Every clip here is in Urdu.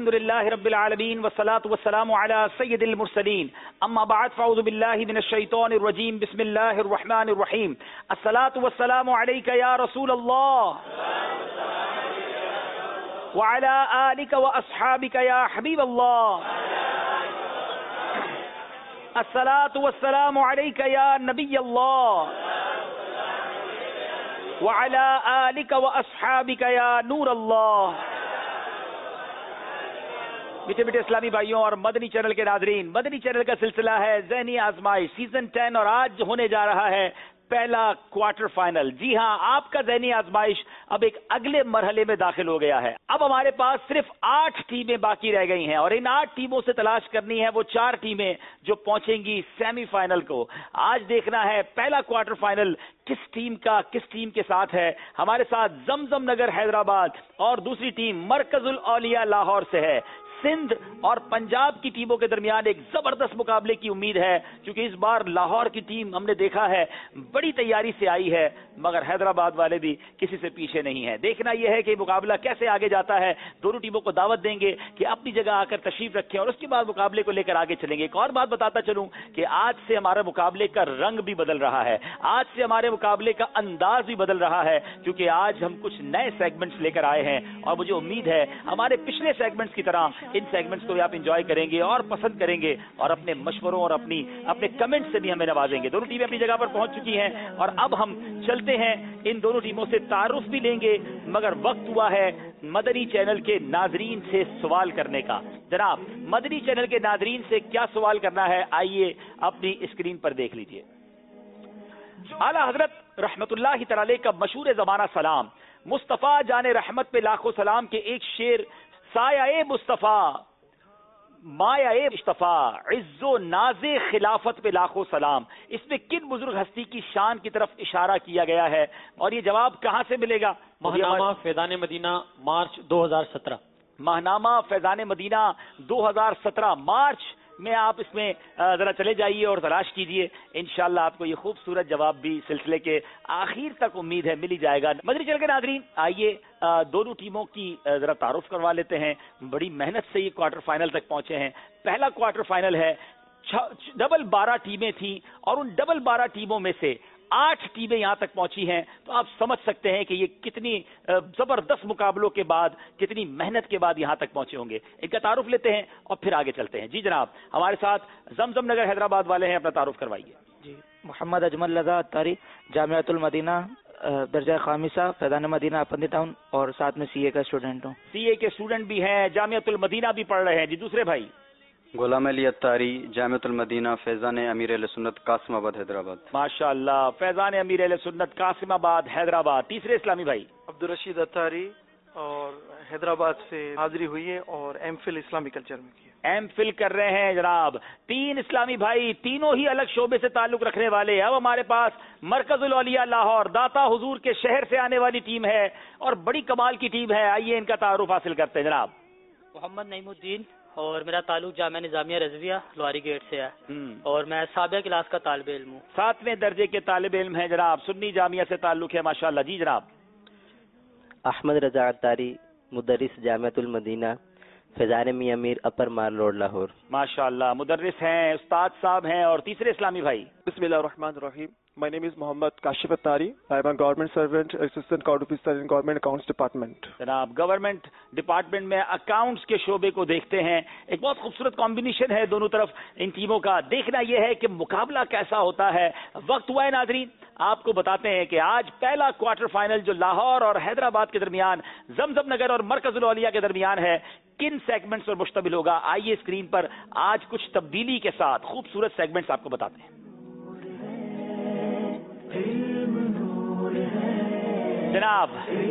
للہ رب العالمین والصلاة والسلام علی سید المرسلین اما بعد فاعوذ باللہ من الشیطان الرجیم بسم اللہ الرحمن الرحیم الصلاة والسلام علیک یا رسول اللہ وعلی آلک واصحابک یا حبیب اللہ الصلاة والسلام علیک یا نبی اللہ وعلی آلک واصحابک یا نور اللہ۔ میٹھے میٹھے اسلامی بھائیوں اور مدنی چینل کے ناظرین، مدنی چینل کا سلسلہ ہے ذہنی آزمائش سیزن 10 اور آج ہونے جا رہا ہے پہلا کوارٹر فائنل۔ جی ہاں، آپ کا ذہنی آزمائش اب ایک اگلے مرحلے میں داخل ہو گیا ہے۔ اب ہمارے پاس صرف 8 ٹیمیں باقی رہ گئی ہیں اور ان 8 ٹیموں سے تلاش کرنی ہے وہ 4 ٹیمیں جو پہنچیں گی سیمی فائنل کو۔ آج دیکھنا ہے پہلا کوارٹر فائنل کس ٹیم کا کس ٹیم کے ساتھ ہے۔ ہمارے ساتھ زمزم نگر حیدرآباد اور دوسری ٹیم مرکز الاولیاء لاہور سے ہے۔ سندھ اور پنجاب کی ٹیموں کے درمیان ایک زبردست مقابلے کی امید ہے کیونکہ اس بار لاہور کی ٹیم ہم نے دیکھا ہے بڑی تیاری سے آئی ہے، مگر حیدرآباد والے بھی کسی سے پیچھے نہیں ہیں۔ دیکھنا یہ ہے کہ مقابلہ کیسے آگے جاتا ہے۔ دونوں ٹیموں کو دعوت دیں گے کہ اپنی جگہ آ کر تشریف رکھیں اور اس کے بعد مقابلے کو لے کر آگے چلیں گے۔ ایک اور بات بتاتا چلوں کہ آج سے ہمارے مقابلے کا رنگ بھی بدل رہا ہے، آج سے ہمارے مقابلے کا انداز بھی بدل رہا ہے کیونکہ آج ہم کچھ نئے سیگمنٹس لے کر آئے ہیں اور مجھے امید ہے ہمارے پچھلے سیگمنٹس کی طرح ان سیگمنٹس کو بھی آپ انجوائے کریں گے اور پسند کریں گے اور اپنے مشوروں اور اپنے کمنٹ سے بھی ہمیں نوازیں گے۔ دونوں ٹیمیں اپنی جگہ پر پہنچ چکی ہیں اور اب ہم چلتے ہیں ان دونوں ٹیموں سے تعارف بھی لیں گے، مگر وقت ہوا ہے مدنی چینل کے ناظرین سے سوال کرنے کا۔ جناب، مدنی چینل کے ناظرین سے کیا سوال کرنا ہے آئیے اپنی اسکرین پر دیکھ لیجئے۔ اعلیٰ حضرت رحمت اللہ تعالی کا مشہور زمانہ سلام، مصطفیٰ جان رحمت پہ لاکھوں سلام کے ایک شعر سایہ مصطفیٰ مایا مصطفیٰ عز و ناز خلافت پہ لاکھوں سلام، اس میں کن بزرگ ہستی کی شان کی طرف اشارہ کیا گیا ہے اور یہ جواب کہاں سے ملے گا؟ ماہنامہ فیضان مدینہ مارچ 2017۔ ماہنامہ فیضان مدینہ 2017 مارچ میں آپ اس میں ذرا چلے جائیے اور تلاش کیجئے، انشاءاللہ آپ کو یہ خوبصورت جواب بھی سلسلے کے آخر تک امید ہے مل ہی جائے گا۔ مدنی چینل کے ناظرین، آئیے دونوں ٹیموں کی ذرا تعارف کروا لیتے ہیں۔ بڑی محنت سے یہ کوارٹر فائنل تک پہنچے ہیں۔ پہلا کوارٹر فائنل ہے، ڈبل 12 ٹیمیں تھیں اور ان ڈبل 12 ٹیموں میں سے 8 ٹیمیں یہاں تک پہنچی ہیں، تو آپ سمجھ سکتے ہیں کہ یہ کتنی زبردست مقابلوں کے بعد، کتنی محنت کے بعد یہاں تک پہنچے ہوں گے۔ ان کا تعارف لیتے ہیں اور پھر آگے چلتے ہیں۔ جی جناب، ہمارے ساتھ زمزم نگر حیدرآباد والے ہیں، اپنا تعارف کروائیے۔ جی، محمد اجمل رضا اتاری، جامعۃ المدینہ درجہ خامسہ فیضان مدینہ اپندی ٹاؤن، اور ساتھ میں سی اے کا اسٹوڈنٹ ہوں۔ سی اے کے اسٹوڈنٹ بھی ہیں، جامعۃ المدینہ بھی پڑھ رہے ہیں۔ جی دوسرے بھائی؟ غلام علی اتاری، جامعۃ المدینہ فیضان امیر اہل سنت قاسم آباد حیدرآباد۔ ماشاء اللہ، فیضان امیر اہل سنت قاسم آباد حیدرآباد۔ تیسرے اسلامی بھائی؟ عبدالرشید اتاری، اور حیدرآباد سے حاضری ہوئی ہے اور ایم فل اسلامی کلچر میں کی ہے۔ ایم فل کر رہے ہیں جناب۔ 3 اسلامی بھائی، تینوں ہی الگ شعبے سے تعلق رکھنے والے۔ اب ہمارے پاس مرکز الاولیاء لاہور داتا حضور کے شہر سے آنے والی ٹیم ہے اور بڑی کمال کی ٹیم ہے۔ آئیے ان کا تعارف حاصل کرتے ہیں جناب۔ محمد نعیم الدین، اور میرا تعلق جامعہ نظامیہ رضویہ لواری گیٹ سے ہے اور میں سابقہ کلاس کا طالب علم ہوں۔ 7ویں درجے کے طالب علم ہیں جناب، سنی جامعہ سے تعلق ہے ماشاءاللہ۔ جی جناب؟ احمد رضا اتاری، مدرس جامعۃ المدینہ فیضان می امیر اپر مار روڈ لاہور۔ ماشاءاللہ، مدرس ہیں، استاد صاحب ہیں۔ اور تیسرے اسلامی بھائی؟ بسم اللہ الرحمن الرحیم، my name is Muhammad Kashif Attari, I am a government servant, assistant account officer in government accounts department۔ جناب، گورنمنٹ ڈپارٹمنٹ میں اکاؤنٹس کے شعبے کو دیکھتے ہیں۔ ایک بہت خوبصورت کمبینیشن ہے دونوں طرف ان ٹیموں کا۔ دیکھنا یہ ہے کہ مقابلہ کیسا ہوتا ہے۔ وقت ہوا ہے ناظرین، آپ کو بتاتے ہیں کہ آج پہلا کوارٹر فائنل جو لاہور اور حیدرآباد کے درمیان، زمزم نگر اور مرکز الاولیاء کے درمیان ہے، کن سیگمنٹس پر مشتمل ہوگا۔ آئیے اسکرین پر آج کچھ تبدیلی کے ساتھ خوبصورت سیگمنٹس آپ کو بتاتے ہیں۔ جناب،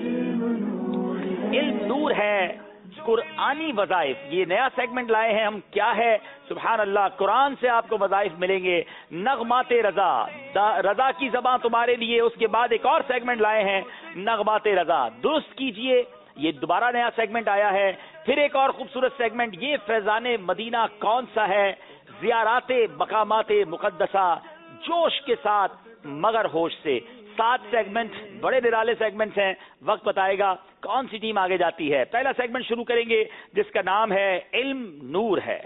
علم نور ہے، قرآنی وظائف، یہ نیا سیگمنٹ لائے ہیں ہم۔ کیا ہے؟ سبحان اللہ، قرآن سے آپ کو وظائف ملیں گے۔ نغمات رضا، رضا کی زبان تمہارے لیے۔ اس کے بعد ایک اور سیگمنٹ لائے ہیں، نغمات رضا، درست کیجئے، یہ دوبارہ نیا سیگمنٹ آیا ہے۔ پھر ایک اور خوبصورت سیگمنٹ، یہ فیضان مدینہ کون سا ہے، زیارات مقامات مقدسہ، جوش کے ساتھ مگر ہوش سے. 7 سیگمنٹ بڑے نرالے سیگمنٹس ہیں. وقت بتائے گا کون سی ٹیم آگے جاتی ہے. پہلا سیگمنٹ شروع کریں گے جس کا نام ہے علم نور ہے.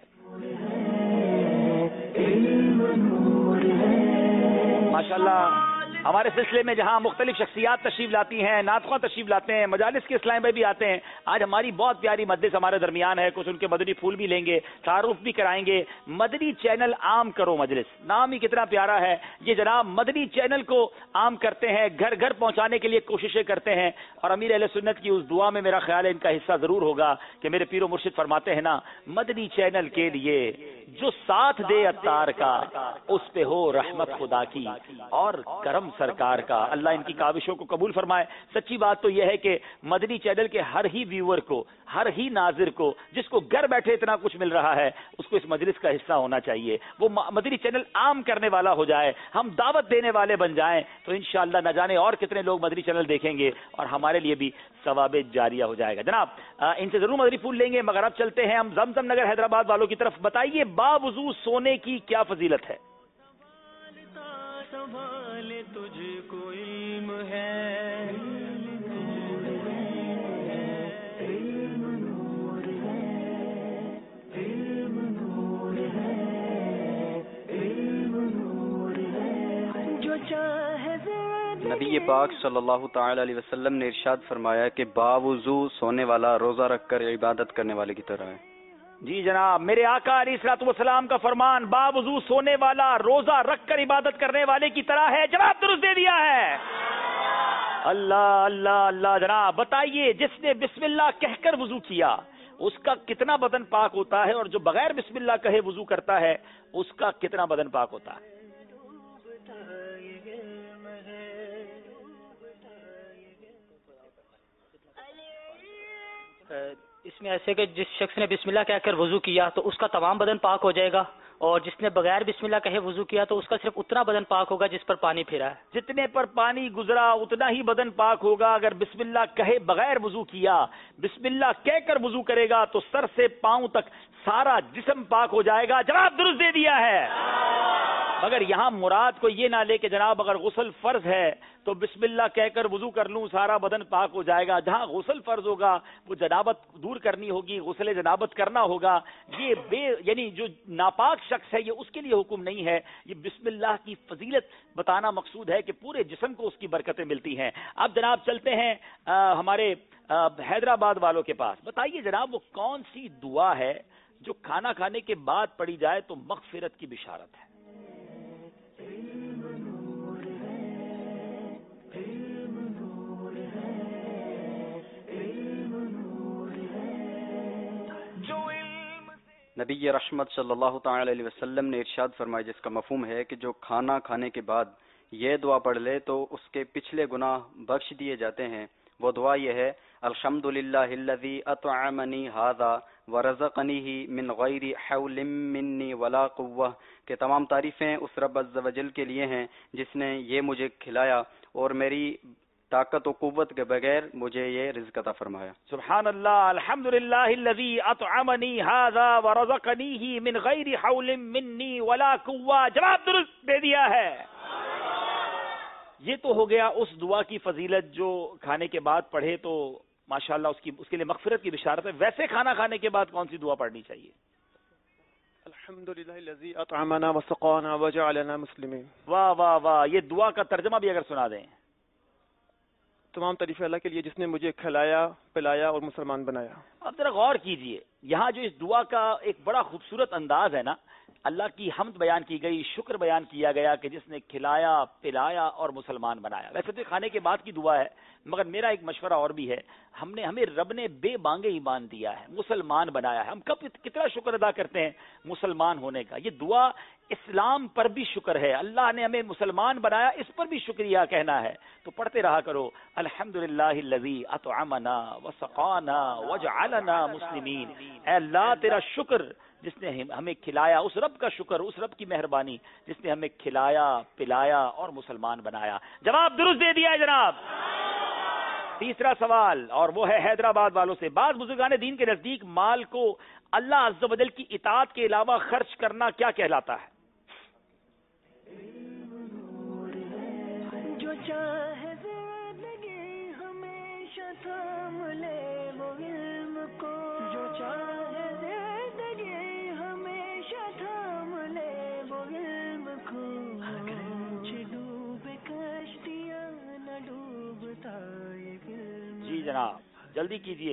ماشاءاللہ ہمارے سلسلے میں جہاں مختلف شخصیات تشریف لاتی ہیں، ناطخواں تشریف لاتے ہیں، مجالس کے اسلام بھائی بھی آتے ہیں. آج ہماری بہت پیاری مجلس ہمارے درمیان ہے. کچھ ان کے مدنی پھول بھی لیں گے، تعارف بھی کرائیں گے. مدنی چینل عام کرو مجلس، نام ہی کتنا پیارا ہے. یہ جناب مدنی چینل کو عام کرتے ہیں، گھر گھر پہنچانے کے لیے کوششیں کرتے ہیں. اور امیر اہل سنت کی اس دعا میں میرا خیال ہے ان کا حصہ ضرور ہوگا کہ میرے پیر و مرشد فرماتے ہیں نا، مدنی چینل کے لیے جو ساتھ دے عطار کا، اس پہ ہو رحمت خدا کی اور کرم سرکار کا. اللہ ان کی کاوشوں کو قبول فرمائے. سچی بات تو یہ ہے کہ مدنی چینل کے ہر ہی ویور کو، ہر ہی ناظر کو، جس کو گھر بیٹھے اتنا کچھ مل رہا ہے، اس کو اس مجلس کا حصہ ہونا چاہیے. وہ مدنی چینل عام کرنے والا ہو جائے، ہم دعوت دینے والے بن جائیں تو انشاءاللہ نہ جانے اور کتنے لوگ مدنی چینل دیکھیں گے اور ہمارے لیے بھی ثواب جاریہ ہو جائے گا. جناب ان سے ضرور مدنی پھول لیں گے، مگر اب چلتے ہیں ہم زمزم نگر حیدرآباد والوں کی طرف. بتائیے باوضو سونے کی کیا فضیلت ہے؟ تجھ کو علم ہے، نبی پاک صلی اللہ تعالی علیہ وسلم نے ارشاد فرمایا کہ باوضو سونے والا روزہ رکھ کر عبادت کرنے والے کی طرح ہے. جی جناب، میرے آقا علیہ الصلوۃ والسلام کا فرمان باوضو سونے والا روزہ رکھ کر عبادت کرنے والے کی طرح ہے. جواب درست دے دیا ہے. اللہ اللہ اللہ. جناب بتائیے جس نے بسم اللہ کہہ کر وضو کیا اس کا کتنا بدن پاک ہوتا ہے، اور جو بغیر بسم اللہ کہے وضو کرتا ہے اس کا کتنا بدن پاک ہوتا ہے؟ اس میں ایسے کہ جس شخص نے بسم اللہ کہہ کر وضو کیا تو اس کا تمام بدن پاک ہو جائے گا، اور جس نے بغیر بسم اللہ کہے وضو کیا تو اس کا صرف اتنا بدن پاک ہوگا جس پر پانی پھرا ہے. جتنے پر پانی گزرا اتنا ہی بدن پاک ہوگا. اگر بسم اللہ کہے بغیر وضو کیا، بسم اللہ کہہ کر وضو کرے گا تو سر سے پاؤں تک سارا جسم پاک ہو جائے گا. جواب درست دے دیا ہے. مگر یہاں مراد کو یہ نہ لے کہ جناب اگر غسل فرض ہے تو بسم اللہ کہہ کر وضو کر لوں سارا بدن پاک ہو جائے گا. جہاں غسل فرض ہوگا وہ جنابت دور کرنی ہوگی، غسل جنابت کرنا ہوگا. یہ یعنی جو ناپاک شخص ہے یہ اس کے لیے حکم نہیں ہے. یہ بسم اللہ کی فضیلت بتانا مقصود ہے کہ پورے جسم کو اس کی برکتیں ملتی ہیں. اب جناب چلتے ہیں ہمارے حیدرآباد والوں کے پاس. بتائیے جناب وہ کون سی دعا ہے جو کھانا کھانے کے بعد پڑھی جائے تو مغفرت کی بشارت ہے؟ نبی رحمت صلی اللہ تعالی علیہ وسلم نے ارشاد فرمایا جس کا مفہوم ہے کہ جو کھانا کھانے کے بعد یہ دعا پڑھ لے تو اس کے پچھلے گناہ بخش دیے جاتے ہیں. وہ دعا یہ ہے: الحمدللہ الذی اطعمنی ھذا ورزقنیہ من غیر حول منی ولا قوہ، کہ تمام تعریفیں اس رب عز و جل کے لیے ہیں جس نے یہ مجھے کھلایا اور میری طاقت و قوت کے بغیر مجھے یہ رزق عطا فرمایا. سبحان اللہ. الحمدللہ الذی اطعمنی ھذا ورزقنیہ من غیر حول منی ولا قوہ. جواب درست دے دیا ہے. یہ تو ہو گیا اس دعا کی فضیلت جو کھانے کے بعد پڑھے تو ماشاءاللہ اس کے لیے مغفرت کی بشارت ہے. ویسے کھانا کھانے کے بعد کون سی دعا پڑھنی چاہیے؟ الحمدللہ الذی اطعمنا وسقانا وجعلنا مسلمین. واہ واہ واہ. یہ دعا کا ترجمہ بھی اگر سنا دیں. تمام تعریف اللہ کے لیے جس نے مجھے کھلایا پلایا اور مسلمان بنایا. اب ذرا غور کیجئے، یہاں جو اس دعا کا ایک بڑا خوبصورت انداز ہے نا، اللہ کی حمد بیان کی گئی، شکر بیان کیا گیا کہ جس نے کھلایا پلایا اور مسلمان بنایا. ویسے تو کھانے کے بعد کی دعا ہے، مگر میرا ایک مشورہ اور بھی ہے. ہمیں رب نے بے بانگے ایمان دیا ہے، مسلمان بنایا ہے. ہم کتنا شکر ادا کرتے ہیں مسلمان ہونے کا. یہ دعا اسلام پر بھی شکر ہے، اللہ نے ہمیں مسلمان بنایا اس پر بھی شکریہ کہنا ہے. تو پڑھتے رہا کرو الحمدللہ الذی اطعمنا وسقانا وجعلنا مسلمین. اے اللہ تیرا شکر جس نے ہمیں کھلایا، اس رب کا شکر، اس رب کی مہربانی جس نے ہمیں کھلایا پلایا اور مسلمان بنایا. جواب درست دے دیا ہے جناب. تیسرا سوال اور وہ ہے حیدرآباد والوں سے. بعض بزرگان دین کے نزدیک مال کو اللہ عز و جل کی اطاعت کے علاوہ خرچ کرنا کیا کہلاتا ہے؟ जो चाहे जिंदगी हमेशा थाम ले वो इल्म को, जो चाहे जिंदगी हमेशा थाम ले वो इल्म को, अगरचे डूबे कश्तियां न डूबता ये इल्म। जी जनाब जल्दी कीजिए।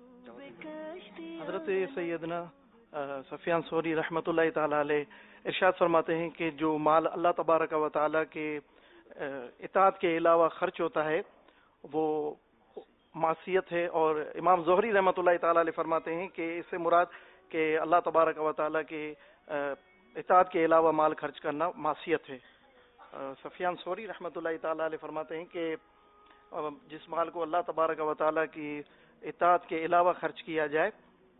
हजरत सैयदना सफियान सोरी रहमतुल्लाह ताला अलैह इरशाद फरमाते हैं कि जो माल अल्लाह तबारक व ताला के इताअत के अलावा खर्च होता है वो मासियत है। और इमाम ज़ोहरी रहमतुल्लाह ताला अलैह फरमाते हैं कि इससे मुराद कि अल्लाह तबारक व ताला के इताअत के अलावा माल खर्च करना मासियत है। सफियान सोरी रहमतुल्लाह ताला अलैह फरमाते हैं कि जिस माल को अल्लाह तबारक व ताला की इताअत के अलावा खर्च किया जाए।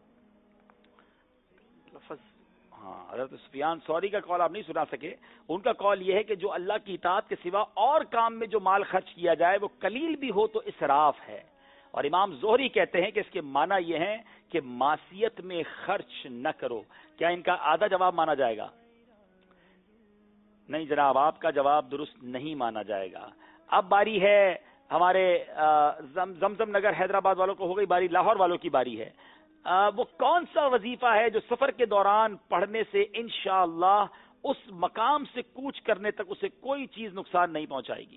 हाँ, हज़रत सुफियान सौरी का कॉल आप नहीं सुना सके। उनका कॉल ये है कि जो अल्लाह की इताअत के सिवा और काम में जो माल खर्च किया जाए वो कलील भी हो तो इसराफ है। और इमाम ज़ोहरी कहते हैं कि इसके माना ये है कि मासियत में खर्च न करो। क्या इनका आधा जवाब माना जाएगा? नहीं जनाब, आपका जवाब दुरुस्त नहीं माना जाएगा। अब बारी है हमारे जमजम नगर हैदराबाद वालों को, हो गई बारी, लाहौर वालों की बारी है। वो कौन सा वजीफा है जो सफर के दौरान पढ़ने से इंशाअल्लाह उस मकाम से कूच करने तक उसे कोई चीज नुकसान नहीं पहुंचाएगी?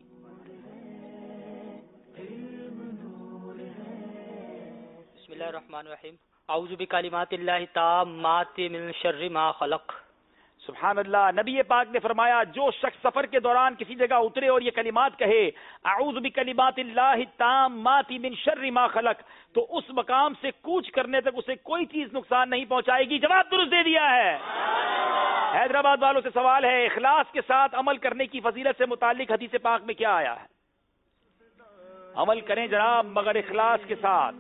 बिस्मिल्लाहिर्रहमानिर्रहीम। औज़ु बिकलिमातिल्लाहि ताम्माति मिन शर्रि मा खलक। सुभान अल्लाह। नबी पाक ने फरमाया जो शख्स सफर के दौरान किसी जगह उतरे और ये कलिमात कहे अऊज़ु बिकलिमातिल्लाहि ताम्माति मिन शर्रि मा खलक, तो उस मकाम से कूच करने तक उसे कोई चीज नुकसान नहीं पहुंचाएगी। जवाब दुरुस्त दे दिया है। हैदराबाद वालों से सवाल है, इखलास के साथ अमल करने की फजीलत से मुताल्लिक हदीस पाक में क्या आया है? अमल करें जनाब मगर इखलास के साथ।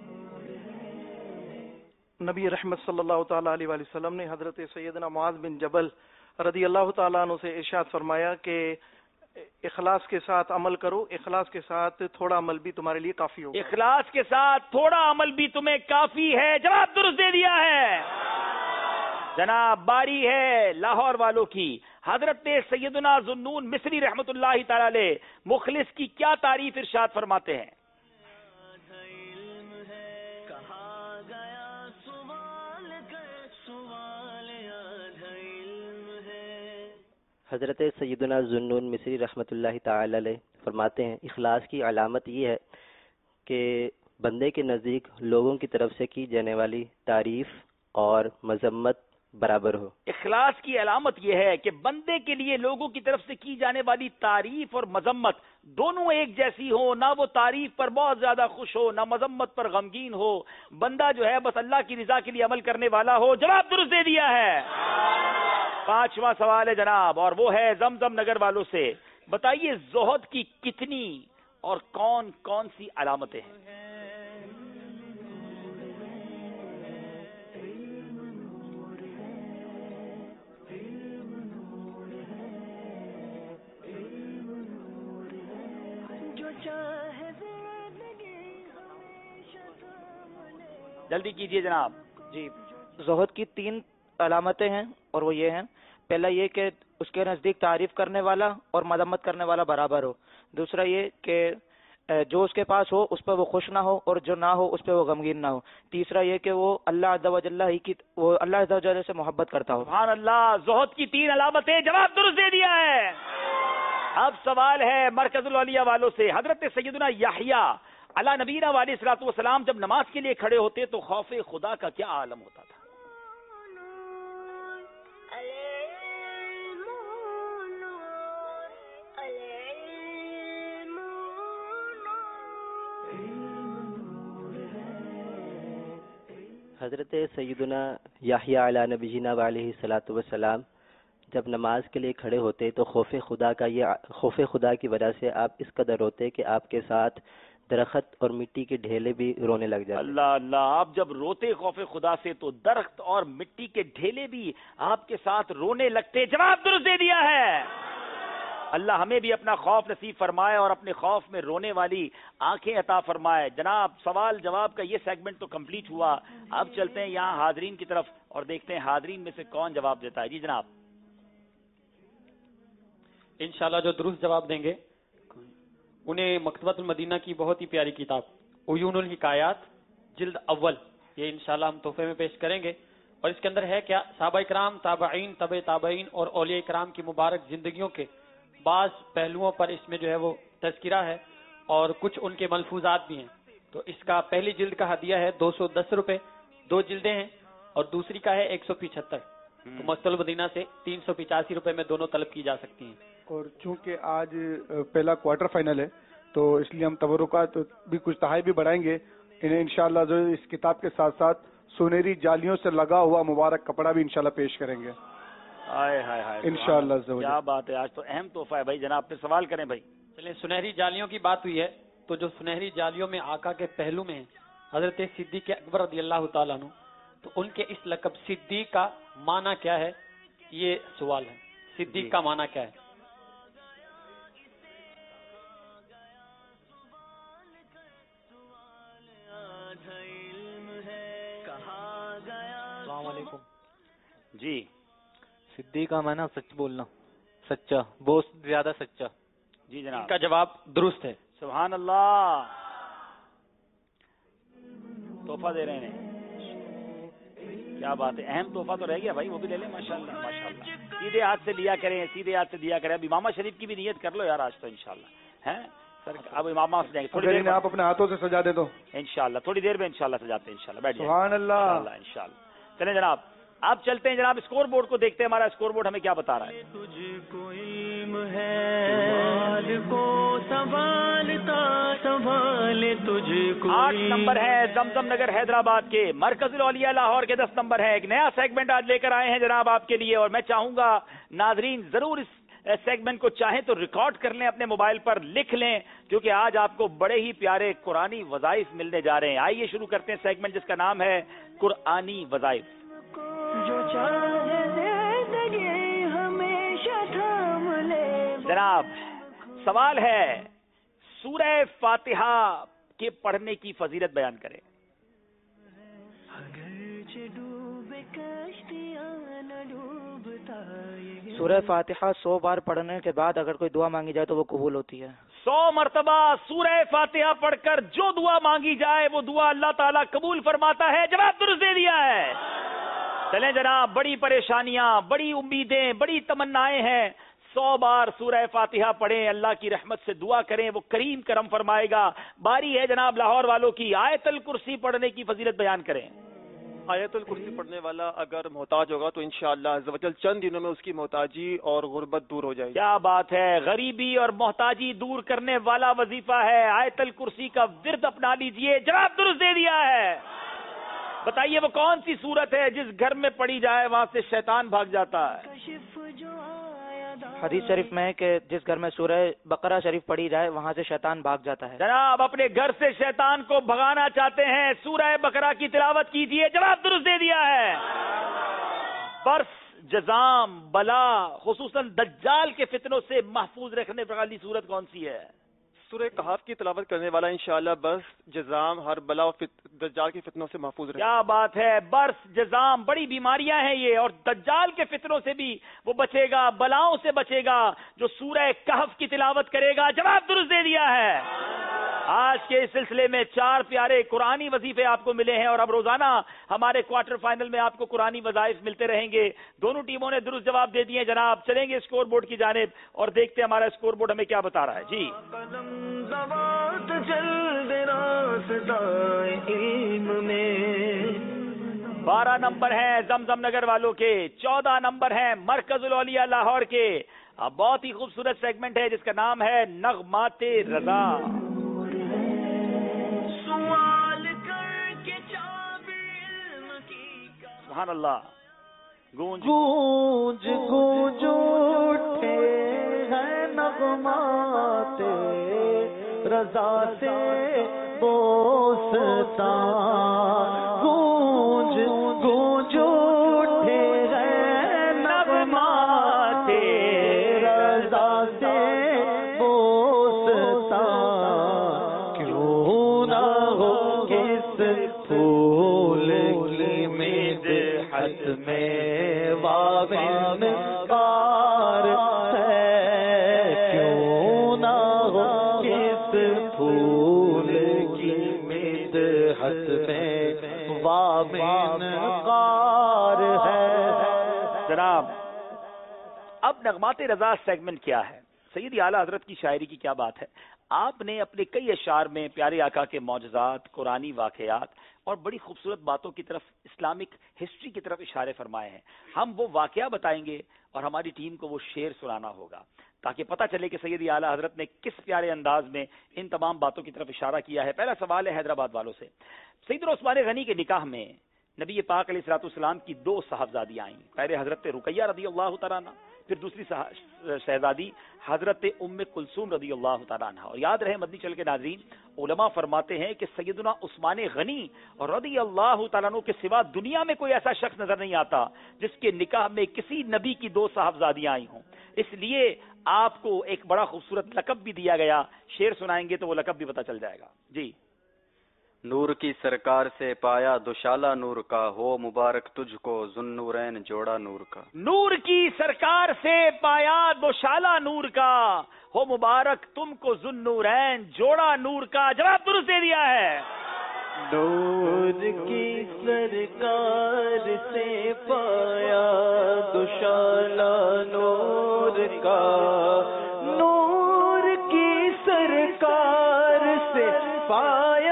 नबी रहमत सल्लल्लाहु ताला अलैहि वसल्लम ने हजरत सैयदना मुआज़ बिन जबल रदी अल्लाह ताला अन्हु से इरशाद फरमाया कि इखलास के साथ अमल करो, इखलास के साथ थोड़ा अमल भी तुम्हारे लिए काफी होगा। इखलास के साथ थोड़ा अमल भी तुम्हें काफी है। जवाब दुरुस्त दे दिया है। जनाब बारी है लाहौर वालों की। हजरत सैयदना ज़ुन्नून मिस्री रहमतुल्लाहि ताला अलैह मुखलिस की क्या तारीफ इरशाद फरमाते हैं? हज़रत सैयदना ज़ुन्नून मिस्री रहमतुल्लाहि ताला अलैह फरमाते हैं इखलास की अलामत ये है कि बंदे के नज़दीक लोगों की तरफ से की जाने वाली तारीफ और मजम्मत बराबर हो। इखलास की अलामत यह है कि बंदे के लिए लोगों की तरफ से की जाने वाली तारीफ और मजम्मत दोनों एक जैसी हो, ना वो तारीफ पर बहुत ज्यादा खुश हो ना मजम्मत पर गमगीन हो। बंदा जो है बस अल्लाह की रिजा के लिए अमल करने वाला हो। जवाब दुरुस्त दे दिया है। पांचवा सवाल है जनाब और वो है जमजम नगर वालों से। बताइए ज़ुहद की कितनी और कौन कौन सी अलामतें हैं? जल्दी कीजिए जनाब। जी, ज़ुहद की 3 अलामतें हैं और वो ये हैं। पहला ये कि उसके नज़दीक तारीफ करने वाला और मदम्मत करने वाला बराबर हो। दूसरा ये कि जो उसके पास हो उस पर वो खुश ना हो और जो ना हो उस पर वो गमगीन ना हो। तीसरा ये कि वो अल्लाह अज़्ज़ा व जल्ला से मोहब्बत करता हो। सुभान अल्लाह। ज़ुहद की 3 अलामतें। जवाब दुरुस्त दे दिया है। अब सवाल है मरकजुल औलिया वालों से। हजरत सैयदना याहिया अला नबीना वालेहिस्सलातु वस्सलाम जब नमाज के लिए खड़े होते तो खौफे खुदा का क्या आलम होता था? हज़रत सैयदना याहिया अला नबीना वालेहिस्सलातु वस्सलाम जब नमाज के लिए खड़े होते तो खौफ खुदा की वजह से आप इस कदर रोते कि आपके साथ दरख्त और मिट्टी के ढेले भी रोने लग जाते। अल्लाह अल्लाह। आप जब रोते खौफ खुदा से तो दरख्त और मिट्टी के ढेले भी आपके साथ रोने लगते। जवाब दुरुस्त दे दिया है। अल्लाह हमें भी अपना खौफ नसीब फरमाए और अपने खौफ में रोने वाली आंखें अता फरमाए। जनाब सवाल जवाब का ये सेगमेंट तो कंप्लीट हुआ। अब चलते हैं यहाँ हाजरीन की तरफ और देखते हैं हाजरीन में से कौन जवाब देता है। जी जनाब। इंशाल्लाह जो दुरुस्त जवाब देंगे انہیں مکتبۃ المدینہ کی بہت ہی پیاری کتاب عیون الحکایات جلد اول یہ انشاءاللہ ہم تحفے میں پیش کریں گے. اور اس کے اندر ہے کیا صحابہ کرام، تابعین، تبع تابعین اور اولیاء کرام کی مبارک زندگیوں کے بعض پہلوؤں پر اس میں جو ہے وہ تذکرہ ہے اور کچھ ان کے ملفوظات بھی ہیں. تو اس کا پہلی جلد کا ہدیہ ہے 210 روپے، 2 جلدیں ہیں، اور دوسری کا ہے 175. تو مکتبۃ المدینہ سے 385 روپے میں دونوں طلب کی جا سکتی ہیں. اور چونکہ آج پہلا کوارٹر فائنل ہے تو اس لیے ہم تبرکات بھی کچھ تحائف بھی بڑھائیں گے. انہیں انشاءاللہ جو اس کتاب کے ساتھ ساتھ سنہری جالیوں سے لگا ہوا مبارک کپڑا بھی انشاءاللہ پیش کریں گے انشاءاللہ. کیا بات ہے، آج تو اہم تحفہ ہے بھائی. جناب پہ سوال کریں بھائی. چلیں، سنہری جالیوں کی بات ہوئی ہے تو جو سنہری جالیوں میں آقا کے پہلو میں حضرت صدیق اکبر رضی اللہ تعالیٰ عنہ، تو ان کے اس لقب صدیق کا معنی کیا ہے، یہ سوال ہے. صدیق کا معنی کیا ہے؟ السلام علیکم. جی، صدیق کا معنی سچ بولنا، سچا، بہت زیادہ سچا. جی جناب، ان کا جواب درست ہے. سبحان اللہ. تحفہ دے رہے ہیں، کیا بات ہے. اہم تحفہ تو رہ گیا بھائی، وہ بھی لے لیں. ماشاءاللہ ماشاءاللہ. سیدھے ہاتھ سے لیا کریں، سیدھے ہاتھ سے دیا کریں. اب امامہ شریف کی بھی نیت کر لو یار آج تو انشاءاللہ ہیں سر. اب امامہ سے تھوڑی دیر آپ اپنے ہاتھوں سے سجا دے دو انشاءاللہ، تھوڑی دیر میں انشاءاللہ سجاتے ہیں انشاءاللہ. بیٹھ جائیں سبحان اللہ انشاءاللہ. چلیں جناب، آپ چلتے ہیں جناب اسکور بورڈ کو دیکھتے ہیں. ہمارا اسکور بورڈ ہمیں کیا بتا رہا ہے. تجھ کو علم ہے کو سنبھالتا سنبھال تجھ کو. 8 نمبر ہے زمزم نگر حیدرآباد کے. مرکز الاولیاء لاہور کے 10 نمبر ہے. ایک نیا سیگمنٹ آج لے کر آئے ہیں جناب آپ کے لیے، اور میں چاہوں گا ناظرین ضرور اس سیگمنٹ کو چاہیں تو ریکارڈ کر لیں، اپنے موبائل پر لکھ لیں، کیونکہ آج آپ کو بڑے ہی پیارے قرآنی وظائف ملنے جا رہے ہیں. آئیے شروع کرتے ہیں سیگمنٹ جس کا نام ہے قرآنی وظائف. جو چاہے زندگی ہمیشہ تھام لے. جناب سوال ہے، سورہ فاتحہ کے پڑھنے کی فضیلت بیان کریں. سورہ فاتحہ 100 بار پڑھنے کے بعد اگر کوئی دعا مانگی جائے تو وہ قبول ہوتی ہے. 100 مرتبہ سورہ فاتحہ پڑھ کر جو دعا مانگی جائے وہ دعا اللہ تعالیٰ قبول فرماتا ہے. جواب درست دے دیا ہے. چلیں جناب، بڑی پریشانیاں، بڑی امیدیں، بڑی تمنائیں ہیں. 100 بار سورہ فاتحہ پڑھیں، اللہ کی رحمت سے دعا کریں، وہ کریم کرم فرمائے گا. باری ہے جناب لاہور والوں کی. آیت الکرسی پڑھنے کی فضیلت بیان کریں. آیت الکرسی پڑھنے والا اگر محتاج ہوگا تو انشاءاللہ عز و جل چند دنوں میں اس کی محتاجی اور غربت دور ہو جائے گی. کیا بات ہے، غریبی اور محتاجی دور کرنے والا وظیفہ ہے. آیت الکرسی کا ورد اپنا لیجئے. جواب درست دے دیا ہے. بتائیے وہ کون سی سورت ہے جس گھر میں پڑھی جائے وہاں سے شیطان بھاگ جاتا ہے. حدیث شریف میں ہے کہ جس گھر میں سورہ بقرہ شریف پڑھی جائے وہاں سے شیطان بھاگ جاتا ہے. جناب اپنے گھر سے شیطان کو بھگانا چاہتے ہیں، سورہ بقرہ کی تلاوت کیجئے. جواب درست دے دیا ہے. برس، جزام، بلا، خصوصاً دجال کے فتنوں سے محفوظ رکھنے والی سورت کون سی ہے؟ سورہ کہف کی تلاوت کرنے والا انشاءاللہ برس، جزام، ہر بلا و دجال کے فتنوں سے محفوظ رہے. کیا بات ہے. برس، جزام بڑی بیماریاں ہیں یہ، اور دجال کے فتنوں سے بھی وہ بچے گا، بلاؤں سے بچے گا جو سورہ کہف کی تلاوت کرے گا. جواب درست دے دیا ہے. آج کے اس سلسلے میں 4 پیارے قرآنی وظیفے آپ کو ملے ہیں، اور اب روزانہ ہمارے کوارٹر فائنل میں آپ کو قرآنی وظائف ملتے رہیں گے. دونوں ٹیموں نے درست جواب دے دیے. جناب چلیں گے اسکور بورڈ کی جانب اور دیکھتے ہیں ہمارا اسکور بورڈ ہمیں کیا بتا رہا ہے. جی 12 نمبر ہیں زمزم نگر والوں کے، 14 نمبر ہیں مرکز الاولیاء لاہور کے. اب بہت ہی خوبصورت سیگمنٹ ہے جس کا نام ہے نغمات رضا. سبحان اللہ. گونج گونج گونج اٹھے ہیں نغمات رضا سے بوستا. گونج گونج اٹھے ہیں نغمات رضا سے بوستا. کیوں نہ ہو کس پھول کی مدحت میں واون کار ہے. کیوں نہ ہو کس پھول کی مدحت میں وامن قار ہے. جناب اب نغمات رضا سیگمنٹ کیا ہے؟ سیدی اعلیٰ حضرت کی شاعری کی کیا بات ہے. آپ نے اپنے کئی اشعار میں پیارے آقا کے معجزات، قرآنی واقعات اور بڑی خوبصورت باتوں کی طرف، اسلامک ہسٹری کی طرف اشارے فرمائے ہیں. ہم وہ واقعہ بتائیں گے اور ہماری ٹیم کو وہ شعر سنانا ہوگا تاکہ پتہ چلے کہ سیدی اعلیٰ حضرت نے کس پیارے انداز میں ان تمام باتوں کی طرف اشارہ کیا ہے. پہلا سوال ہے حیدرآباد والوں سے. سیدنا عثمان غنی کے نکاح میں نبی پاک علیہ الصلوۃ والسلام کی 2 صاحبزادیاں آئیں. پہلے حضرت رقیہ رضی اللہ تعالیٰ عنہ، پھر دوسری شہزادی حضرت ام کلثوم رضی اللہ تعالیٰ عنہ. اور یاد رہے مدنی چل کے ناظرین، علماء فرماتے ہیں کہ سیدنا عثمان غنی رضی اللہ تعالیٰ عنہ کے سوا دنیا میں کوئی ایسا شخص نظر نہیں آتا جس کے نکاح میں کسی نبی کی 2 صاحبزادیاں آئی ہوں. اس لیے آپ کو ایک بڑا خوبصورت لقب بھی دیا گیا. شعر سنائیں گے تو وہ لقب بھی پتہ چل جائے گا. جی. نور کی سرکار سے پایا دوشالہ نور کا، ہو مبارک تجھ کو ذوالنورین جوڑا نور کا. نور کی سرکار سے پایا دوشالہ نور کا، ہو مبارک تم کو ذوالنورین جوڑا نور کا. جواب درست دے دیا ہے. نور کی سرکار سے پایا دوشالہ نور کا، نور کی سرکار سے پایا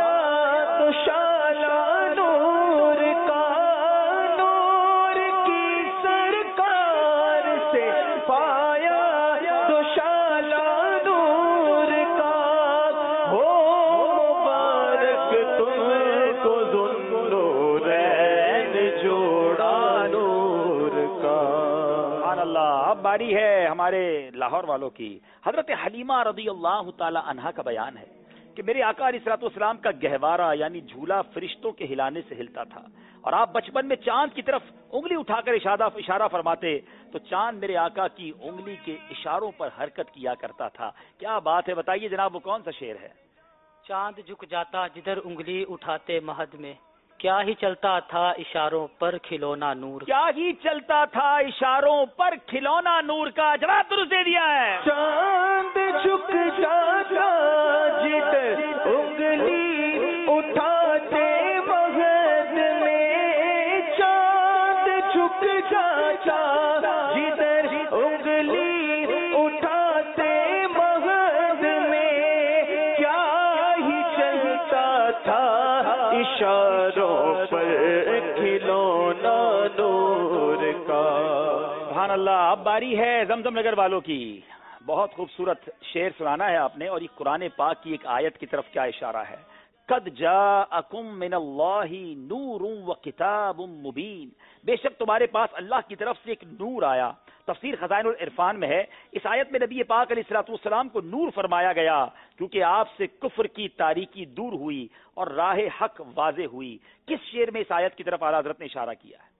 باری ہے ہمارے لاہور والوں کی. حضرت حلیمہ رضی اللہ تعالی عنہا کا بیان ہے کہ میرے آقا علیہ الصلوۃ والسلام کا گہوارہ یعنی جھولا فرشتوں کے ہلانے سے ہلتا تھا اور آپ بچپن میں چاند کی طرف انگلی اٹھا کر اشارہ فرماتے تو چاند میرے آقا کی انگلی کے اشاروں پر حرکت کیا کرتا تھا. کیا بات ہے، بتائیے جناب وہ کون سا شعر ہے؟ چاند جھک جاتا جدھر انگلی اٹھاتے مہد میں، کیا ہی چلتا تھا اشاروں پر کھلونا نور. کیا ہی چلتا تھا اشاروں پر کھلونا نور کا. جواب درست دے دیا ہے. چاند جھک جاتا جدھر انگلی اٹھاتے مہد میں، چاند جھک جاتا جدھر انگلی اٹھاتے مہد میں، کیا ہی چلتا تھا اشاروں پر کھلونا نور کا. سبحان اللہ. اب باری ہے زمزم نگر والوں کی. بہت خوبصورت شعر سنانا ہے آپ نے اور یہ قرآن پاک کی ایک آیت کی طرف کیا اشارہ ہے. قد جاءکم من اللہ نور و کتاب مبین، بے شک تمہارے پاس اللہ کی طرف سے ایک نور آیا. تفسیر خزائن العرفان میں ہے اس آیت میں نبی پاک علیہ الصلوۃ والسلام کو نور فرمایا گیا کیونکہ آپ سے کفر کی تاریکی دور ہوئی اور راہ حق واضح ہوئی. کس شعر میں اس آیت کی طرف اعلیٰ حضرت نے اشارہ کیا ہے؟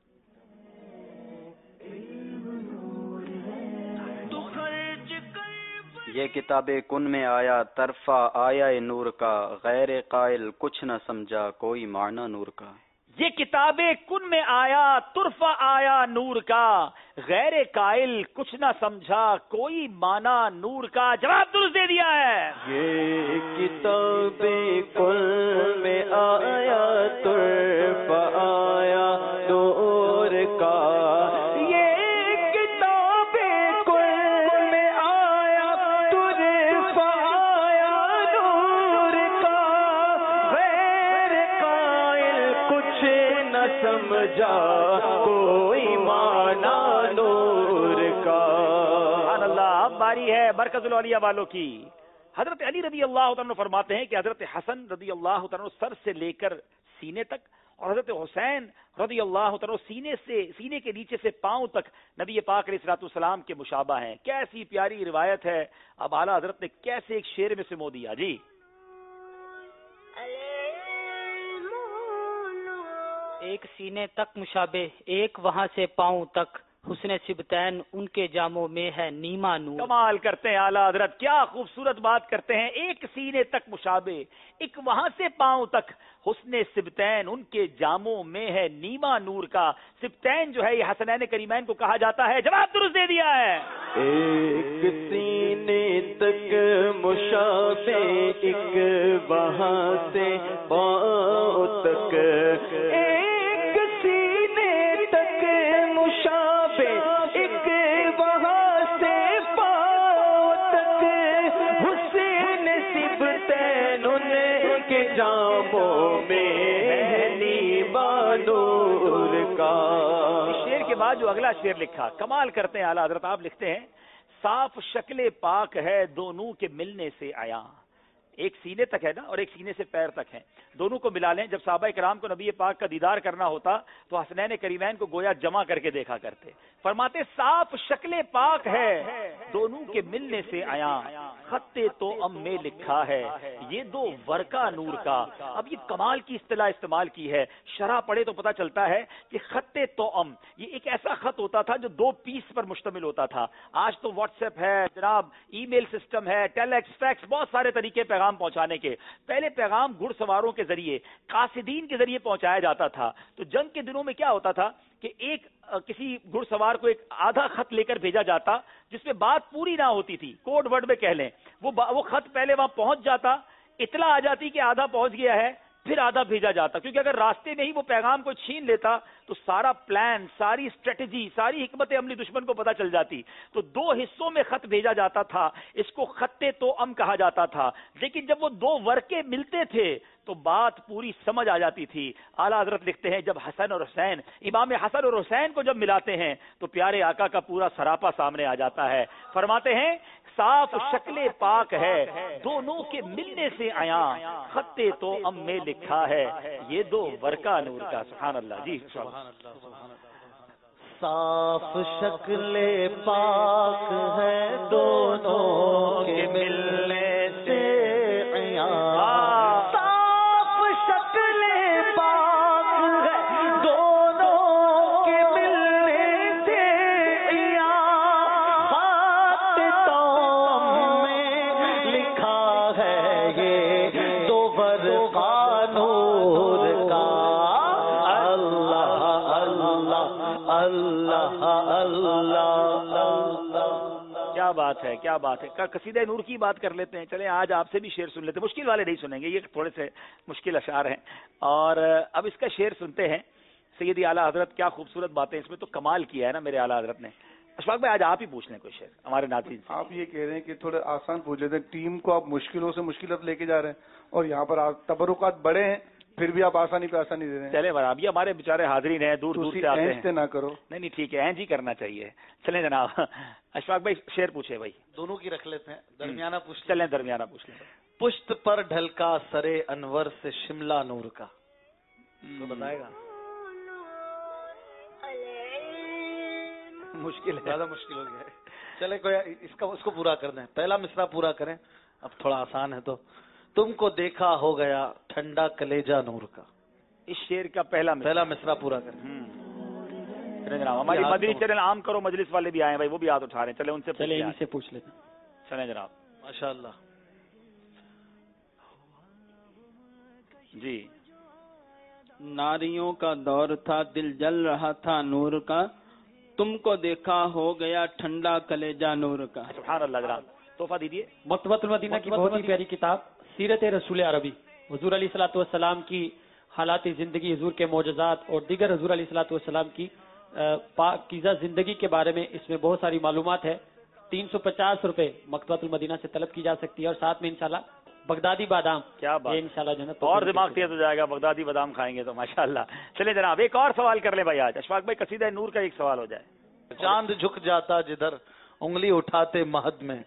یہ کتاب کن میں آیا طرفہ آیا نور کا، غیر قائل کچھ نہ سمجھا کوئی معنی نور کا. یہ کتاب کن میں آیا طرفہ آیا نور کا، غیر قائل کچھ نہ سمجھا کوئی معنی نور کا. جواب درست دے دیا ہے. یہ کتاب کن میں آیا طرفہ آیا نور کا، سمجھا کوئی معنی نور کا. سبحان اللہ. اب باری ہے مرکز العلیہ والوں کی. حضرت علی رضی اللہ عنہ فرماتے ہیں کہ حضرت حسن رضی اللہ عنہ سر سے لے کر سینے تک اور حضرت حسین رضی اللہ عنہ سینے کے نیچے سے پاؤں تک نبی پاک علیہ الصلوۃ والسلام کے مشابہ ہیں. کیسی پیاری روایت ہے. اب اعلیٰ حضرت نے کیسے ایک شعر میں سمو دیا. جی. ایک سینے تک مشابہ، ایک وہاں سے پاؤں تک، حسن سبتین ان کے جاموں میں ہے نیما نور. کمال کرتے ہیں اعلیٰ حضرت، کیا خوبصورت بات کرتے ہیں. ایک سینے تک مشابہ، ایک وہاں سے پاؤں تک، حسن سبتین ان کے جاموں میں ہے نیما نور کا. سبتین جو ہے یہ حسنین کریمین کو کہا جاتا ہے. جواب درست دے دیا ہے. ایک سینے تک مشابہ، ایک وہاں سے پاؤں تک، ایک سینے تک مشابہ، ایک وہاں سے پاؤں تک، حسن سبتین ان کے جاموں میں ہے نیما نور کا. شعر کے بعد جو اگلا شعر لکھا، کمال کرتے ہیں اعلیٰ حضرت. آپ لکھتے ہیں صاف شکل پاک ہے دونوں کے ملنے سے آیا. ایک سینے تک ہے نا اور ایک سینے سے پیر تک ہے، دونوں کو ملا لیں. جب صحابہ کرام کو نبی پاک کا دیدار کرنا ہوتا تو حسنین کریمین کو گویا جمع کر کے دیکھا کرتے. فرماتے صاف شکل پاک ہے دونوں کے ملنے سے آیا، خط تو ام میں لکھا ہے یہ دو ورقہ نور کا. اب یہ کمال کی اصطلاح استعمال کی ہے. شرح پڑھے تو پتہ چلتا ہے کہ خط تو ام یہ ایک ایسا خط ہوتا تھا جو 2 پیس پر مشتمل ہوتا تھا. آج تو واٹس ایپ ہے جناب، ای میل سسٹم ہے، ٹیلیکس، فیکس، بہت سارے طریقے پیغام پہنچانے کے. پہلے پیغام گھڑ سواروں کے ذریعے، قاصدین کے ذریعے پہنچایا جاتا تھا. تو جنگ کے دنوں میں کیا ہوتا تھا کہ ایک کسی گھڑ سوار کو ایک آدھا خط لے کر بھیجا جاتا جس میں بات پوری نہ ہوتی تھی، کوڈ ورڈ میں کہہ لیں. وہ خط پہلے وہاں پہنچ جاتا، اطلاع آ جاتی کہ آدھا پہنچ گیا ہے، پھر آدھا بھیجا جاتا. کیونکہ اگر راستے میں ہی وہ پیغام کو چھین لیتا تو سارا پلان، ساری اسٹریٹجی، ساری حکمت عملی دشمن کو پتہ چل جاتی. تو 2 حصوں میں خط بھیجا جاتا تھا. اس کو خط تو ام کہا جاتا تھا. لیکن جب وہ 2 ورقے ملتے تھے تو بات پوری سمجھ آ جاتی تھی. اعلیٰ حضرت لکھتے ہیں جب حسن اور حسین، امام حسن اور حسین کو جب ملاتے ہیں تو پیارے آقا کا پورا سراپا سامنے آ جاتا ہے. فرماتے ہیں صاف شکل پاک ہے دونوں کے ملنے سے آیا، خط تو ام میں لکھا ہے یہ دو ورقہ نور کا. سبحان اللہ. جی صاف شکل پاک ہے دونوں کے ملنے سے آیا، صاف شکل پاک ہے دونوں کے ملنے سے آیا، خط تو میں لکھا ہے یہ دو ورقہ نور کا. اللہ کیا بات ہے، کیا بات ہے. قصیدہ نور کی بات کر لیتے ہیں. چلیں آج آپ سے بھی شعر سن لیتے ہیں. مشکل والے نہیں سنیں گے، یہ تھوڑے سے مشکل اشعار ہیں. اور اب اس کا شعر سنتے ہیں. سیدی اعلیٰ حضرت کیا خوبصورت باتیں، اس میں تو کمال کیا ہے نا میرے اعلیٰ حضرت نے. اشفاق بھائی آج آپ ہی پوچھ لیں کوئی شعر ہمارے ناظرین سے. آپ یہ کہہ رہے ہیں کہ تھوڑے آسان پوچھ لیتے ہیں. ٹیم کو آپ مشکلوں سے مشکلات لے کے جا رہے ہیں اور یہاں پر آپ تبرکات بڑے ہیں، پھر بھی آپ آسانی پہ آسانی دے رہے ہیں. چلے برابر، یہ ہمارے بیچارے حاضرین ہیں، دور دور سے آتے ہیں. نہ کرو. نہیں ٹھیک ہے، اینج ہی کرنا چاہیے. چلیں جناب اشفاق بھائی شعر پوچھے. بھائی دونوں کی رکھ لیتے ہیں، درمیانہ پوچھ چلیں درمیانہ پوچھ لیں. پشت پر ڈھلکا سرے انور سے شملہ نور کا. تو بتائے گا مشکل ہے، زیادہ مشکل ہو گیا ہے. چلے کوئی اس کو پورا کر دیں. پہلا مصرع پورا کریں، اب تھوڑا آسان ہے. تو تم کو دیکھا ہو گیا ٹھنڈا کلیجہ نور کا. اس شعر کا پہلا مصرع پورا کریں. جناب ہماری مدنی چینل عام کرو مجلس والے بھی آئے ہیں بھائی، وہ بھی ہاتھ اٹھا رہے ہیں. چلے ان سے پوچھ لیتے ہیں. چلیں جناب. ماشاء اللہ. جی. ناریوں کا دور تھا دل جل رہا تھا نور کا، تم کو دیکھا ہو گیا ٹھنڈا کلیجہ نور کا. سبحان اللہ. جناب تحفہ دیجیے. مکتبۃ المدینہ کی بہت ہی پیاری کتاب سیرت رسول عربی، حضور علیہ الصلوۃ والسلام کی حالات زندگی، حضور کے معجزات اور دیگر حضور علیہ الصلوۃ والسلام کی پاکیزہ زندگی کے بارے میں اس میں بہت ساری معلومات ہے. 350 روپے مکتبۃ المدینہ سے طلب کی جا سکتی ہے اور ساتھ میں انشاءاللہ بغدادی بادام. کیا بات، انشاءاللہ جو ہے اور دماغ تیز ہو جائے گا بغدادی بادام کھائیں گے تو ماشاءاللہ. چلیں جناب ایک اور سوال کر لیں بھائی آج. اشفاق بھائی قصیدہ نور کا ایک سوال ہو جائے. چاند جھک جاتا جدھر انگلی اٹھاتے مہد میں.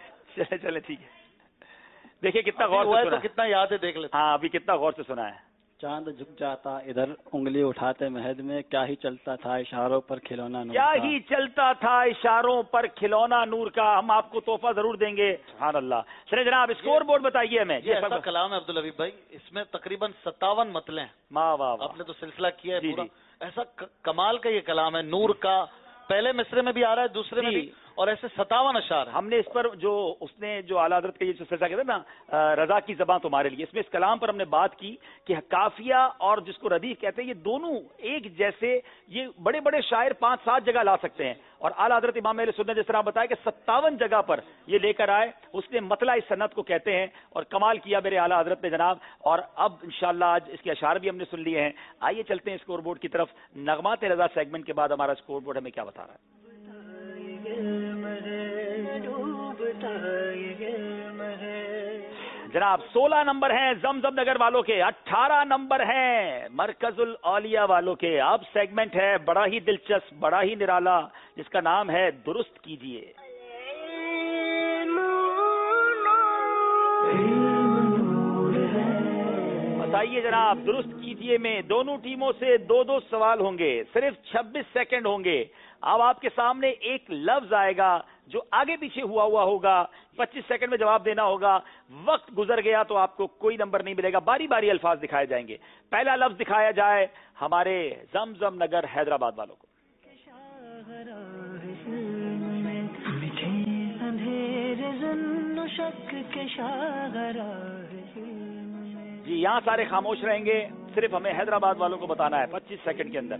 چلے ٹھیک ہے. دیکھیے کتنا غور سے سنا ہے. کتنا یاد ہے دیکھ لیتے. ہاں ابھی کتنا غور سے سنا ہے. چاند جھک جاتا ادھر انگلی اٹھاتے مہد میں، کیا ہی چلتا تھا اشاروں پر کھلونا نور کیا کا۔ ہی چلتا تھا اشاروں پر کھلونا نور کا. ہم آپ کو تحفہ ضرور دیں گے. سبحان اللہ. چلے جناب اسکور بورڈ بتائیے ہمیں. یہ ایسا کلام ہے عبدالحبیب بھائی، اس میں تقریباً 57 مطلع ہیں. واہ واہ، آپ نے تو سلسلہ کیا ہے جی پورا. جی. ایسا کمال کا یہ کلام ہے نور کا. پہلے مصرے میں بھی آ رہا ہے، دوسرے میں بھی، اور ایسے 57 اشعار ہیں. ہم نے اس پر جو اس نے جو اعلیٰ حضرت کا یہ سلسلہ کہتے ہیں نا رضا کی زباں تمہارے لیے، اس میں اس کلام پر ہم نے بات کی کہ قافیہ اور جس کو ردیف کہتے ہیں یہ دونوں ایک جیسے، یہ بڑے بڑے شاعر 5-7 جگہ لا سکتے ہیں، اور اعلیٰ حضرت امام اہل سنت جس طرح بتایا کہ 57 جگہ پر یہ لے کر آئے. اس نے مطلع اس سنت کو کہتے ہیں، اور کمال کیا میرے اعلیٰ حضرت نے جناب. اور اب انشاءاللہ آج اس کے اشعار بھی ہم نے سن لیے ہیں. آئیے چلتے ہیں اسکور بورڈ کی طرف. نغمات رضا سیگمنٹ کے بعد ہمارا اسکور بورڈ ہمیں کیا بتا رہا ہے. جناب 16 نمبر ہیں زمزم نگر والوں کے، 18 نمبر ہیں مرکز الاولیاء والوں کے. اب سیگمنٹ ہے بڑا ہی دلچسپ، بڑا ہی نرالا، جس کا نام ہے درست کیجئے. بتائیے جناب، درست کیجئے میں دونوں ٹیموں سے 2 سوال ہوں گے، صرف 26 سیکنڈ ہوں گے. اب آپ کے سامنے ایک لفظ آئے گا جو آگے پیچھے ہوا ہوگا، 25 سیکنڈ میں جواب دینا ہوگا. وقت گزر گیا تو آپ کو کوئی نمبر نہیں ملے گا. باری باری الفاظ دکھائے جائیں گے. پہلا لفظ دکھایا جائے ہمارے زمزم نگر حیدرآباد والوں کو. جی یہاں سارے خاموش رہیں گے، صرف ہمیں حیدرآباد والوں کو بتانا ہے 25 سیکنڈ کے اندر.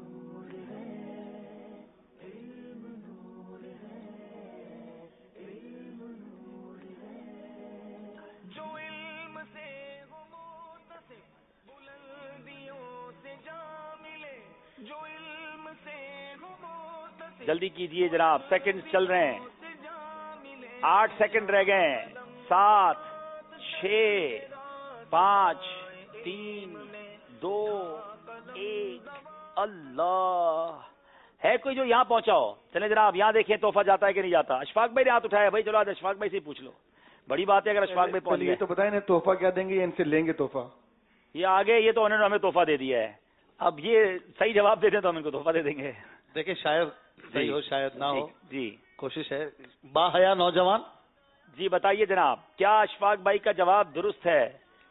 جلدی کیجئے جناب، سیکنڈ چل رہے ہیں. 8 سیکنڈ رہ گئے ہیں. 7 6 5 3 2 1. اللہ ہے کوئی جو یہاں پہنچا ہو؟ چلیں جناب یہاں دیکھیں تحفہ جاتا ہے کہ نہیں جاتا. اشفاق بھائی نے ہاتھ اٹھایا بھائی، چلو آج اشفاق بھائی سے پوچھ لو. بڑی بات ہے اگر اشفاق بھائی پہنچ گئے تو بتائیں نا تحفہ کیا دیں گے یا ان سے لیں گے تحفہ؟ یہ آگے، یہ تو انہوں نے ہمیں تحفہ دے دیا ہے. اب یہ صحیح جواب دے دیں تو ہم ان کو تحفہ دے دیں گے. دیکھیں شاید صحیح ہو شاید نہ ہو. جی کوشش ہے. باحیا نوجوان. جی بتائیے جناب، کیا اشفاق بھائی کا جواب درست ہے؟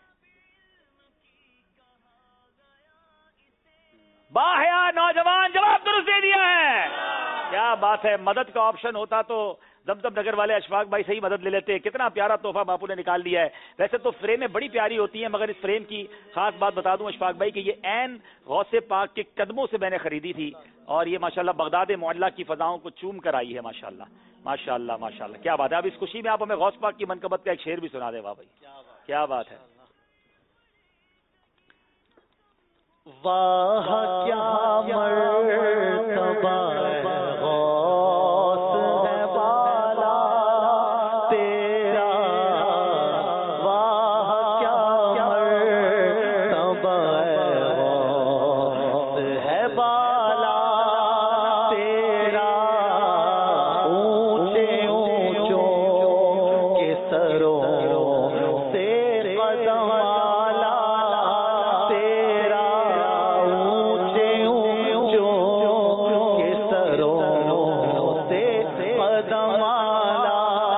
باحیا نوجوان جواب درست دے دیا ہے. کیا بات ہے. مدد کا آپشن ہوتا تو زمزم نگر والے اشفاق بھائی سے ہی مدد لے لیتے. کتنا پیارا تحفہ باپو نے نکال دیا ہے. ویسے تو فریمیں بڑی پیاری ہوتی ہیں، مگر اس فریم کی خاص بات بتا دوں اشفاق بھائی کہ یہ عین غوث پاک کے قدموں سے میں نے خریدی تھی، اور یہ ماشاءاللہ بغداد معلّہ کی فضاؤں کو چوم کر آئی ہے. ماشاءاللہ ماشاءاللہ ماشاءاللہ. کیا بات ہے. اب اس خوشی میں آپ ہمیں غوث پاک کی منقبت کا ایک شعر بھی سنا دیں. واہ بھائی کیا بات ہے. واہ کیا مرتبہ غوث ہے بالا تیرا، واہ کیا مرتبہ غوث ہے بالا تیرا، اونچے اونچوں کے سروں سے قدم آلا تیرا، اونچے اونچوں کے سروں سے قدم آلا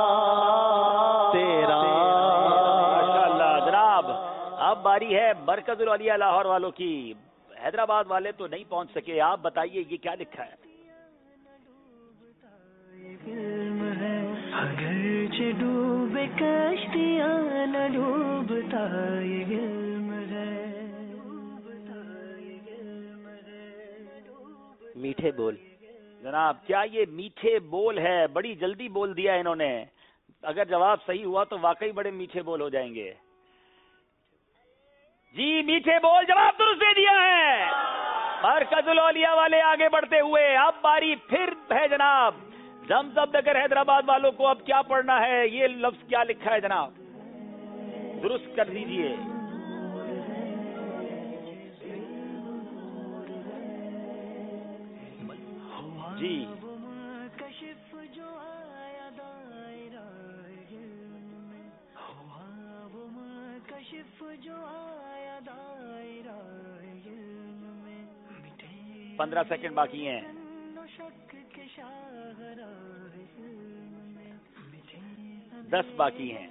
تیرا. ماشاءاللہ جناب. اب باری ہے مرکز الاولیاء لاہور والوں کی. حیدرآباد والے تو نہیں پہنچ سکے. آپ بتائیے یہ کیا لکھا ہے؟ اگرچہ ڈوبے کشتیاں نہ ڈوبتا یہ علم ہے. میٹھے بول. جناب کیا یہ میٹھے بول ہے؟ بڑی جلدی بول دیا انہوں نے. اگر جواب صحیح ہوا تو واقعی بڑے میٹھے بول ہو جائیں گے. جی میٹھے بول جواب درست دے دیا ہے. مرکز الاولیاء والے آگے بڑھتے ہوئے. اب باری پھر ہے جناب زمزم نگر حیدرآباد والوں کو. اب کیا پڑھنا ہے؟ یہ لفظ کیا لکھا ہے جناب؟ درست کر دیجئے. جی کشف جو آیا دائرہ علم میں، ہوا وہ کشف جو آیا دائرہ 15 सेकंड बाकी हैं। 10 बाकी हैं।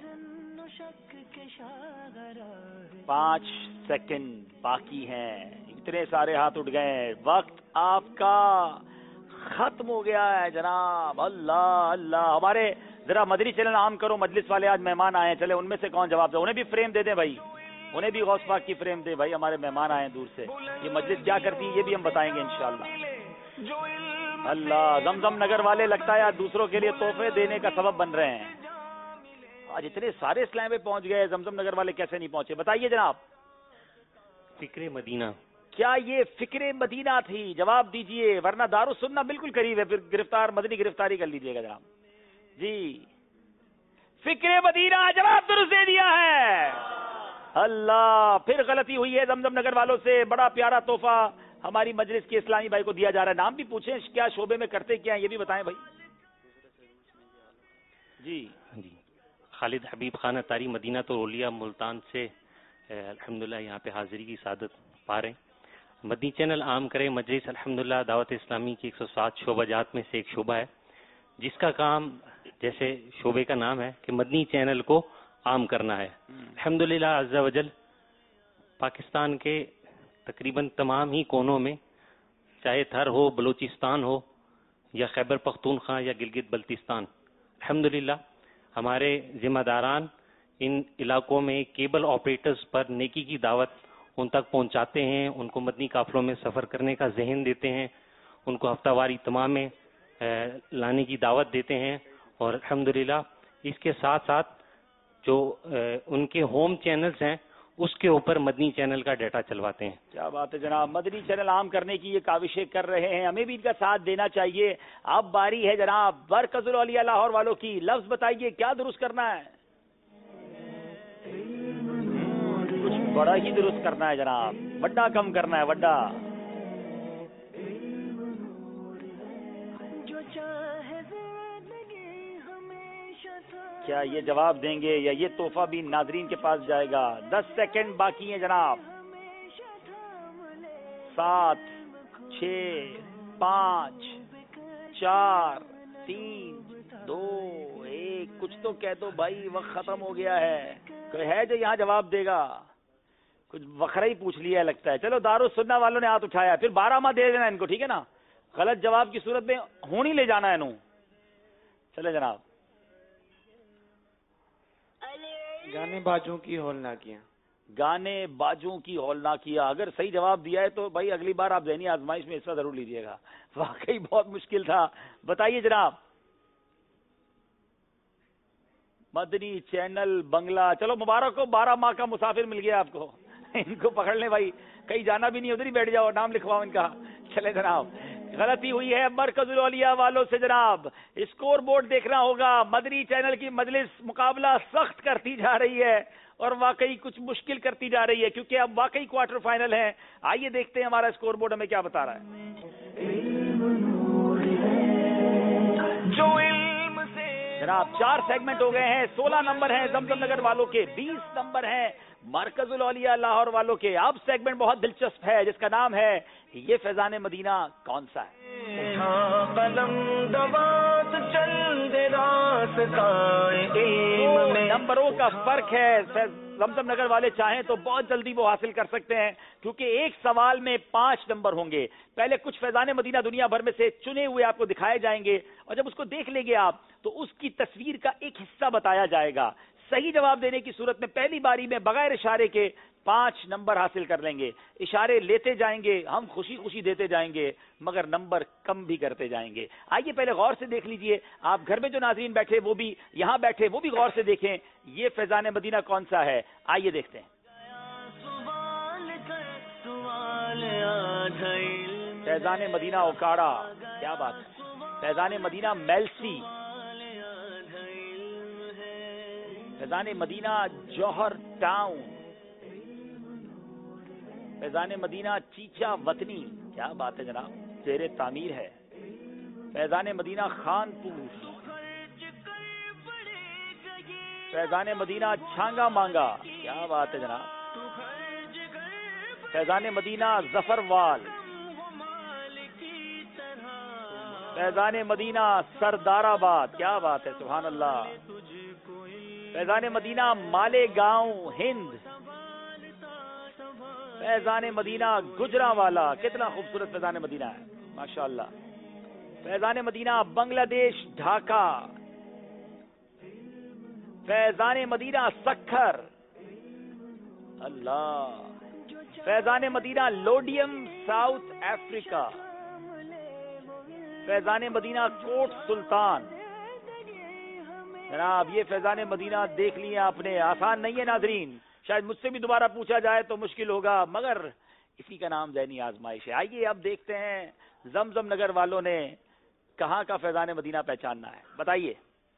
5 सेकंड बाकी हैं। इतने सारे हाथ उठ गए। वक्त आपका खत्म हो गया है जनाब। अल्लाह अल्लाह। हमारे जरा मदनी चैनल आम करो, मजलिस वाले आज मेहमान आए हैं, चले उनमें से कौन जवाब दे। उन्हें भी फ्रेम दे दें भाई, उन्हें भी गौस पाक की फ्रेम दे भाई। हमारे मेहमान आए हैं दूर से, ये मजलिस क्या करती है ये भी हम बताएंगे इंशाअल्लाह। अल्लाह। जमजम नगर वाले लगता है आज दूसरों के लिए तोहफे देने का सबब बन रहे हैं। आज इतने सारे इस्लाम में पहुंच गए, जमजम नगर वाले कैसे नहीं पहुंचे बताइए जनाब। फिक्रे मदीना, क्या ये फिक्रे मदीना थी? जवाब दीजिए, वरना दारुस सुन्ना बिल्कुल करीब है, फिर गिरफ्तार मदनी गिरफ्तारी कर लीजिएगा जनाब जी। फिक्रे मदीना जवाब दुरुस्त दे दिया है। अल्लाह। फिर गलती हुई है जमजम नगर वालों से। बड़ा प्यारा तोहफा हमारी मजलिस के इस्लामी भाई को दिया जा रहा है। नाम भी पूछें, क्या शोबे में करते क्या है ये भी बताएं भाई जी। जी खालिद हबीब खान अतारी मदीना तो ओलिया मुल्तान से अल्हम्दुलिल्लाह यहाँ पे हाजिरी की सादत पा रहे हैं। मदनी चैनल आम करे मजलिस अल्हम्दुलिल्लाह दावत इस्लामी की 107 शोबाजात में से एक शोबा है, जिसका काम जैसे शोबे का नाम है कि मदनी चैनल को आम करना है। अल्हम्दुलिल्लाह अज़्ज़ा वजल पाकिस्तान के तकरीबन तमाम ही कोनों में, चाहे थर हो, बलूचिस्तान हो या खैबर पख्तूनख्वा या गिलगित बल्तिस्तान, अल्हम्दुलिल्लाह हमारे जिम्मेदारान इन इलाकों में केबल ऑपरेटर्स पर नेकी की दावत उन तक पहुंचाते हैं, उनको मदनी काफिलों में सफ़र करने का जहन देते हैं, उनको हफ्तावारी तमाम में लाने की दावत देते हैं। और अल्हम्दुलिल्लाह इसके साथ साथ जो उनके होम चैनल्स हैं उसके ऊपर मदनी चैनल का डाटा चलवाते हैं। क्या बात है जनाब। मदनी चैनल आम करने की ये काविशें कर रहे हैं, हमें भी इनका साथ देना चाहिए। अब बारी है जनाब बरकजुल औलिया लाहौर वालों की। लफ्ज बताइए क्या दुरुस्त करना है? कुछ बड़ा ही दुरुस्त करना है जनाब, वड्डा कम करना है, वड्डा। क्या ये जवाब देंगे या ये तोहफा भी नाजरीन के पास जाएगा? 10 सेकंड बाकी हैं जनाब। 7 6 5 4 3 2 1। कुछ तो कह दो भाई, वक्त खत्म हो गया है। कोई है जो यहाँ जवाब देगा? कुछ वखरा ही पूछ लिया लगता है। चलो दारुस सुन्ना वालों ने हाथ उठाया, फिर 12 माह दे देना इनको, ठीक है ना? गलत जवाब की सूरत में होनी ले जाना है इन्हों। चले जनाब। गाने बाजों की हौलनाकियां। गाने बाजों की हौलनाकियां। अगर सही जवाब दिया है तो भाई अगली बार आप ज़हनी आजमाइश में हिस्सा जरूर लीजिएगा। वाकई बहुत मुश्किल था। बताइए जनाब। मदनी चैनल बंगला। चलो मुबारक हो, 12 माह का मुसाफिर मिल गया आपको। इनको पकड़ ले भाई, कहीं जाना भी नहीं, उधर ही बैठ जाओ, नाम लिखवाओ इनका। चले जनाब। गलती हुई है मरकजुल औलिया वालों से जनाब। स्कोर बोर्ड देखना होगा। मदनी चैनल की मजलिस मुकाबला सख्त करती जा रही है और वाकई कुछ मुश्किल करती जा रही है, क्योंकि अब वाकई क्वार्टर फाइनल है। आइए देखते हैं हमारा स्कोर बोर्ड हमें क्या बता रहा है। जनाब 4 सेगमेंट हो गए हैं। 16 नंबर हैं जमजम नगर वालों के, 20 नंबर हैं मरकजुल औलिया लाहौर वालों के। अब सेगमेंट बहुत दिलचस्प है जिसका नाम है ये फैजान मदीना कौन सा है। नंबरों का फर्क है। जमजम नगर वाले चाहें तो बहुत जल्दी वो हासिल कर सकते हैं, क्योंकि एक सवाल में 5 नंबर होंगे। पहले कुछ फैजान मदीना दुनिया भर में से चुने हुए आपको दिखाए जाएंगे, और जब उसको देख लेंगे आप तो उसकी तस्वीर का एक हिस्सा बताया जाएगा। सही जवाब देने की सूरत में पहली बारी में बगैर इशारे के 5 नंबर हासिल कर लेंगे। इशारे लेते जाएंगे, हम खुशी खुशी देते जाएंगे, मगर नंबर कम भी करते जाएंगे। आइए पहले गौर से देख लीजिए, आप घर में जो नाज़रीन बैठे वो भी, यहाँ बैठे वो भी गौर से देखें ये फैजान मदीना कौन सा है। आइए देखते हैं। फैजान मदीना ओकाड़ा, क्या बात है। फैजान मदीना मेलसी, फैजान मदीना जौहर टाउन, फैजान मदीना चीचा वतनी, क्या बात है जनाब, जेरे तामीर है। फैजान मदीना खानपुर, फैजान मदीना छांगा मांगा, क्या बात है जनाब। फैजान मदीना जफरवाल, فیضان مدینہ سردار آباد، کیا بات ہے، سبحان اللہ. فیضان مدینہ مالیگاؤں ہند. فیضان مدینہ گجرانوالا، کتنا خوبصورت فیضان مدینہ ہے ماشاءاللہ. فیضان مدینہ بنگلہ دیش ڈھاکہ. فیضان مدینہ سکھر، اللہ. فیضان مدینہ لوڈیم ساؤتھ افریقہ. فیضان مدینہ کوٹ سلطان. جناب یہ فیضان مدینہ دیکھ لیے آپ نے، آسان نہیں ہے ناظرین. شاید مجھ سے بھی دوبارہ پوچھا جائے تو مشکل ہوگا، مگر اسی کا نام ذہنی آزمائش ہے. آئیے اب دیکھتے ہیں زمزم نگر والوں نے کہاں کا فیضان مدینہ پہچاننا ہے، بتائیے.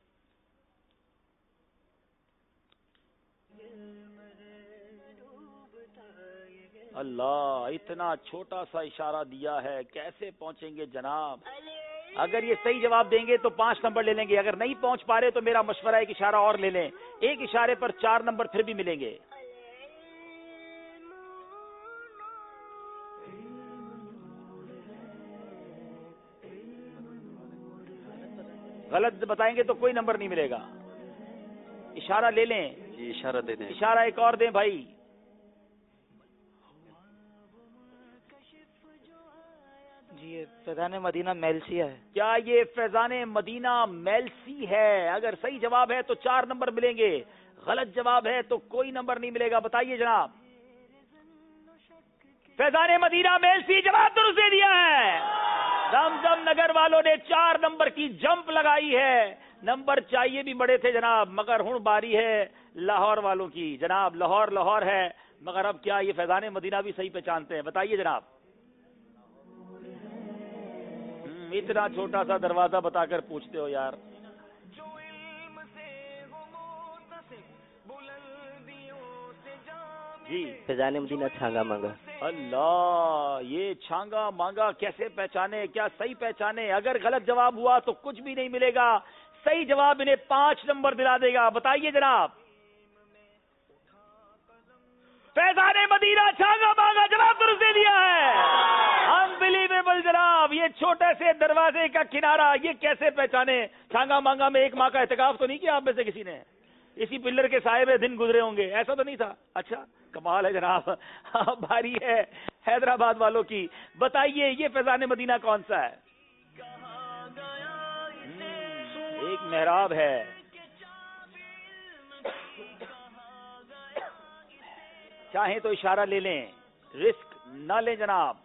اللہ، اتنا چھوٹا سا اشارہ دیا ہے، کیسے پہنچیں گے جناب؟ اگر یہ صحیح جواب دیں گے تو 5 نمبر لے لیں گے، اگر نہیں پہنچ پا رہے تو میرا مشورہ ہے ایک اشارہ اور لے لیں. ایک اشارے پر 4 نمبر پھر بھی ملیں گے. غلط بتائیں گے تو کوئی نمبر نہیں ملے گا. اشارہ لے لیں. جی اشارہ دے دیں. اشارہ ایک اور دیں بھائی. جی یہ فیضان مدینہ میلسیا ہے. کیا یہ فیضان مدینہ میلسی ہے؟ اگر صحیح جواب ہے تو 4 نمبر ملیں گے، غلط جواب ہے تو کوئی نمبر نہیں ملے گا. بتائیے جناب. فیضان مدینہ میلسی جواب درست دے دیا ہے. زمزم نگر والوں نے 4 نمبر کی جمپ لگائی ہے. نمبر چاہیے بھی بڑے تھے جناب، مگر ہن باری ہے لاہور والوں کی. جناب لاہور ہے، مگر اب کیا یہ فیضان مدینہ بھی صحیح پہچانتے ہیں؟ بتائیے جناب. اتنا چھوٹا سا دروازہ بتا کر پوچھتے ہو یار. جی فیضان مدینہ چھانگا مانگا. اللہ، یہ چھانگا مانگا کیسے پہچانے؟ کیا صحیح پہچانے؟ اگر غلط جواب ہوا تو کچھ بھی نہیں ملے گا، صحیح جواب انہیں 5 نمبر دلا دے گا. بتائیے جناب. فیضان مدینہ چھانگا مانگا جواب درست دے دیا ہے. انبلیویبل جناب، یہ چھوٹے سے دروازے کا کنارہ یہ کیسے پہچانے؟ چھانگا مانگا میں 1 ماہ کا اعتکاف تو نہیں کیا آپ میں سے کسی نے؟ اسی پلر کے سائے میں دن گزرے ہوں گے، ایسا تو نہیں تھا؟ اچھا کمال ہے جناب. بھاری ہے حیدرآباد والوں کی. بتائیے یہ فیضان مدینہ کون سا ہے؟ ایک محراب ہے. چاہیں تو اشارہ لے لیں، رسک نہ لیں جناب.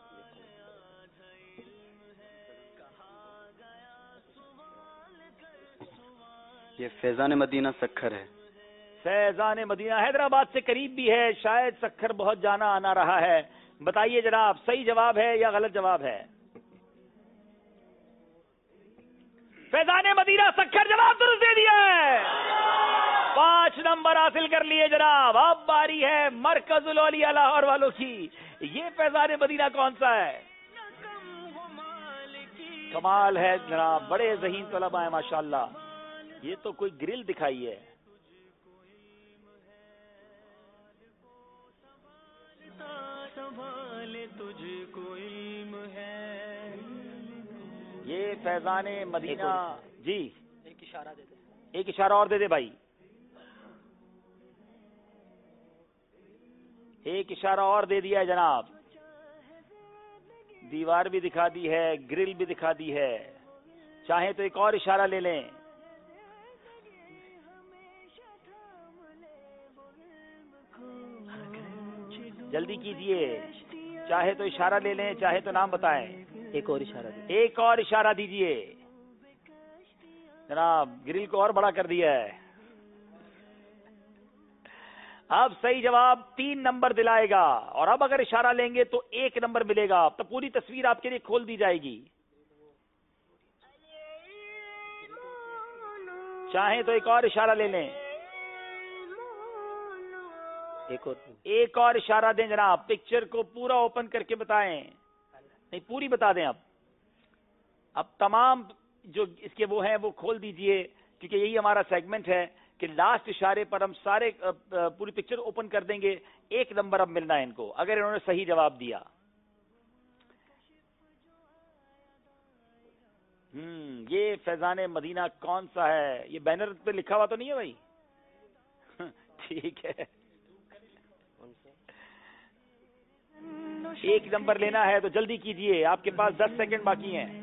یہ فیضان مدینہ سکھر ہے. فیضان مدینہ حیدرآباد سے قریب بھی ہے، شاید سکھر بہت جانا آنا رہا ہے. بتائیے جناب صحیح جواب ہے یا غلط جواب ہے؟ فیضان مدینہ سکھر جواب درست دے دیا ہے. 5 نمبر حاصل کر لیے جناب. اب باری ہے مرکز الاولیاء لاہور والوں کی. یہ فیضان مدینہ کون سا ہے؟ کمال ہے جناب، بڑے ذہین طلباء ہیں ماشاءاللہ. یہ تو کوئی گرل دکھائی ہے. یہ فیضان مدینہ. جی ایک اشارہ دے دے. ایک اشارہ اور دے دے بھائی. ایک اشارہ اور دے دیا ہے جناب. دیوار بھی دکھا دی ہے، گرل بھی دکھا دی ہے. چاہیں تو ایک اور اشارہ لے لیں. جلدی کیجئے، چاہے تو اشارہ لے لیں، چاہے تو نام بتائیں. ایک اور اشارہ دیں. ایک اور اشارہ دیجئے جناب. گرل کو اور بڑا کر دیا ہے. اب صحیح جواب 3 نمبر دلائے گا، اور اب اگر اشارہ لیں گے تو 1 نمبر ملے گا. تو پوری تصویر آپ کے لیے کھول دی جائے گی. چاہیں تو ایک اور اشارہ لے لیں. ایک اور اشارہ دیں جناب. پکچر کو پورا اوپن کر کے بتائیں. نہیں پوری بتا دیں. اب تمام جو اس کے وہ ہیں وہ کھول دیجئے، کیونکہ یہی ہمارا سیگمنٹ ہے کہ لاسٹ اشارے پر ہم سارے پوری پکچر اوپن کر دیں گے. 1 نمبر اب ملنا ہے ان کو اگر انہوں نے صحیح جواب دیا. یہ فیضان مدینہ کون سا ہے؟ یہ بینر پہ لکھا ہوا تو نہیں ہے بھائی؟ ٹھیک ہے، ایک نمبر لینا ہے تو جلدی کیجئے، آپ کے پاس 10 سیکنڈ باقی ہیں۔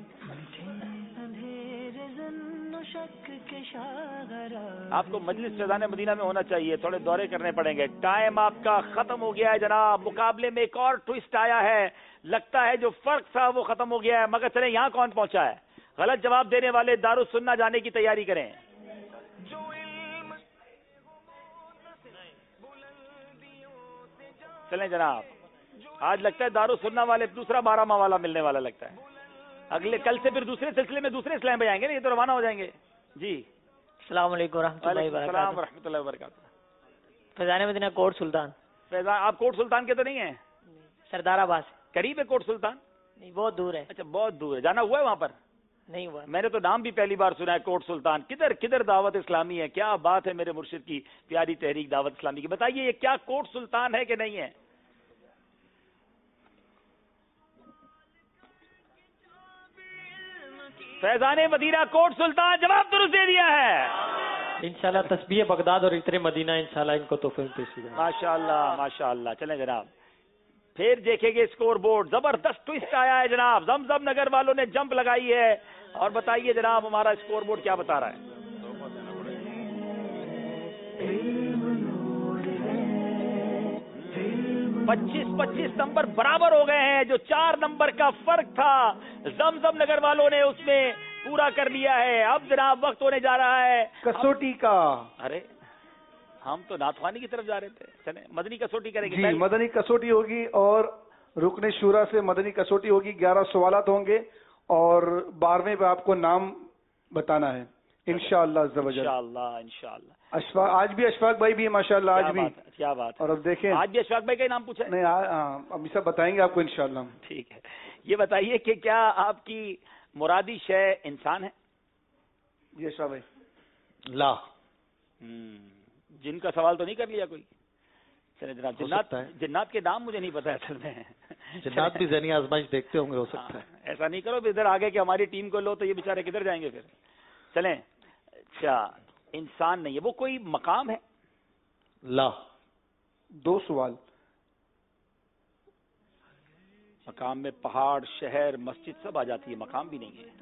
آپ کو مجلس فیضان مدینہ میں ہونا چاہیے، تھوڑے دورے کرنے پڑیں گے۔ ٹائم آپ کا ختم ہو گیا ہے جناب، مقابلے میں ایک اور ٹوئسٹ آیا ہے، لگتا ہے جو فرق تھا وہ ختم ہو گیا ہے، مگر چلیں یہاں کون پہنچا ہے؟ غلط جواب دینے والے دارالسنہ جانے کی تیاری کریں۔ چلیں جناب، آج لگتا ہے دارالسنہ والے دوسرا 12 ماہ والا ملنے والا لگتا ہے۔ اگلے کل سے پھر دوسرے سلسلے میں دوسرے اسلام پہ آئیں گے نا، یہ تو روانہ ہو جائیں گے۔ جی السلام علیکم ورحمۃ اللہ السلام ورحمۃ اللہ وبرکاتہ۔ فیضان مدینہ کوٹ سلطان۔ فیضان، آپ کوٹ سلطان کے تو نہیں ہیں؟ سردار آباد قریب ہے کوٹ سلطان؟ نہیں، بہت دور ہے۔ اچھا بہت دور ہے، جانا ہوا ہے وہاں پر؟ نہیں ہوا۔ میں نے تو نام بھی پہلی بار سنا ہے کوٹ سلطان۔ کدھر کدھر دعوت اسلامی ہے، کیا بات ہے میرے مرشد کی پیاری تحریک دعوت اسلامی کی۔ بتائیے یہ کیا کوٹ سلطان ہے کہ نہیں ہے؟ فیضان مدینہ کوٹ سلطان، جواب درست دے دیا ہے۔ انشاءاللہ تسبیح بغداد اور عطر مدینہ انشاءاللہ ان کو تحفے میں پیش کیا جائے گا۔ ماشاءاللہ ماشاءاللہ۔ چلیں جناب، پھر دیکھیں گے اسکور بورڈ، زبردست ٹوئسٹ آیا ہے جناب، زمزم نگر والوں نے جمپ لگائی ہے۔ اور بتائیے جناب ہمارا اسکور بورڈ کیا بتا رہا ہے؟ 25 نمبر برابر ہو گئے ہیں، جو 4 نمبر کا فرق تھا زمزم نگر والوں نے اس میں پورا کر لیا ہے۔ اب جناب وقت ہونے جا رہا ہے کسوٹی کا۔ ارے ہم تو ناتوانی کی طرف جا رہے تھے، چلیں مدنی کسوٹی کریں گے۔ جی مدنی کسوٹی ہوگی اور رکن شورا سے مدنی کسوٹی ہوگی، 11 سوالات ہوں گے اور 12ویں پہ آپ کو نام بتانا ہے انشاءاللہ عز و جل۔ انشاءاللہ۔ آج بھی اشفاق بھائی بھی ماشاءاللہ، آج بھی کیا بات ہے۔ اور اب دیکھیں آج بھی اشفاق بھائی کا نام پوچھا ہے؟ نہیں، ابھی سب بتائیں گے آپ کو انشاءاللہ۔ ٹھیک ہے، یہ بتائیے کہ کیا آپ کی مرادی شے انسان ہے؟ جی اشفاق بھائی۔ لا۔ جن کا سوال تو نہیں کر لیا کوئی؟ چلے جناب، جنات کے نام مجھے نہیں پتا اصل میں۔ جنات بھی ذہنی آزمائش دیکھتے ہوں گے، ہو سکتا ہے۔ ایسا نہیں کرو ادھر آگے کہ ہماری ٹیم کو لو تو یہ بیچارے کدھر جائیں گے پھر۔ چلیں، اچھا انسان نہیں ہے، وہ کوئی مقام ہے؟ لا۔ 2 سوال۔ مقام میں پہاڑ، شہر، مسجد سب آ جاتی ہے، مقام بھی نہیں ہے۔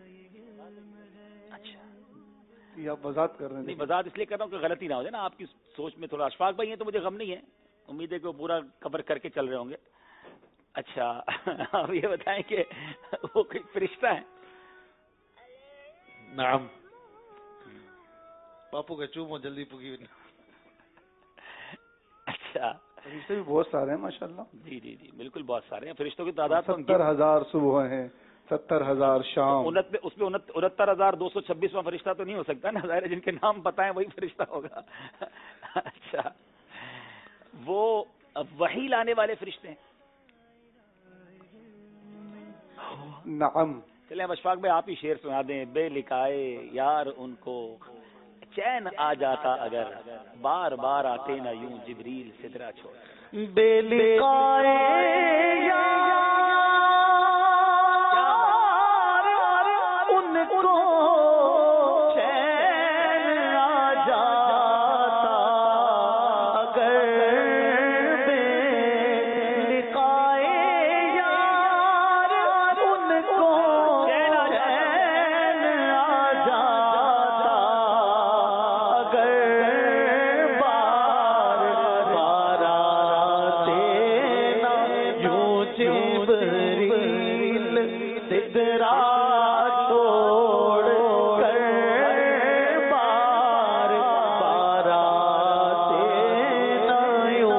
اچھا یہ آپ وضاحت کر رہے ہیں؟ نہیں، وضاحت اس لیے کر رہا ہوں کہ غلطی نہ ہو جائے نا آپ کی سوچ میں تھوڑا۔ اشفاق بھائی ہیں تو مجھے غم نہیں ہے، امید ہے کہ وہ پورا کور کر کے چل رہے ہوں گے۔ اچھا آپ یہ بتائیں کہ وہ کوئی فرشتہ ہے؟ نعم۔ پاپو کا چومو جلدی پوگی۔ اچھا، فرشتے بھی بہت سارے ہیں ماشاءاللہ۔ جی جی جی بالکل، بہت سارے ہیں فرشتوں کی تعداد 70,000 صبح ہیں، 70,000 شام۔ اس پہ 69,226واں فرشتہ تو نہیں ہو سکتا نا، ظاہر ہے جن کے نام پتہ ہیں وہی فرشتہ ہوگا۔ اچھا، وہ وحی لانے والے فرشتے ہیں؟ نعم۔ چلیں اب اشفاق بھائی آپ ہی شعر سنا دیں۔ بے لکھائے یار ان کو چین آ جاتا اگر، بار بار آتے نہ یوں جبریل سدرا چھوڑ۔ بے لکھائے یار ان کو چین آ جاتا اگر، بے لکھائے یار ان کو چین آ جاتا اگر، بار بار آتے نہ یوں جبریل سدرا چھوڑ کر، بار بار آتے نہ یوں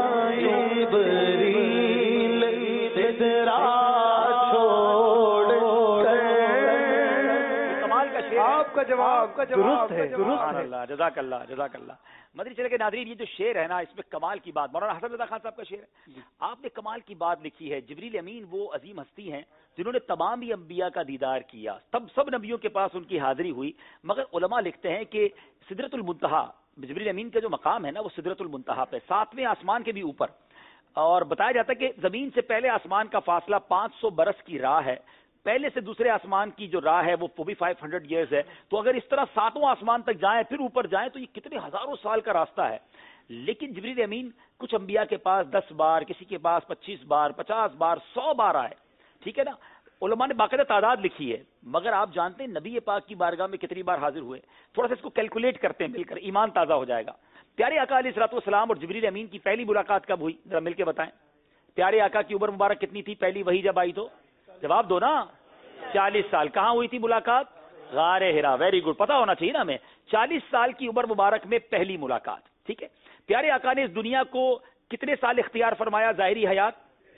جبریل سدرا چھوڑ کر۔ کمال کا شعر، آپ کا جواب درست ہے، درست ہے۔ اللہ، جزاک اللہ، جزاک اللہ۔ مدنی چینل کے ناظرین، یہ جو شعر ہے نا اس میں کمال کی بات، مولانا حسن رضا خان صاحب کا شعر ہے، آپ نے کمال کی بات لکھی ہے۔ جبریل امین وہ عظیم ہستی ہیں جنہوں نے تمام ہی انبیاء کا دیدار کیا، سب نبیوں کے پاس ان کی حاضری ہوئی، مگر علماء لکھتے ہیں کہ سدرۃ المنتہا، جبریل امین کا جو مقام ہے نا وہ سدرۃ المنتہا پہ 7ویں آسمان کے بھی اوپر، اور بتایا جاتا ہے کہ زمین سے پہلے آسمان کا فاصلہ 500 برس کی راہ ہے، پہلے سے دوسرے آسمان کی جو راہ ہے وہ بھی 500 ایئرز ہے. تو اگر اس طرح 7واں آسمان تک جائیں پھر اوپر جائیں تو یہ کتنے ہزاروں سال کا راستہ ہے. لیکن جبریل امین کچھ انبیاء کے پاس 10 بار, کسی کے پاس 25 بار, 50 بار, 100 بار آئے. ٹھیک ہے نا, علماء نے باقاعدہ تعداد لکھی ہے. مگر آپ جانتے ہیں نبی پاک کی بارگاہ میں کتنی بار حاضر ہوئے؟ تھوڑا سا اس کو کیلکولیٹ کرتے ہیں مل کر, ایمان تازہ ہو جائے گا. پیارے آقا علیہ الصلوۃ والسلام اور جبریل امین کی پہلی ملاقات کب ہوئی؟ ذرا مل کے بتائیں. پیارے آقا کی عمر مبارک کتنی تھی پہلی وحی جب آئی؟ تو جواب دو نا. 40 سال. کہاں ہوئی تھی ملاقات؟ غار ہرا. ویری گڈ, پتا ہونا چاہیے نا ہمیں. 40 سال کی عمر مبارک میں پہلی ملاقات. ٹھیک ہے. پیارے آقا نے اس دنیا کو کتنے سال اختیار فرمایا ظاہری حیات؟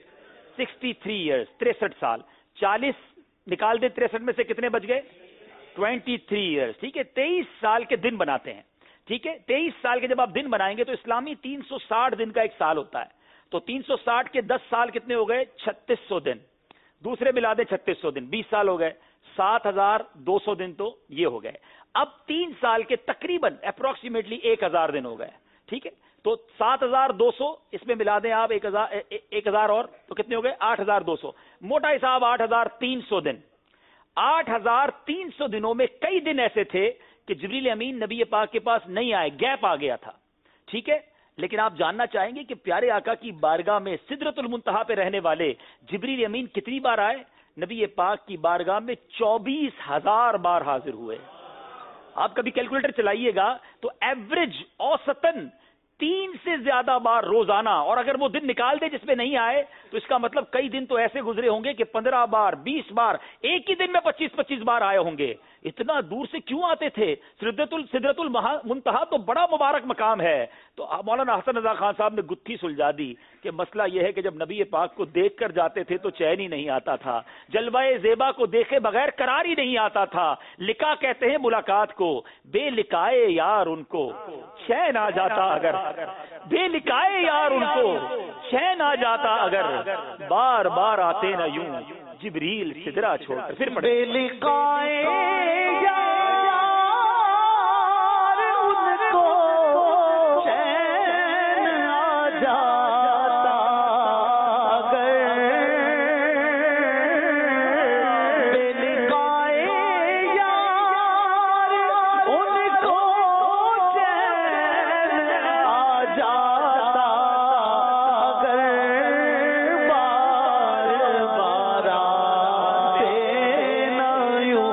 63 ایئرز, 63 سال. 40 نکال دیں 63 میں سے کتنے بچ گئے؟ 23 ایئرز. ٹھیک ہے, 23 سال کے دن بناتے ہیں. ٹھیک ہے, 23 سال کے جب آپ دن بنائیں گے تو اسلامی 360 دن کا ایک سال ہوتا ہے. تو 360 کے 10 سال کتنے ہو گئے؟ 3600 دن. دوسرے ملا دیں 3600 دن, 20 سال ہو گئے. 7200 دن تو یہ ہو گئے. اب 3 سال کے تقریباً اپروکسیمیٹلی 1000 دن ہو گئے. ٹھیک ہے, تو 7200 اس میں ملا دیں آپ 1000 اور تو کتنے ہو گئے؟ 8200. موٹا حساب 8300 دن. 8300 دنوں میں کئی دن ایسے تھے کہ جبریل امین نبی پاک کے پاس نہیں آئے, گیپ آ گیا تھا. ٹھیک ہے, لیکن آپ جاننا چاہیں گے کہ پیارے آقا کی بارگاہ میں سدرۃ المنتہا پہ رہنے والے جبریل امین کتنی بار آئے؟ نبی پاک کی بارگاہ میں 24,000 بار حاضر ہوئے. آپ کبھی کیلکولیٹر چلائیے گا تو ایوریج اوسطن 3 سے زیادہ بار روزانہ. اور اگر وہ دن نکال دے جس میں نہیں آئے تو اس کا مطلب کئی دن تو ایسے گزرے ہوں گے کہ 15 بار 20 بار ایک ہی دن میں 25 بار آئے ہوں گے. اتنا دور سے کیوں آتے تھے؟ سدرۃ المنتہا تو بڑا مبارک مقام ہے. تو مولانا حسن رضا خان صاحب نے گتھی سلجھا دی کہ مسئلہ یہ ہے کہ جب نبی پاک کو دیکھ کر جاتے تھے تو چین ہی نہیں آتا تھا, جلوہ زیبا کو دیکھے بغیر قرار ہی نہیں آتا تھا. لقا کہتے ہیں ملاقات کو, بے لقائے یار ان کو چین آ جاتا اگر, بے لقائے یار ان کو چین آ جاتا اگر, بار بار آتے نہ یوں جبریل سدرا چھوڑ کر. پھر پڑھیں. بے لقائے یار ان کو چین آ جاتا اگر, بے لقائے یار ان کو چین آ جاتا اگر, بار بار آتے نہ یوں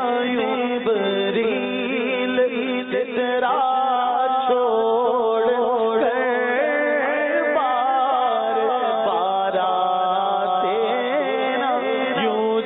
جبریل سدرا چھوڑ کر, بار بار آتے نہ یوں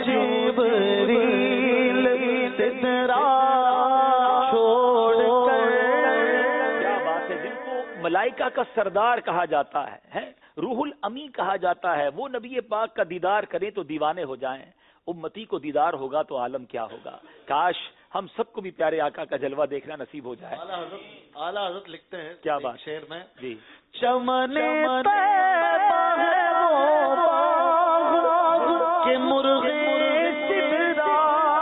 جبریل سدرا چھوڑ کر. کیا بات ہے, جن کو ملائکہ کا سردار کہا جاتا ہے, روح الامی کہا جاتا ہے, وہ نبی پاک کا دیدار کریں تو دیوانے ہو جائیں. امتی کو دیدار ہوگا تو عالم کیا ہوگا. کاش ہم سب کو بھی پیارے آقا کا جلوہ دیکھنا نصیب ہو جائے. اعلیٰ حضرت لکھتے ہیں کیا ایک بات شعر میں, جی, چمن طیبہ ہے وہ باغ کہ مرغے سدرا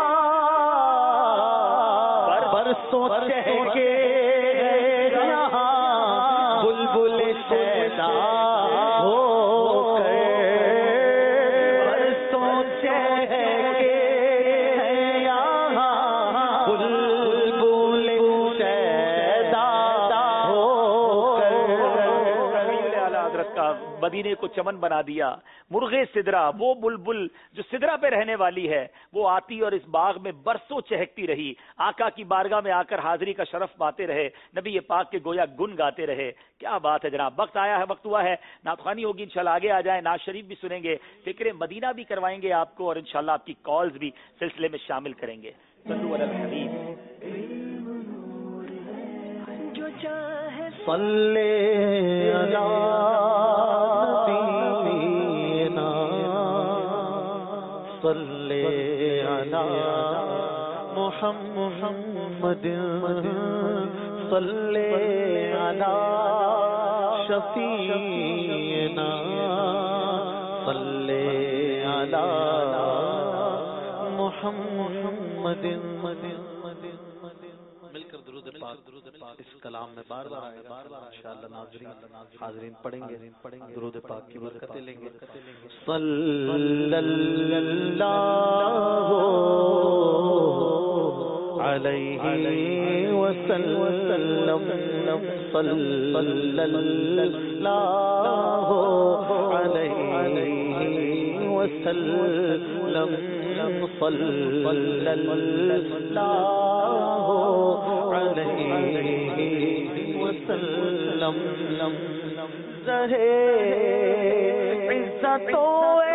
برسوں چہکے یہاں بلبل شیدا ہو کر, برسوں چہکے یہاں بلبل شیدا ہو کر. اعلیٰ حضرت کا مدینے کو چمن بنا دیا. مرغے سدرا, وہ بلبل جو سدرا پہ رہنے والی ہے, وہ آتی اور اس باغ میں برسوں چہکتی رہی. آقا کی بارگاہ میں آ کر حاضری کا شرف پاتے رہے, نبی پاک کے گویا گن گاتے رہے. کیا بات ہے جناب. وقت آیا ہے, وقت ہوا ہے, نعت خوانی ہوگی انشاءاللہ, آگے آ جائیں, نعت شریف بھی سنیں گے, فکر مدینہ بھی کروائیں گے آپ کو, اور انشاءاللہ آپ کی کالز بھی سلسلے میں شامل کریں گے. صلو علی الحبیب. جو چاہے صلی علی نبینا صلی علی محمد صلی علی شفیعنا صلی علی محمد. مل کر درود پاک اس کلام میں بار بار آئے گا انشاءاللہ حاضرین پڑھیں گے درود پاک کی برکتیں لیں گے. صلی اللہ علیہ وسلم صلی اللہ علیہ وسلم صلی اللہ علیہ وسلم رہے عزت و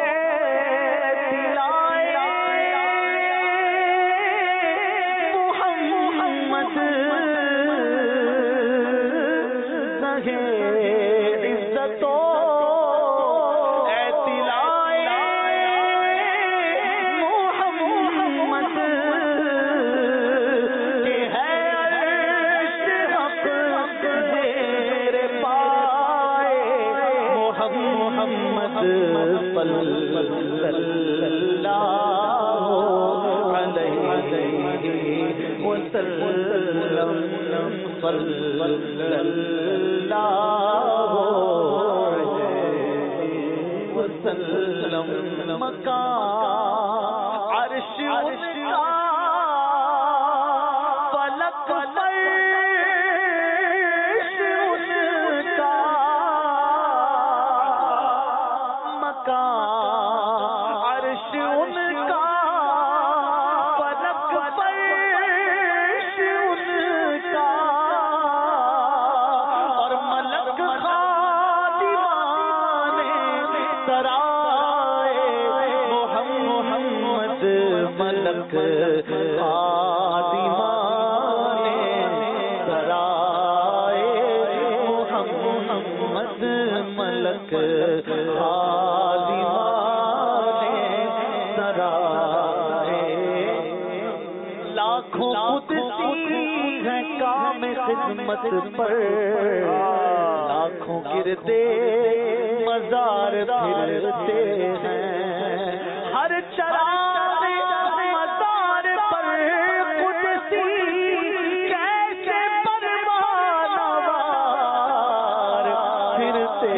پر لاکھوں گرتے مزار پھرتے ہیں ہر چراغ مزار پر قدسی کیسے پروانہ وار پھرتے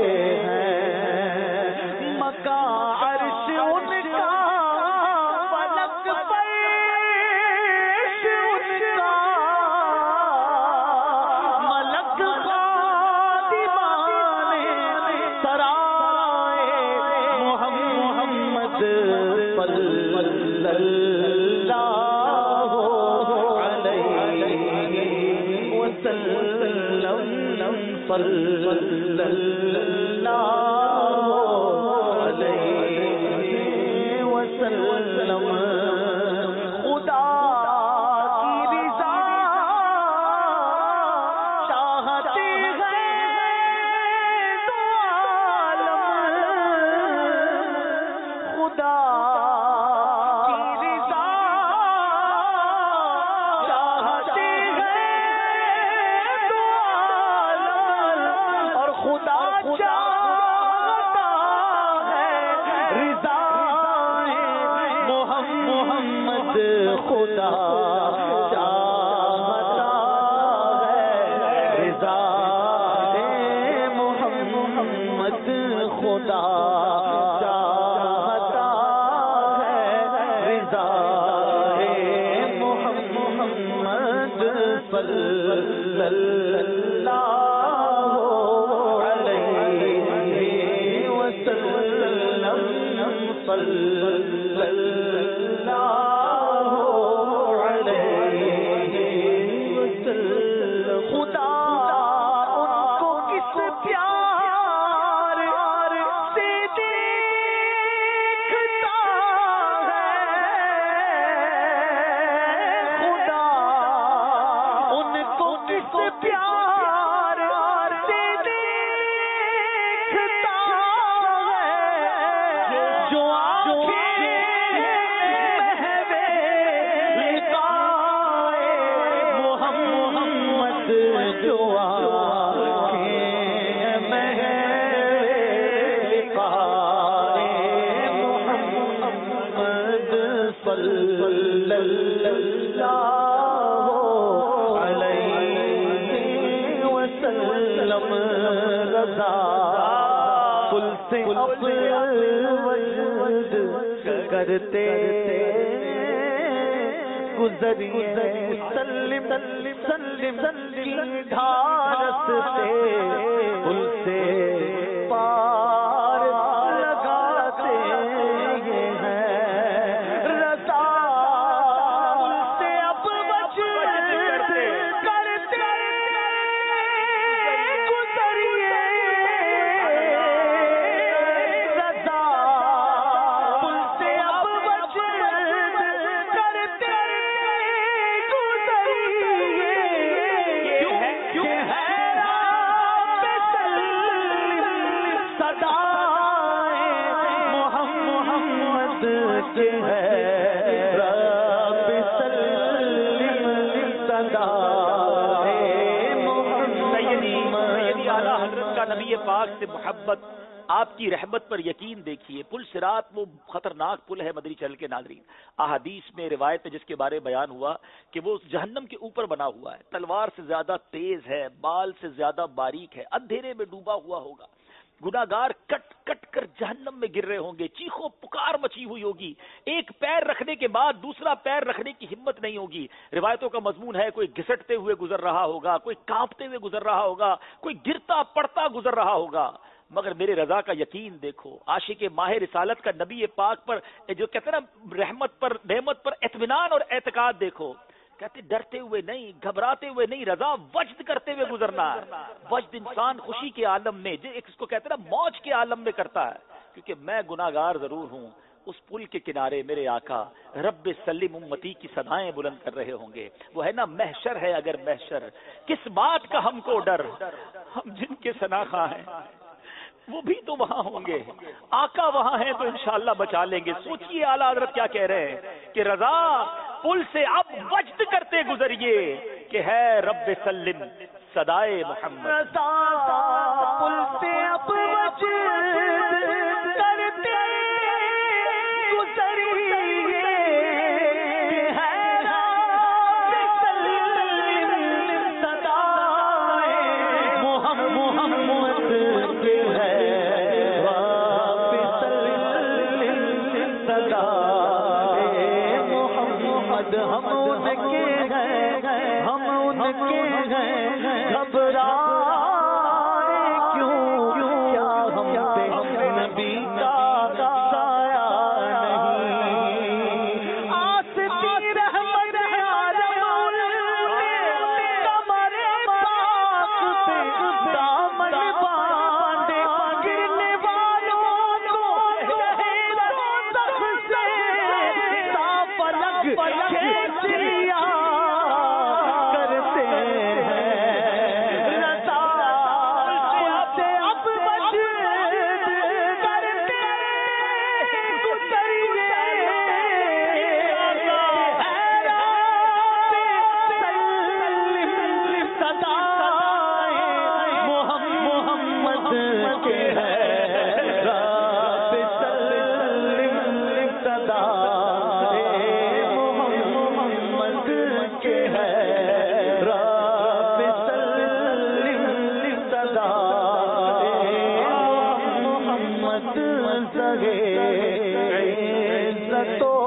ہیں مکان عرش ان کا فلک پر صلی اللہ علیہ رضا پل سے وجود کرتے گزریے سلم سلم کی ڈھارس سے پل سے پار لگاتے یہ ہیں رضا پل سے اب وجود کرتے گزریے رضا پل سے اب وجود کرتے نبی پاک سے محبت، آپ کی رحمت پر یقین دیکھیے. پل صراط وہ خطرناک پل ہے مدنی چینل کے ناظرین. احادیث میں روایت میں جس کے بارے بیان ہوا کہ وہ جہنم کے اوپر بنا ہوا ہے، تلوار سے زیادہ تیز ہے، بال سے زیادہ باریک ہے، اندھیرے میں ڈوبا ہوا ہوگا. گناہگار کٹ کٹ کر جہنم میں گر رہے ہوں گے، چیخو پکار مچی ہوئی ہوگی، ایک پیر رکھنے کے بعد دوسرا پیر رکھنے کی ہمت نہیں ہوگی. روایتوں کا مضمون ہے کوئی گھسٹتے ہوئے گزر رہا ہوگا، کوئی کانپتے ہوئے گزر رہا ہوگا، کوئی گرتا پڑتا گزر رہا ہوگا. مگر میرے رضا کا یقین دیکھو، عاشق ماہ رسالت کا نبی پاک پر جو کہتے ہیں نا رحمت پر نعمت پر اطمینان اور اعتقاد دیکھو. کہتے ڈرتے ہوئے نہیں، گھبراتے ہوئے نہیں، رضا وجد کرتے ہوئے گزرنا ہے. وجد انسان خوشی کے عالم میں، جو اس کو کہتے ہیں نا موج کے عالم میں کرتا ہے. کیونکہ میں گناہگار ضرور ہوں، اس پل کے کنارے میرے آقا رب سلم امتی کی صدائیں بلند کر رہے ہوں گے. وہ ہے نا محشر ہے اگر محشر، کس بات کا ہم کو ڈر، ہم جن کے شناخواں ہیں وہ بھی تو وہاں ہوں گے. آقا وہاں ہیں تو انشاءاللہ بچا لیں گے. سوچئے اعلیٰ حضرت کیا کہہ رہے ہیں کہ رضا پل سے اب وجد کرتے گزریے کہ ہے رب سلم صدائے محمد. رضا پل سے اب وجد کرتے گزریے کہ ہے رب سلم صدائے محمد کے ہے رب سلم صدائے محمد. ہم ان کے ہیں، ہم ان کے ہیں، گھبرائے کیوں کیا ہم پہ نبی کا سایہ نہیں. آستی رحمت عالم کمر پاک پہ دامن باندھے گرنے والوں کو کہے دوزخ سے تا فلک کھینچ لیا کرتے ہیں. رضا پل سے اب وجد کرتے گزریے سلم صدائے محمد کے ہے رب سلم صدائے محمد کے ہے رب سلم صدائے محمد زہے عزت و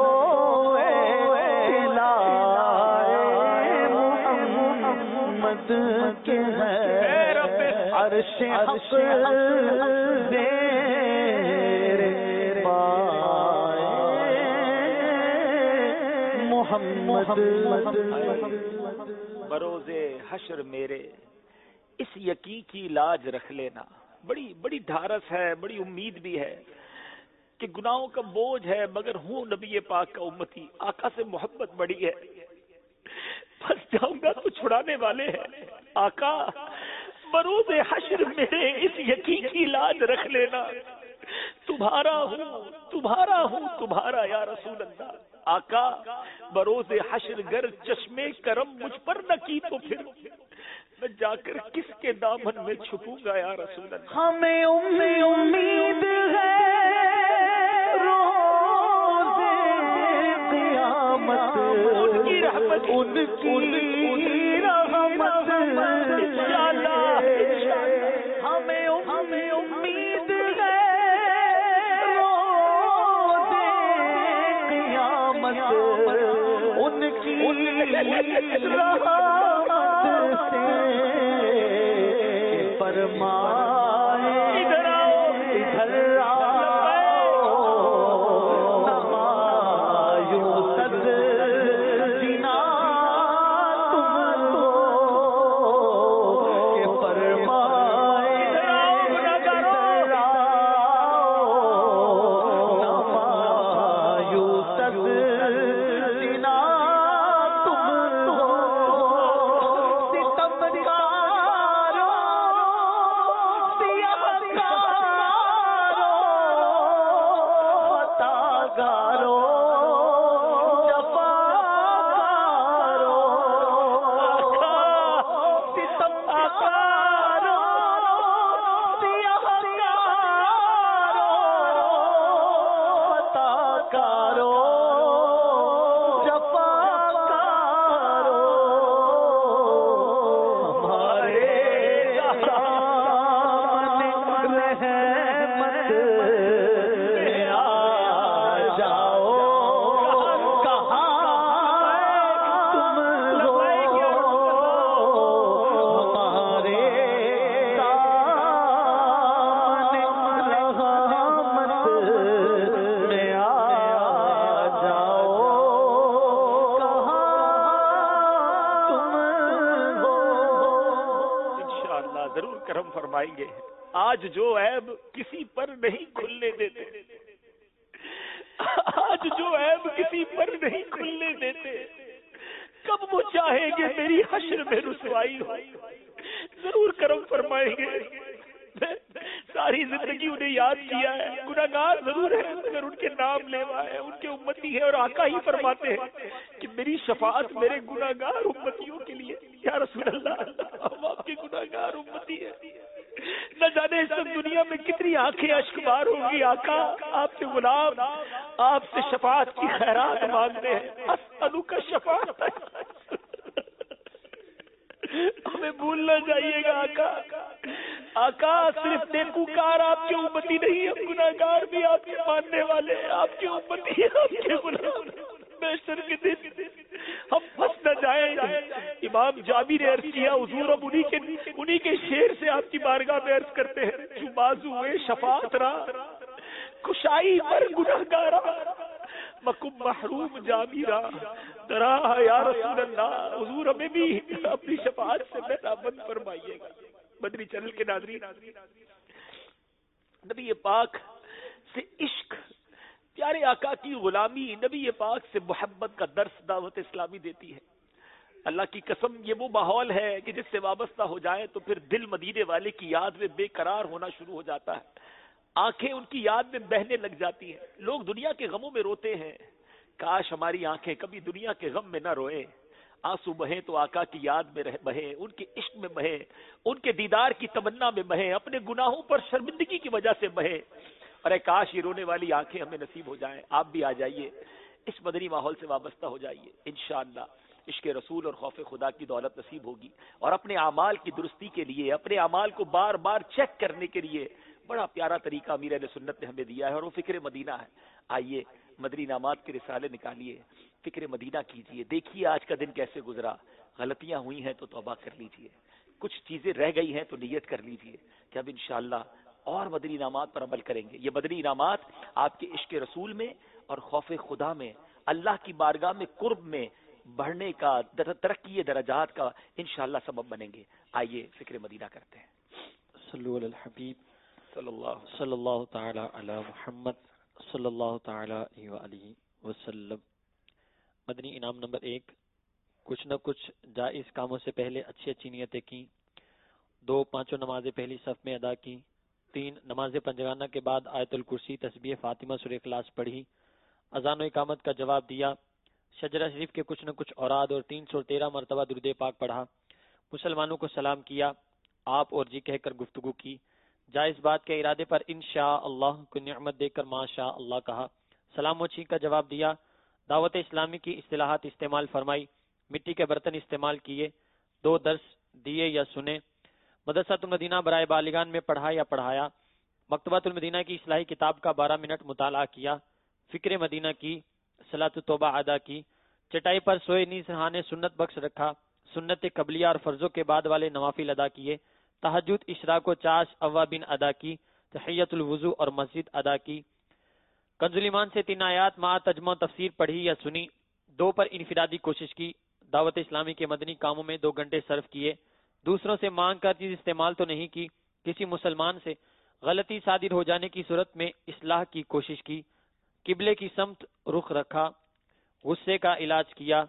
اطلاع محمد کے ہے عرش حق زیر پائے محمد. بروز حشر میرے اس یقین کی لاج رکھ لینا. بڑی بڑی ڈھارس ہے، بڑی امید بھی ہے کہ گناہوں کا بوجھ ہے مگر ہوں نبی پاک کا امتی. آقا سے محبت بڑی ہے، پھنس جاؤں گا تو چھڑانے والے ہیں. آقا بروز حشر میرے اس یقین کی لاج رکھ لینا، تمہارا ہوں تمہارا ہوں تمہارا یا رسول اللہ. آقا بروز حشر گر چشمے کرم مجھ پر نہ کی تو پھر میں جا کر کس کے دامن میں چھپوں گا یا رسول اللہ. ہمیں امید ہے روز قیامت ان کی رحمت انشاءاللہ. ہمیں امید آج جو عیب کسی پر نہیں کھلنے دیتے، آج جو عیب کسی پر نہیں کھلنے دیتے، کب وہ چاہیں گے میری حشر میں رسوائی ہو، ضرور کرم فرمائیں گے۔ ساری زندگی انہیں یاد کیا ہے، گناہگار ضرور ہے مگر ان کے نام لیوا ہے، ان کے امتی ہے، اور آقا ہی فرماتے ہیں کہ میری شفاعت میرے گناہگار امتیوں کے لیے۔ یا رسول اللہ، ہم آپ کے گناہگار امتی ہیں، نہ جانے اس دنیا میں کتنی آنکھیں اشک بار ہوں گی۔ آقا آپ سے غلام آپ سے شفاعت کی خیرات مانگتے ہیں، اسألک شفاعت، ہمیں بھولنا چاہیے گا آقا۔ آقا صرف نیکوکار آپ کے امتی نہیں، ہم گناہگار بھی آپ کے ماننے والے، آپ کے امتی، آپ کے غلام، محشر کے دن ہم پھنس نہ جائیں۔ امام جابر نے عرض کیا حضور اب انہی کے شعر سے آپ کی بارگاہ میں عرض کرتے ہیں، جو بازو ہوئے شفاعت را کشائی پر گناہگارا، مکم محروم جابرا درا یا رسول اللہ۔ حضور ہمیں بھی اپنی شفاعت سے بہرامند فرمائیے گا۔ مدنی چینل کے ناظرین، نبی پاک سے عشق، پیارے آقا کی غلامی، نبی پاک سے محبت کا درس دعوت اسلامی دیتی ہے۔ اللہ کی قسم یہ وہ ماحول ہے کہ جس سے وابستہ ہو جائے تو پھر دل مدینے والے کی یاد میں بے قرار ہونا شروع ہو جاتا ہے، آنکھیں ان کی یاد میں بہنے لگ جاتی ہیں۔ لوگ دنیا کے غموں میں روتے ہیں، کاش ہماری آنکھیں کبھی دنیا کے غم میں نہ روئیں، آنسو بہیں تو آقا کی یاد میں بہیں، ان کے عشق میں بہیں، ان کے دیدار کی تمنا میں بہیں، اپنے گناہوں پر شرمندگی کی وجہ سے بہیں۔ اور اے کاش یہ رونے والی آنکھیں ہمیں نصیب ہو جائیں۔ آپ بھی آ جائیے، اس مدنی ماحول سے وابستہ ہو جائیے، انشاءاللہ عشق رسول اور خوف خدا کی دولت نصیب ہوگی، اور اپنے اعمال کی درستی کے لیے، اپنے اعمال کو بار بار چیک کرنے کے لیے بڑا پیارا طریقہ امیر اہل سنت نے ہمیں دیا ہے، اور وہ فکر مدینہ ہے۔ آئیے مدنی انعامات کے رسالے نکالیے، فکر مدینہ کیجیے، دیکھیے آج کا دن کیسے گزرا، غلطیاں ہوئی ہیں تو توبہ کر لیجیے، کچھ چیزیں رہ گئی ہیں تو نیت کر لیجیے کہ اب انشاءاللہ اور مدنی انعامات پر عمل کریں گے۔ یہ مدنی انعامات آپ کے عشق رسول میں اور خوف خدا میں، اللہ کی بارگاہ میں قرب میں بڑھنے کا، ترقی درجات کا انشاءاللہ سبب بنیں گے۔ آئیے فکر مدینہ کرتے ہیں۔ صلو علی الحبیب صلی اللہ تعالی علی محمد صلی اللہ تعالی علیہ وآلہ وسلم۔ مدنی انعام نمبر 1، کچھ نہ کچھ جائز کاموں سے پہلے اچھی اچھی نیتیں کی۔ 2، 5 نمازیں پہلی صف میں ادا کی۔ 3، نماز پنجگانہ کے بعد آیت الکرسی، تسبیح فاطمہ، سورہ اخلاص پڑھی۔ اذان و اقامت کا جواب دیا۔ شجرہ شریف کے کچھ نہ کچھ اوراد اور 313 مرتبہ درود پاک پڑھا۔ مسلمانوں کو سلام کیا، آپ اور جی کہہ کر گفتگو کی۔ جائز بات کے ارادے پر انشاءاللہ کو نعمت دے کر ماشاء اللہ کہا۔ سلام و چھینک کا جواب دیا۔ دعوت اسلامی کی اصطلاحات استعمال فرمائی۔ مٹی کے برتن استعمال کیے۔ 2 درس دیے یا سنے۔ مدرسۃ المدینہ برائے بالغان میں پڑھا یا پڑھایا۔ مکتبۃ المدینہ کی اصلاحی کتاب کا 12 منٹ مطالعہ کیا۔ فکر مدینہ کی، صلاۃ التوبہ ادا کی۔ چٹائی پر سوئے نیز رہانے سنت بخش رکھا، سنت قبلیہ اور فرضوں کے بعد والے نوافل ادا کیے، تہجد، اشراق و چاش اوابین ادا کی، تحیت الوضو اور مسجد ادا کی، کنز ایمان سے 3 آیات مع ترجمہ و تفسیر پڑھی یا سنی، 2 پر انفرادی کوشش کی، دعوت اسلامی کے مدنی کاموں میں 2 گھنٹے صرف کیے، دوسروں سے مانگ کر چیز استعمال تو نہیں کی، کسی مسلمان سے غلطی صادر ہو جانے کی صورت میں اصلاح کی کوشش کی، قبلے کی سمت رخ رکھا، غصے کا علاج کیا،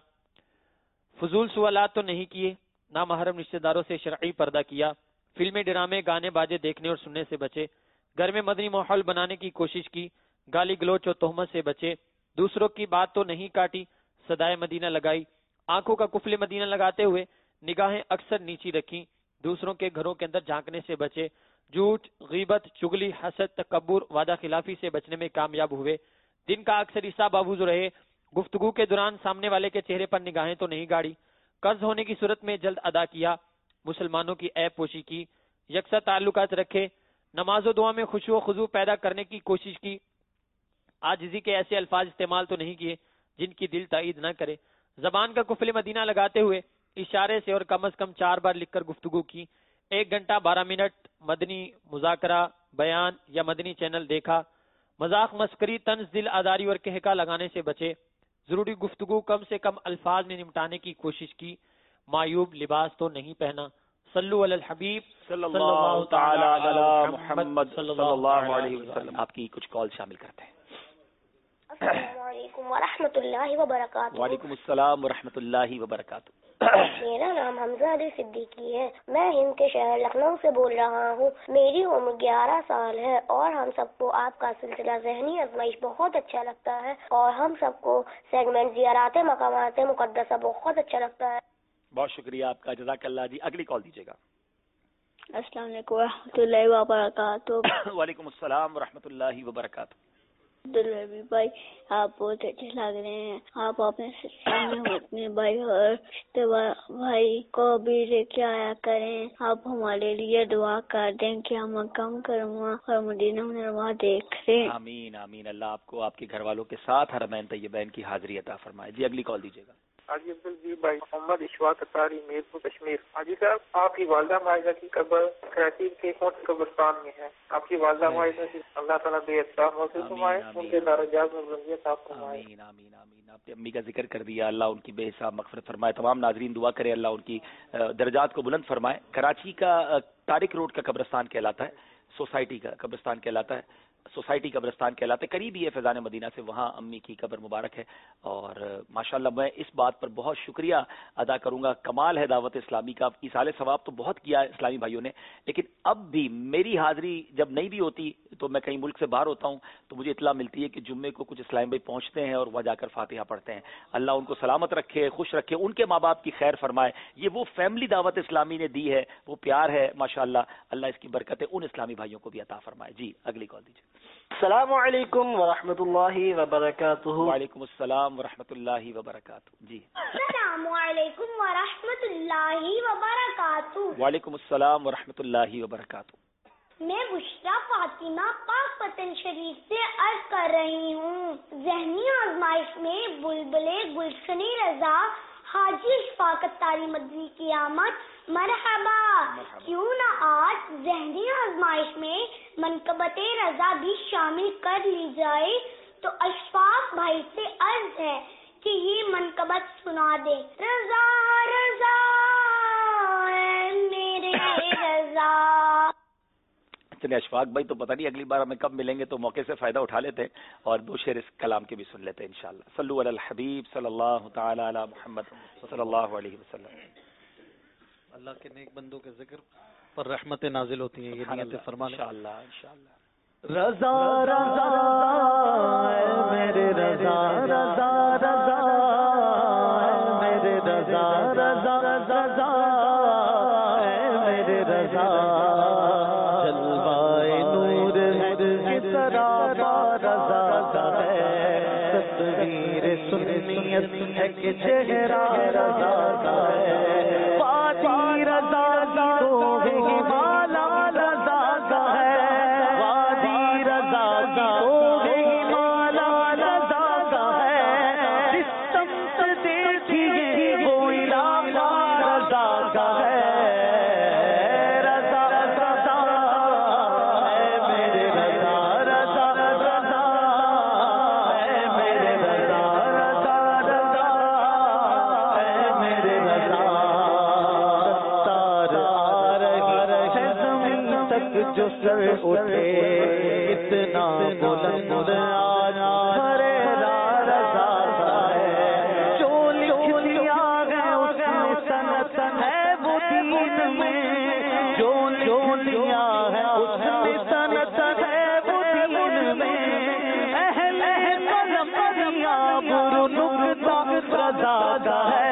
فضول سوالات تو نہیں کیے، نامحرم رشتہ داروں سے شرعی پردہ کیا، فلمیں، ڈرامے، گانے باجے دیکھنے اور سننے سے بچے، گھر میں مدنی ماحول بنانے کی کوشش کی، گالی گلوچ اور تہمت سے بچے، دوسروں کی بات تو نہیں کاٹی، صدائے مدینہ لگائی، آنکھوں کا قفل مدینہ لگاتے ہوئے نگاہیں اکثر نیچی رکھی، دوسروں کے گھروں کے اندر جھانکنے سے بچے، جھوٹ، غیبت، چغلی، حسد، تکبر، وعدہ خلافی سے بچنے میں کامیاب ہوئے، دن کا اکثر حصہ باوضو رہے، گفتگو کے دوران سامنے والے کے چہرے پر نگاہیں تو نہیں گاڑی، قرض ہونے کی صورت میں جلد ادا کیا، مسلمانوں کی عیب پوشی کی، یکساں تعلقات رکھے، نماز و دعا میں خشوع و خضوع پیدا کرنے کی کوشش کی، عاجزی کے ایسے الفاظ استعمال تو نہیں کیے جن کی دل تائید نہ کرے، زبان کا قفل مدینہ لگاتے ہوئے اشارے سے اور کم از کم 4 بار لکھ کر گفتگو کی، 1 گھنٹہ 12 منٹ مدنی مذاکرہ، بیان یا مدنی چینل دیکھا، مذاق، مسکری، طنز، دل آزاری اور کہکا لگانے سے بچے، ضروری گفتگو کم سے کم الفاظ میں نمٹانے کی کوشش کی، معیوب لباس تو نہیں پہنا، صلو علی الحبیب صلی اللہ تعالی علی محمد صلی اللہ علیہ وسلم۔ آپ کی کچھ کال شامل کرتے ہیں۔ السلام علیکم ورحمۃ اللہ وبرکاتہ۔ وعلیکم السلام ورحمۃ اللہ وبرکاتہ۔ میرا نام حمزہ علی صدیقی ہے، میں ہند کے شہر لکھنؤ سے بول رہا ہوں، میری عمر 11 سال ہے اور ہم سب کو آپ کا سلسلہ ذہنی آزمائش بہت اچھا لگتا ہے اور ہم سب کو سیگمنٹ زیارات مقامات مقدسہ بہت اچھا لگتا ہے۔ بہت شکریہ آپ کا، جزاک اللہ جی۔ اگلی کال دیجیے گا۔ السلام علیکم ورحمۃ اللہ وبرکاتہ۔ وعلیکم السلام ورحمۃ اللہ وبرکاتہ۔ عبدالربی بھائی، آپ بہت اچھے لگ رہے ہیں، آپ اپنے سلسلے میں اپنے بھائی اور بھائی کو بھی لے کے آیا کریں، آپ ہمارے لیے دعا کر دیں کہ ہم مکہ مکرمہ اور مدینہ منورہ دیکھ لیں۔ آمین آمین، اللہ آپ کو آپ کے گھر والوں کے ساتھ حرمین طیبین کی حاضری عطا فرمائے۔ جی اگلی کال دیجیے گا۔ حاجی عبدالجی بھائی، محمد اشفاق اطاری، میرپور کشمیر۔ حاجی صاحب، آپ کی والدہ معاہدہ کی قبر کراچی کے کون سے قبرستان میں ہے؟ آپ کی والدہ معاہدہ کی اللہ تعالیٰ بے احترام حاصل فرمائے، ان کے درجات میں بلندی عطا فرمائے۔ آمین آمین آمین۔ آپ نے امی کا ذکر کر دیا، اللہ ان کی بے حساب مغفرت فرمائے۔ تمام ناظرین دعا کرے اللہ ان کی درجات کو بلند فرمائے۔ کراچی کا طارق روڈ کا قبرستان کہلاتا ہے، سوسائٹی کا قبرستان کہلاتا ہے، سوسائٹی قبرستان کہلاتے، قریب ہی ہے فیضان مدینہ سے، وہاں امی کی قبر مبارک ہے۔ اور ماشاءاللہ میں اس بات پر بہت شکریہ ادا کروں گا، کمال ہے دعوت اسلامی کا۔ ایصال ثواب تو بہت کیا ہے اسلامی بھائیوں نے، لیکن اب بھی میری حاضری جب نہیں بھی ہوتی تو میں کہیں ملک سے باہر ہوتا ہوں تو مجھے اطلاع ملتی ہے کہ جمعے کو کچھ اسلامی بھائی پہنچتے ہیں اور وہاں جا کر فاتحہ پڑھتے ہیں۔ اللہ ان کو سلامت رکھے، خوش رکھے، ان کے ماں باپ کی خیر فرمائے۔ یہ وہ فیملی دعوت اسلامی نے دی ہے، وہ پیار ہے ماشاءاللہ، اللہ اس کی برکتیں ان اسلامی بھائیوں کو بھی عطا فرمائے۔ جی اگلی کال دیجیے۔ السلام علیکم ورحمۃ اللہ وبرکاتہ۔ وعلیکم السلام ورحمۃ اللہ وبرکاتہ۔ جی السلام علیکم ورحمۃ اللہ وبرکاتہ۔ وعلیکم السلام ورحمۃ اللہ وبرکاتہ۔ میں بشریٰ فاطمہ پاک پتن شریف سے عرض کر رہی ہوں، ذہنی آزمائش میں بلبل گلشن رضا حاجی اشفاق اطاری مدنی کی آمد مرحبا۔ کیوں نہ آج ذہنی آزمائش میں منقبت رضا بھی شامل کر لی جائے، تو اشفاق بھائی سے عرض ہے کہ یہ منقبت سنا دے۔ رضا رضا اے میرے رضا۔ چلے اشفاق بھائی، تو پتہ نہیں اگلی بار ہمیں کب ملیں گے تو موقع سے فائدہ اٹھا لیتے ہیں اور 2 شعر اس کلام کے بھی سن لیتے ہیں انشاءاللہ۔ صلو علی الحبیب صلی اللہ تعالی علی محمد صلی اللہ علیہ وسلم۔ اللہ کے نیک بندوں کے ذکر پر رحمتیں نازل ہوتی ہیں، یہ نیت فرمان انشاءاللہ انشاءاللہ۔ رضا رضا اے میرے رضا رضا رضا اے میرے رضا رضا رضا اے میرے رضا، جلوائے نور ہے کی طرح رضا ہے، تصویر سنیت ہے کہ چہرہ رضا ہے، وادی رضا تو ہے والا رضا ہے، وادی رضا تو ہے والا رضا ہے، جس سمت دے लश्कर उठे कितना बुलंद आज हरे रज़ा का है। जो लिख दिया है उसमें सनत है वो दीन में, जो लिया है उसमें सनत है वो दीन में। अहले कलम दिया गुरु नुक्ता रज़ा का है।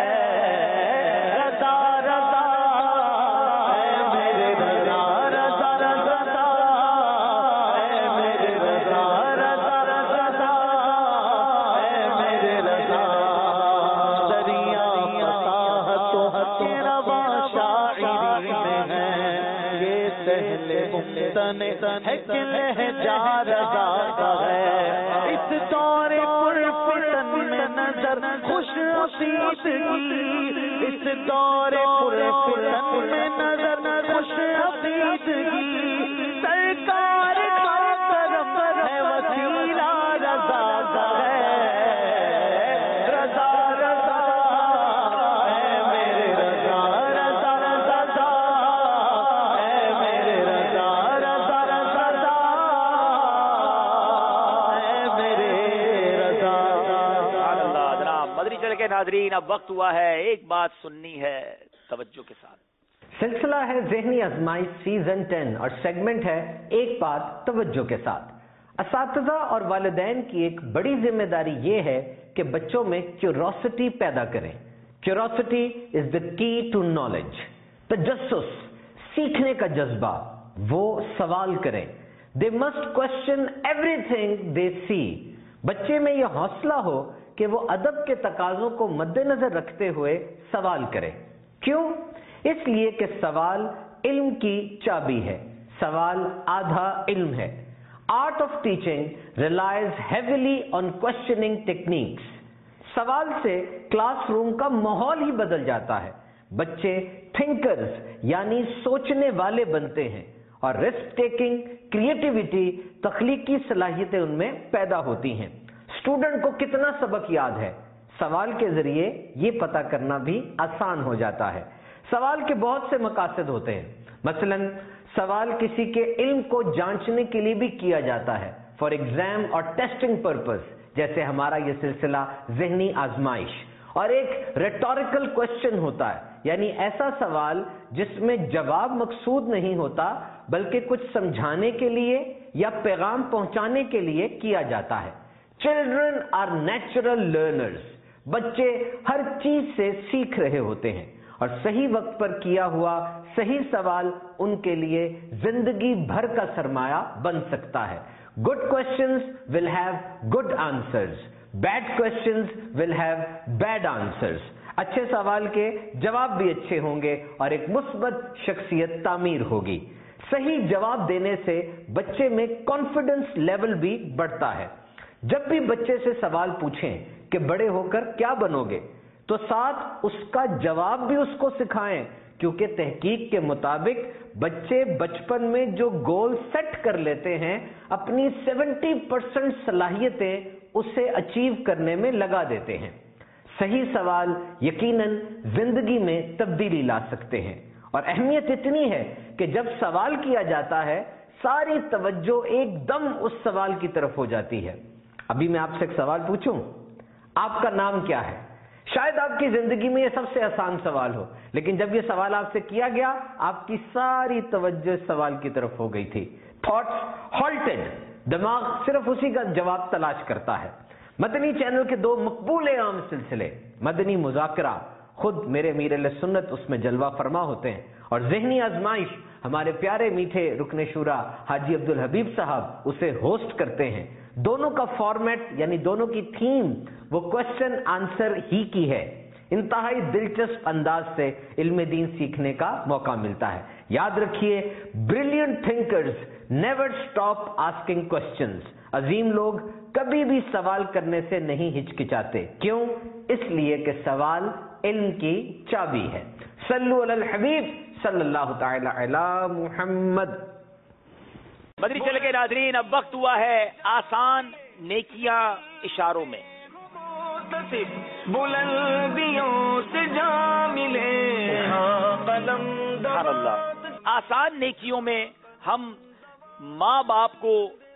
اس دورے پر فتن میں نظر خوش عقیدگی، اس دورے پر فتن میں نظر خوش عقیدگی، سرکار کا کرم ہے وسیلہ رضا کا ہے۔ رضا رضا ہے میرے رضا، رضا رضا ہے میرے رضا، رضا رضا ہے میرے رضا۔ اللہ جناب مدنی چینل کے ناظرین، اب وقت ہوا ہے ایک بات سننی ہے توجہ کے ساتھ۔ سلسلہ ہے ذہنی آزمائش سیزن 10 اور سیگمنٹ ہے ایک بات توجہ کے ساتھ۔ اساتذہ اور والدین کی ایک بڑی ذمہ داری یہ ہے کہ بچوں میں کیوروسٹی پیدا کریں۔ کیوروسٹی از دا کی ٹو نالج۔ تجسس، سیکھنے کا جذبہ، وہ سوال کریں۔ They must question everything they see. بچے میں یہ حوصلہ ہو کہ وہ ادب کے تقاضوں کو مد نظر رکھتے ہوئے سوال کرے۔ کیوں؟ اس لیے کہ سوال علم کی چابی ہے، سوال آدھا علم ہے۔ Art of teaching relies heavily on questioning techniques. سوال سے کلاس روم کا ماحول ہی بدل جاتا ہے۔ بچے تھنکرز یعنی سوچنے والے بنتے ہیں اور رسک ٹیکنگ، کریٹیوٹی، تخلیقی صلاحیتیں ان میں پیدا ہوتی ہیں۔ اسٹوڈنٹ کو کتنا سبق یاد ہے، سوال کے ذریعے یہ پتہ کرنا بھی آسان ہو جاتا ہے۔ سوال کے بہت سے مقاصد ہوتے ہیں، مثلا سوال کسی کے علم کو جانچنے کے لیے بھی کیا جاتا ہے، فار ایگزام اور ٹیسٹنگ پرپز، جیسے ہمارا یہ سلسلہ ذہنی آزمائش۔ اور ایک ریٹوریکل کوشچن ہوتا ہے، یعنی ایسا سوال جس میں جواب مقصود نہیں ہوتا بلکہ کچھ سمجھانے کے لیے یا پیغام پہنچانے کے لیے کیا جاتا ہے۔ Children are natural learners. بچے ہر چیز سے سیکھ رہے ہوتے ہیں اور صحیح وقت پر کیا ہوا صحیح سوال ان کے لیے زندگی بھر کا سرمایہ بن سکتا ہے۔ Good questions will have good answers, bad questions will have bad answers. اچھے سوال کے جواب بھی اچھے ہوں گے اور ایک مثبت شخصیت تعمیر ہوگی۔ صحیح جواب دینے سے بچے میں کانفیڈنس لیول بھی بڑھتا ہے۔ جب بھی بچے سے سوال پوچھیں کہ بڑے ہو کر کیا بنو گے، تو ساتھ اس کا جواب بھی اس کو سکھائیں، کیونکہ تحقیق کے مطابق بچے بچپن میں جو گول سیٹ کر لیتے ہیں اپنی 70% صلاحیتیں اسے اچیو کرنے میں لگا دیتے ہیں۔ صحیح سوال یقیناً زندگی میں تبدیلی لا سکتے ہیں، اور اہمیت اتنی ہے کہ جب سوال کیا جاتا ہے ساری توجہ ایک دم اس سوال کی طرف ہو جاتی ہے۔ ابھی میں آپ سے ایک سوال پوچھوں، آپ کا نام کیا ہے؟ شاید آپ کی زندگی میں یہ سب سے آسان سوال ہو، لیکن جب یہ سوال آپ سے کیا گیا آپ کی ساری توجہ اس سوال کی طرف ہو گئی تھی۔ تھاٹس ہالٹڈ، دماغ صرف اسی کا جواب تلاش کرتا ہے۔ مدنی چینل کے دو مقبول عام سلسلے، مدنی مذاکرہ، خود میرے امیر اہل سنت اس میں جلوہ فرما ہوتے ہیں، اور ذہنی آزمائش ہمارے پیارے میٹھے رکن شورا حاجی عبدالحبیب صاحب اسے ہوسٹ کرتے ہیں۔ دونوں کا فارمیٹ یعنی دونوں کی تھیم وہ کوشچن آنسر ہی کی ہے۔ انتہائی دلچسپ انداز سے علم دین سیکھنے کا موقع ملتا ہے۔ یاد رکھیے، brilliant thinkers never stop asking questions. عظیم لوگ کبھی بھی سوال کرنے سے نہیں ہچکچاتے۔ کیوں؟ اس لیے کہ سوال علم کی چابی ہے۔ صلو علی الحبیب صلی اللہ تعالی علی محمد۔ مدنی چینل کے ناظرین، اب وقت ہوا ہے آسان نیکیاں اشاروں میں۔ بلندیوں سے جا ملے قلم سبحان اللہ۔ آسان نیکیوں میں ہم ماں باپ کو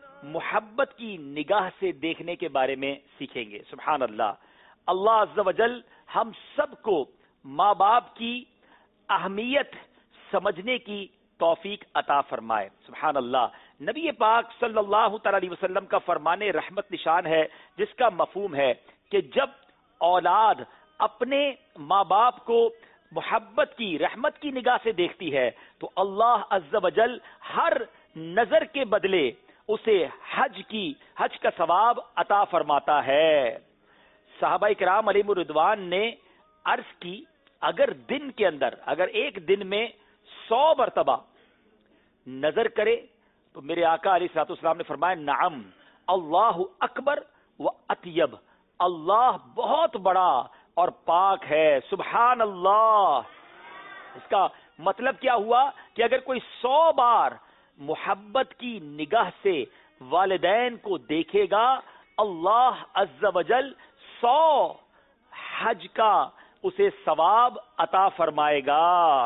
محبت کی نگاہ سے دیکھنے کے بارے میں سیکھیں گے. سبحان اللہ. اللہ عز و جل ہم سب کو ماں باپ کی اہمیت سمجھنے کی توفیق عطا فرمائے. سبحان اللہ. نبی پاک صلی اللہ تعالی علیہ وسلم کا فرمان رحمت نشان ہے جس کا مفہوم ہے کہ جب اولاد اپنے ماں باپ کو محبت کی رحمت کی نگاہ سے دیکھتی ہے تو اللہ عز و جل ہر نظر کے بدلے اسے حج کا ثواب عطا فرماتا ہے. صحابہ کرام علیہ رضوان نے عرض کی اگر ایک دن میں 100 مرتبہ نظر کرے تو میرے آقا علیہ الصلوۃ والسلام نے فرمایا نعم اللہ اکبر و اطیب، اللہ بہت بڑا اور پاک ہے. سبحان اللہ. اس کا مطلب کیا ہوا کہ اگر کوئی 100 بار محبت کی نگاہ سے والدین کو دیکھے گا اللہ عز و جل 100 حج کا اسے ثواب عطا فرمائے گا.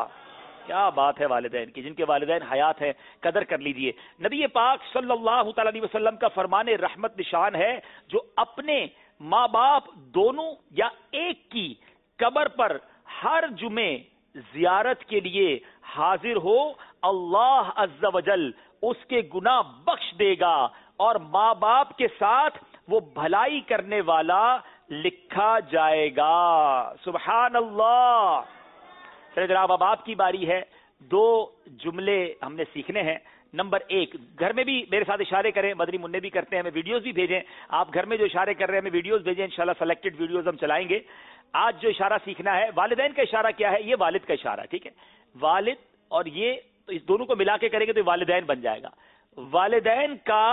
کیا بات ہے والدین کی. جن کے والدین حیات ہیں قدر کر لیجئے. نبی پاک صلی اللہ تعالی علیہ وسلم کا فرمان رحمت نشان ہے جو اپنے ماں باپ دونوں یا ایک کی قبر پر ہر جمعے زیارت کے لیے حاضر ہو اللہ عز و جل اس کے گناہ بخش دے گا اور ماں باپ کے ساتھ وہ بھلائی کرنے والا لکھا جائے گا. سبحان اللہ. چلے جناب اب آپ کی باری ہے. 2 جملے ہم نے سیکھنے ہیں. نمبر 1 گھر میں بھی میرے ساتھ اشارے کریں، مدنی منع بھی کرتے ہیں، ہمیں ویڈیوز بھی بھیجیں. آپ گھر میں جو اشارے کر رہے ہیں ہمیں ویڈیوز بھیجیں، انشاءاللہ سلیکٹڈ ویڈیوز ہم چلائیں گے. آج جو اشارہ سیکھنا ہے والدین کا اشارہ کیا ہے؟ یہ والد کا اشارہ. ٹھیک ہے، والد اور یہ تو اس دونوں کو ملا کے کریں گے تو والدین بن جائے گا. والدین کا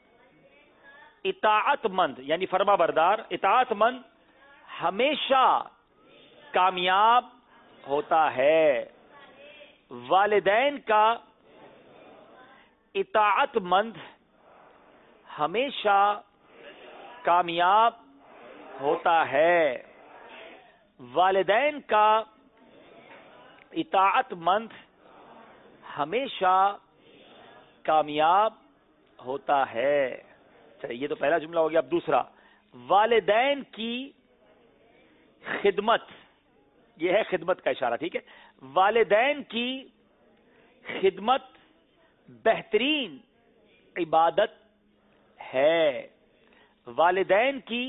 اطاعت مند یعنی فرما بردار، اطاعت مند ہمیشہ کامیاب ہوتا ہے. والدین کا اطاعت مند ہمیشہ کامیاب ہوتا ہے. والدین کا اطاعت مند ہمیشہ کامیاب ہوتا ہے. چلیے یہ تو پہلا جملہ ہو گیا. اب دوسرا، والدین کی خدمت. یہ ہے خدمت کا اشارہ. ٹھیک ہے، والدین کی خدمت بہترین عبادت ہے. والدین کی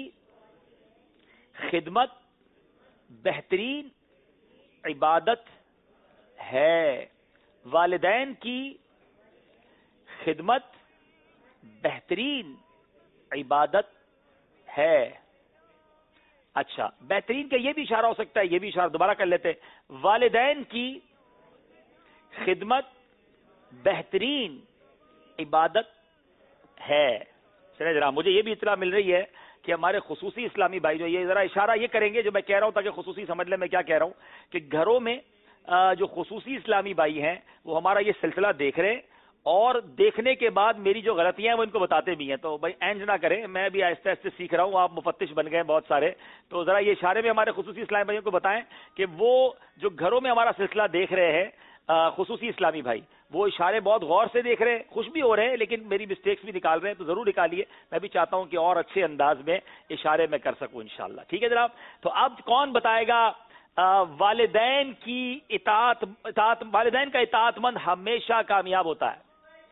خدمت بہترین عبادت ہے. والدین کی خدمت بہترین عبادت ہے. اچھا، بہترین کا یہ بھی اشارہ ہو سکتا ہے، یہ بھی اشارہ دوبارہ کر لیتے. والدین کی خدمت بہترین عبادت ہے. چلے ذرا مجھے یہ بھی اطلاع مل رہی ہے کہ ہمارے خصوصی اسلامی بھائی جو یہ ذرا اشارہ یہ کریں گے جو میں کہہ رہا ہوں تاکہ خصوصی سمجھ لیں میں کیا کہہ رہا ہوں، کہ گھروں میں جو خصوصی اسلامی بھائی ہیں وہ ہمارا یہ سلسلہ دیکھ رہے ہیں اور دیکھنے کے بعد میری جو غلطیاں ہیں وہ ان کو بتاتے بھی ہیں. تو بھائی اینج نہ کریں، میں بھی آہستہ آہستہ سیکھ رہا ہوں، آپ مفتش بن گئے بہت سارے. تو ذرا یہ اشارے میں ہمارے خصوصی اسلامی بھائیوں کو بتائیں کہ وہ جو گھروں میں ہمارا سلسلہ دیکھ رہے ہیں خصوصی اسلامی بھائی، وہ اشارے بہت غور سے دیکھ رہے ہیں، خوش بھی ہو رہے ہیں لیکن میری مسٹیکس بھی نکال رہے ہیں. تو ضرور نکالیے. میں بھی چاہتا ہوں کہ اور اچھے انداز میں اشارے میں کر سکوں انشاءاللہ. ٹھیک ہے جناب. تو اب کون بتائے گا والدین کی اطاعت والدین کا اطاعت مند ہمیشہ کامیاب ہوتا ہے؟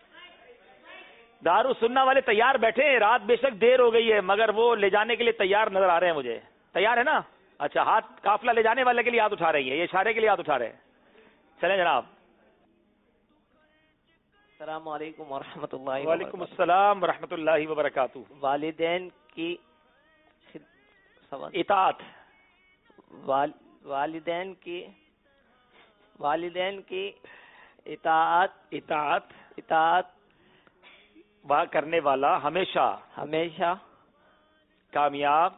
دارالسنہ والے تیار بیٹھے ہیں. رات بے شک دیر ہو گئی ہے مگر وہ لے جانے کے لیے تیار نظر آ رہے ہیں مجھے. تیار ہے نا؟ اچھا، ہاتھ قافلہ لے جانے والے کے لیے ہاتھ اٹھا رہی ہے، یہ اشارے کے لیے ہاتھ اٹھا رہے ہیں. چلیں جناب. السلام علیکم ورحمۃ اللہ. وعلیکم السلام ورحمۃ اللہ وبرکاتہ. والدین کی اطاعت. والدین کی اطاعت وہ کرنے والا ہمیشہ کامیاب.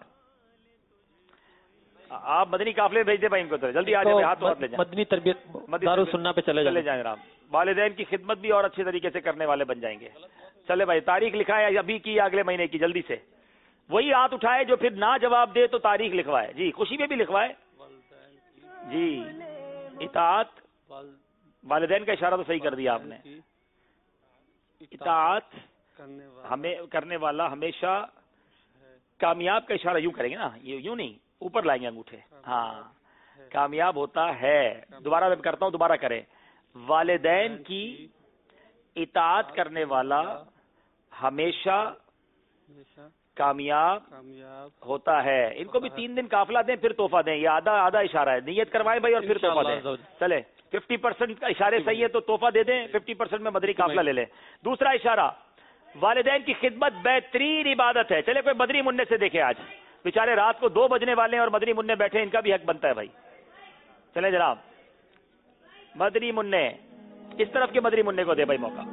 آپ مدنی قافلے بھیج دیں بھائی ان کو، جلدی آ جائیں، ہاتھ لے جائیں. مدنی تربیت دارالسنہ پہ چلے جائیں جناب. والدین کی خدمت بھی اور اچھے طریقے سے کرنے والے بن جائیں گے. چلے بھائی، تاریخ لکھائے ابھی کی اگلے مہینے کی، جلدی سے. وہی ہاتھ اٹھائے جو پھر نہ جواب دے تو تاریخ لکھوائے. جی خوشی میں بھی لکھوائے. جی اطاعت والدین کا اشارہ تو صحیح کر دیا آپ نے. اطاعت کرنے والا ہمیشہ کامیاب کا اشارہ یوں کریں گے نا, یوں نہیں, اوپر لائیں گے انگوٹھے, ہاں, کامیاب ہوتا ہے. دوبارہ میں کرتا ہوں, دوبارہ کریں. والدین کی اطاعت کرنے والا ہمیشہ کامیاب ہوتا ہے. ان کو بھی 3 دن قافلہ دیں پھر تحفہ دیں, یہ آدھا اشارہ ہے. نیت کروائیں بھائی اور پھر تحفہ دیں. چلے 50% کا اشارے صحیح ہے تو تحفہ دے دیں, 50% میں مدری قافلہ لے لیں. دوسرا اشارہ, والدین کی خدمت بہترین عبادت ہے. چلے کوئی مدری منع سے دیکھے, آج بیچارے رات کو 2 بجنے والے ہیں اور مدری منع بیٹھے, ان کا بھی حق بنتا ہے بھائی. چلے جناب, مدری منع, اس طرف کے مدری منع کو دے بھائی موقع.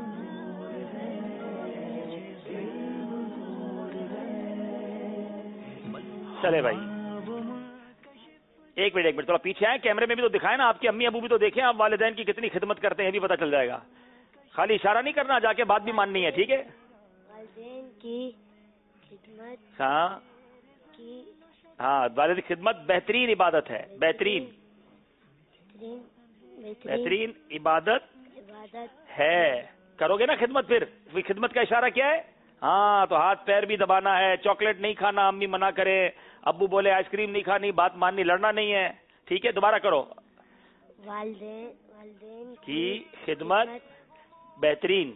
چلے بھائی, ایک منٹ تھوڑا پیچھے آئے, کیمرے میں بھی تو دکھائیں نا, آپ کے امی ابو بھی تو دیکھیں آپ والدین کی کتنی خدمت کرتے ہیں, بھی پتہ چل جائے گا. خالی اشارہ نہیں کرنا, جا کے بات بھی ماننی ہے, ٹھیک ہے. والدین کی خدمت, ہاں, والد کی خدمت بہترین عبادت ہے. بہترین عبادت ہے. کرو گے نا خدمت, پھر خدمت کا اشارہ کیا ہے؟ ہاں, تو ہاتھ پیر بھی دبانا ہے. چاکلیٹ نہیں کھانا, امی منع کرے, ابو بولے آئس کریم نہیں کھانی, بات ماننی, لڑنا نہیں ہے, ٹھیک ہے. دوبارہ کرو. والدین کی خدمت بہترین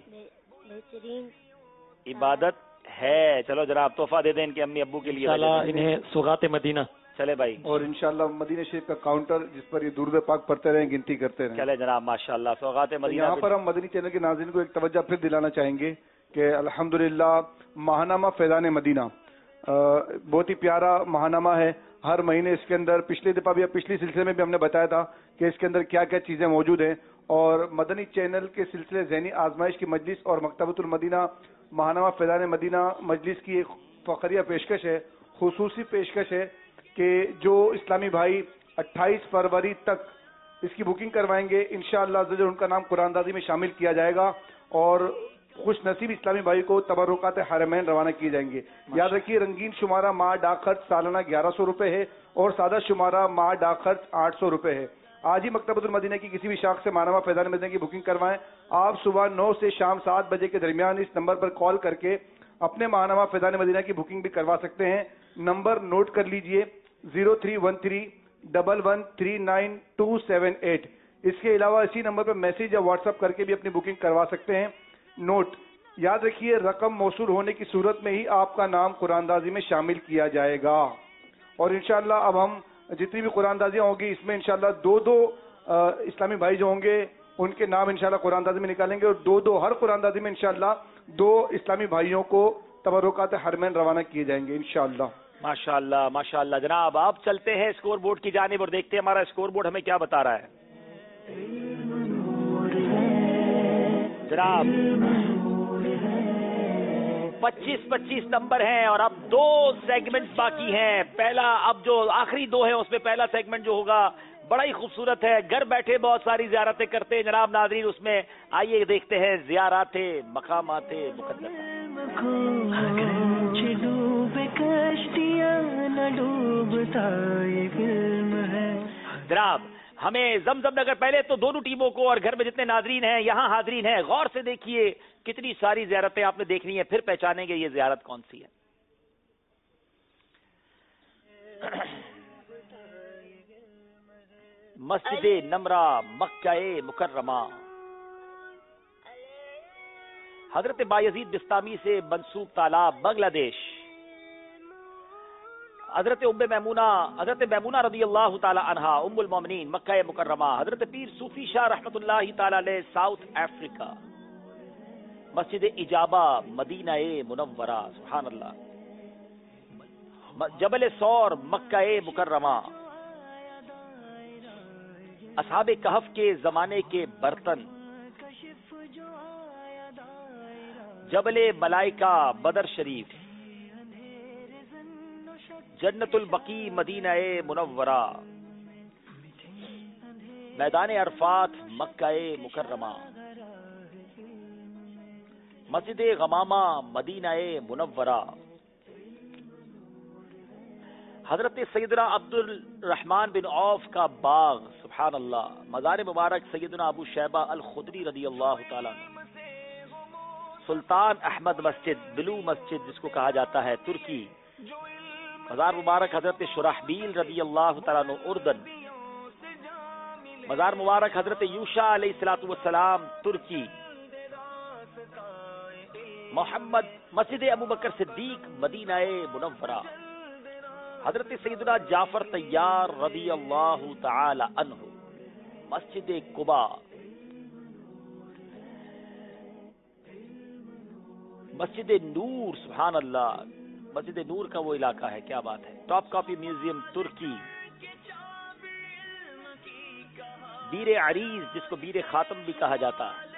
عبادت ہے. چلو جناب, تحفہ دے دیں ان کے امی ابو کے لیے, انہیں سوغات مدینہ. چلے بھائی, اور انشاءاللہ مدینہ شریف کا کاؤنٹر جس پر یہ درود پاک پڑھتے رہیں, گنتی کرتے رہیں. چلے جناب, ماشاءاللہ, سوغات مدینہ. یہاں پر ہم مدنی چینل کے ناظرین کو ایک توجہ پھر دلانا چاہیں گے کہ الحمدللہ ماہنامہ فیضان مدینہ بہت ہی پیارا ماہنامہ ہے. ہر مہینے اس کے اندر, پچھلی دفعہ بھی, پچھلی سلسلے میں بھی ہم نے بتایا تھا کہ اس کے اندر کیا کیا چیزیں موجود ہیں. اور مدنی چینل کے سلسلے ذہنی آزمائش کی مجلس اور مکتبۃ المدینہ ماہنامہ فیضان مدینہ مجلس کی ایک فخریہ پیشکش ہے, خصوصی پیشکش ہے کہ جو اسلامی بھائی 28 فروری تک اس کی بکنگ کروائیں گے, انشاءاللہ ان کا نام قرآن اندازی میں شامل کیا جائے گا اور خوش نصیب اسلامی بھائی کو تبرکات حرمین روانہ کیے جائیں گے. یاد رکھیے, رنگین شمارہ ماہ ڈاک خرچ سالانہ 1100 روپے ہے اور سادہ شمارہ ماہ ڈاک خرچ 800 روپے ہے. آج ہی مکتبۃ المدینہ کی کسی بھی شاخ سے ماہنامہ فیضان مدینہ کی بکنگ کروائیں. آپ صبح 9 سے شام 7 بجے کے درمیان اس نمبر پر کال کر کے اپنے ماہنامہ فیضان مدینہ کی بکنگ بھی کروا سکتے ہیں. نمبر نوٹ کر لیجئے 0313113978. اس کے علاوہ اسی نمبر پر میسج یا واٹس ایپ کر کے بھی اپنی بکنگ کروا سکتے ہیں. نوٹ یاد رکھیے, رقم موصول ہونے کی صورت میں ہی آپ کا نام قرآن اندازی میں شامل کیا جائے گا. اور انشاءاللہ اب ہم جتنی بھی قرآن اندازیاں ہوں گی اس میں انشاءاللہ 2 اسلامی بھائی جو ہوں گے ان کے نام انشاءاللہ قرآن اندازی میں نکالیں گے, اور 2 ہر قرآن اندازی میں انشاءاللہ 2 اسلامی بھائیوں کو تبرکات حرمین روانہ کیے جائیں گے انشاءاللہ. ماشاءاللہ ماشاءاللہ. جناب آپ چلتے ہیں اسکور بورڈ کی جانب اور دیکھتے ہیں ہمارا اسکور بورڈ ہمیں کیا بتا رہا ہے. جناب 25 نمبر ہیں اور اب 2 سیگمنٹ باقی ہیں. پہلا, اب جو آخری 2 ہیں اس میں پہلا سیگمنٹ جو ہوگا بڑا ہی خوبصورت ہے. گھر بیٹھے بہت ساری زیارتیں کرتے ہیں جناب ناظرین, اس میں آئیے دیکھتے ہیں زیارات مقامات مقدسہ. جناب ہمیں زمزم نگر, پہلے تو دونوں ٹیموں کو اور گھر میں جتنے ناظرین ہیں یہاں حاضرین ہیں, غور سے دیکھیے کتنی ساری زیارتیں آپ نے دیکھنی ہیں, پھر پہچانیں گے یہ زیارت کون سی ہے. مسجد نمرہ مکہ مکرمہ, حضرت بایزید بستامی سے منسوب تالاب بنگلہ دیش. حضرت میمونہ رضی اللہ تعالی عنہا ام المومنین مکہ مکرمہ. حضرت پیر صوفی شاہ رحمت اللہ تعالی علیہ ساؤتھ افریقہ. مسجد اجابہ مدینہ منورہ, سبحان اللہ. جبل سور مکہ مکرمہ. اصحاب کہف کے زمانے کے برتن. جبل ملائکہ بدر شریف. جنت البقیع مدینہ منورہ. میدان عرفات مکہ مکرمہ. مسجد غمامہ مدینہ منورہ. حضرت سیدنا عبد الرحمن بن عوف کا باغ, سبحان اللہ. مزار مبارک سیدنا ابو شیبہ الخدری رضی اللہ تعالیٰ عنہ. سلطان احمد مسجد، بلو مسجد جس کو کہا جاتا ہے، ترکی۔ مزار مبارک حضرت شرحبیل رضی اللہ تعالیٰ عنہ، اردن۔ مزار مبارک حضرت یوشع علیہ الصلوۃ والسلام، ترکی۔ محمد مسجد ابو بکر صدیق، مدینہ منورہ۔ حضرت سیدنا جعفر طیار رضی اللہ تعالی عنہ، مسجد قباء۔ مسجد نور، سبحان اللہ، مسجد نور کا وہ علاقہ ہے، کیا بات ہے۔ ٹاپ کاپی میوزیم، ترکی۔ بیر عریض جس کو بیر خاتم بھی کہا جاتا ہے۔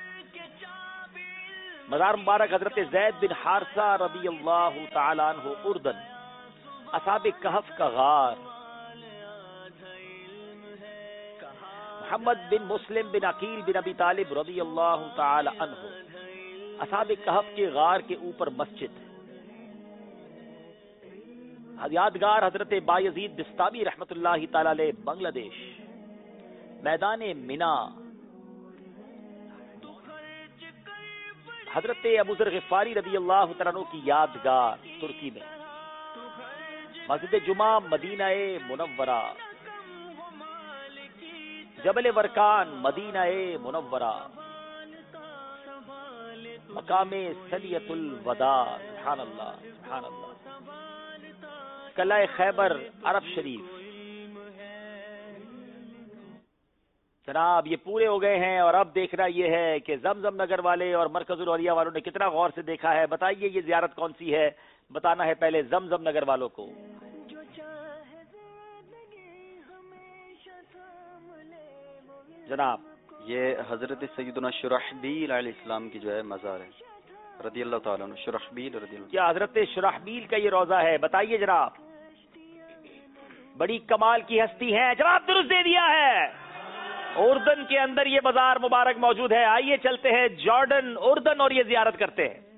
مزار مبارک حضرت زید بن حارثہ رضی اللہ تعالی عنہ، اردن۔ اصحاب کہف کا غار۔ محمد بن مسلم بن عقیل بن ابی طالب رضی اللہ تعالی عنہ، اصحاب کہف کے غار کے اوپر مسجد۔ یادگار حضرت بایزید بستامی رحمت اللہ تعالی علیہ، بنگلہ دیش۔ میدان منا، حضرت ابو ذر غفاری رضی اللہ تعالیٰ عنہ کی یادگار، ترکی میں۔ مسجد جمعہ، مدینہ منورہ۔ جبل ورکان، مدینہ منورہ۔ مقام سلیۃ الوداع، سبحان اللہ سبحان اللہ۔ قلعہ خیبر، عرب شریف۔ جناب یہ پورے ہو گئے ہیں، اور اب دیکھنا یہ ہے کہ زمزم نگر والے اور مرکز الاولیاء والوں نے کتنا غور سے دیکھا ہے۔ بتائیے یہ زیارت کون سی ہے، بتانا ہے پہلے زمزم نگر والوں کو۔ جناب یہ حضرت سیدنا شرحبیل علیہ السلام کی جو ہے مزار ہے، رضی اللہ تعالیٰ عنہ، شرحبیل رضی اللہ۔ کیا حضرت شرحبیل کا یہ روضہ ہے؟ بتائیے جناب، بڑی کمال کی ہستی ہیں، جواب درست دے دیا ہے۔ اردن کے اندر یہ بازار مبارک موجود ہے۔ آئیے چلتے ہیں جارڈن، اردن، اور یہ زیارت کرتے ہیں۔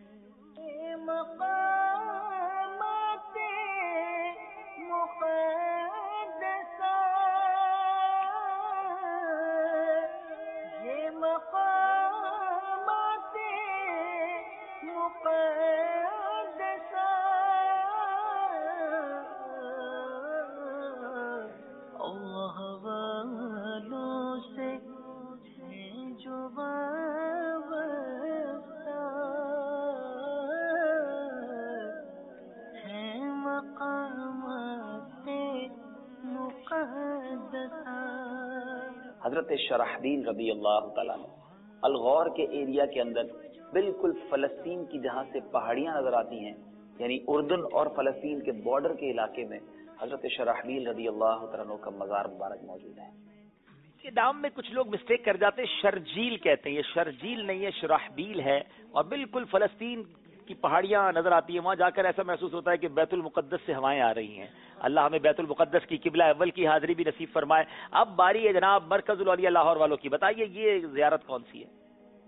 حضرت شرحبیل رضی اللہ تعالیٰ عنہ الغور کے ایریا کے اندر، بالکل فلسطین کی جہاں سے پہاڑیاں نظر آتی ہیں، یعنی اردن اور فلسطین کے بارڈر کے علاقے میں حضرت شرحبیل رضی اللہ تعالیٰ عنہ کا مزار مبارک موجود ہے۔ کے نام میں کچھ لوگ مسٹیک کر جاتے ہیں، شرجیل کہتے ہیں، یہ شرجیل نہیں ہے، شرحبیل ہے، اور بالکل فلسطین کی پہاڑیاں نظر آتی ہیں۔ وہاں جا کر ایسا محسوس ہوتا ہے کہ بیت المقدس سے ہوائیں آ رہی ہیں۔ اللہ ہمیں بیت المقدس کی قبلہ اول کی حاضری بھی نصیب فرمائے۔ اب باری ہے جناب مرکز الاولیاء لاہور والوں کی، بتائیے یہ زیارت کون سی ہے؟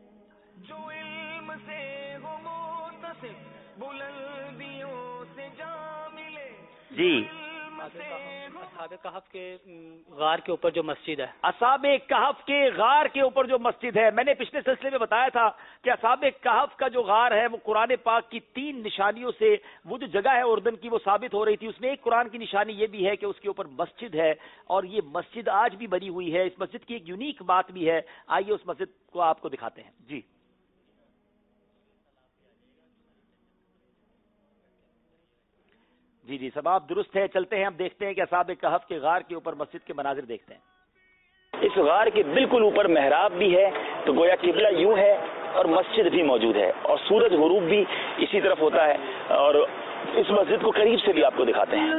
جی، اصحاب کہف کے غار کے اوپر جو مسجد ہے، اصحاب کہف کے غار کے اوپر جو مسجد ہے، میں نے پچھلے سلسلے میں بتایا تھا کہ اصحاب کہف کا جو غار ہے وہ قرآن پاک کی 3 نشانیوں سے وہ جو جگہ ہے اردن کی وہ ثابت ہو رہی تھی۔ اس میں ایک قرآن کی نشانی یہ بھی ہے کہ اس کے اوپر مسجد ہے، اور یہ مسجد آج بھی بنی ہوئی ہے۔ اس مسجد کی ایک یونیک بات بھی ہے، آئیے اس مسجد کو آپ کو دکھاتے ہیں۔ جی جی سب آپ درست ہے، چلتے ہیں، ہم دیکھتے ہیں کہ اصحاب کہف کے غار کے اوپر مسجد کے مناظر دیکھتے ہیں۔ اس غار کے بالکل اوپر محراب بھی ہے، تو گویا قبلہ یوں ہے، اور مسجد بھی موجود ہے، اور سورج غروب بھی اسی طرف ہوتا ہے، اور اس مسجد کو قریب سے بھی آپ کو دکھاتے ہیں۔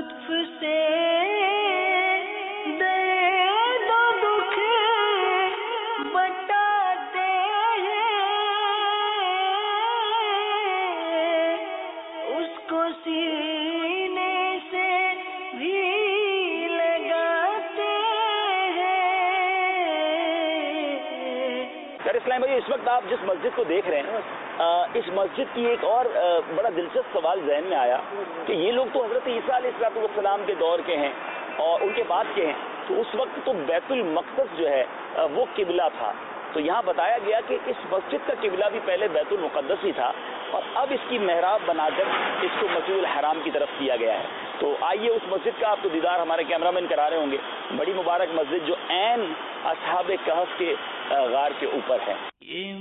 اس وقت آپ جس مسجد کو دیکھ رہے ہیں، اس مسجد کی ایک اور بڑا دلچسپ سوال ذہن میں آیا کہ یہ لوگ تو حضرت عیسیٰ علیہ السلام کے دور کے ہیں اور ان کے بعد کے ہیں، تو اس وقت تو بیت المقدس جو ہے وہ قبلہ تھا، تو یہاں بتایا گیا کہ اس مسجد کا قبلہ بھی پہلے بیت المقدس ہی تھا اور اب اس کی محراب بنا کر اس کو مسجد الحرام کی طرف کیا گیا ہے. تو آئیے اس مسجد کا آپ کو دیدار ہمارے کیمرہ مین کرا رہے ہوں گے. بڑی مبارک مسجد جو عین اصحاب کہف کے غار کے اوپر ہے. یہ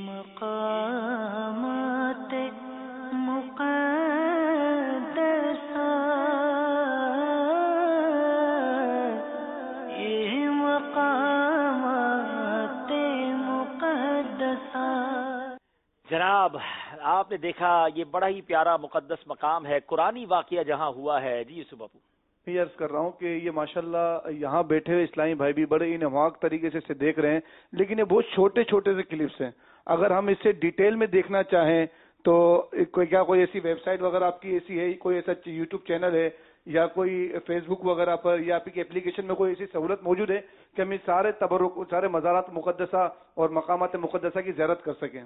مقامات مقدسہ یہ مقامات مقدسہ. جناب آپ نے دیکھا یہ بڑا ہی پیارا مقدس مقام ہے, قرآنی واقعہ جہاں ہوا ہے. جی یوسف باپو میں عرض کر رہا ہوں کہ یہ ماشاءاللہ یہاں بیٹھے ہوئے اسلامی بھائی بھی بڑے انہماک طریقے سے اسے دیکھ رہے ہیں, لیکن یہ بہت چھوٹے چھوٹے سے کلپس ہیں. اگر ہم اسے ڈیٹیل میں دیکھنا چاہیں تو کوئی ایسی ویب سائٹ وغیرہ آپ کی ایسی ہے, کوئی ایسا یوٹیوب چینل ہے یا کوئی فیس بک وغیرہ پر یا آپ کی اپلیکیشن میں کوئی ایسی سہولت موجود ہے کہ ہم سارے مزارات مقدسہ اور مقامات مقدسہ کی زیارت کر سکیں؟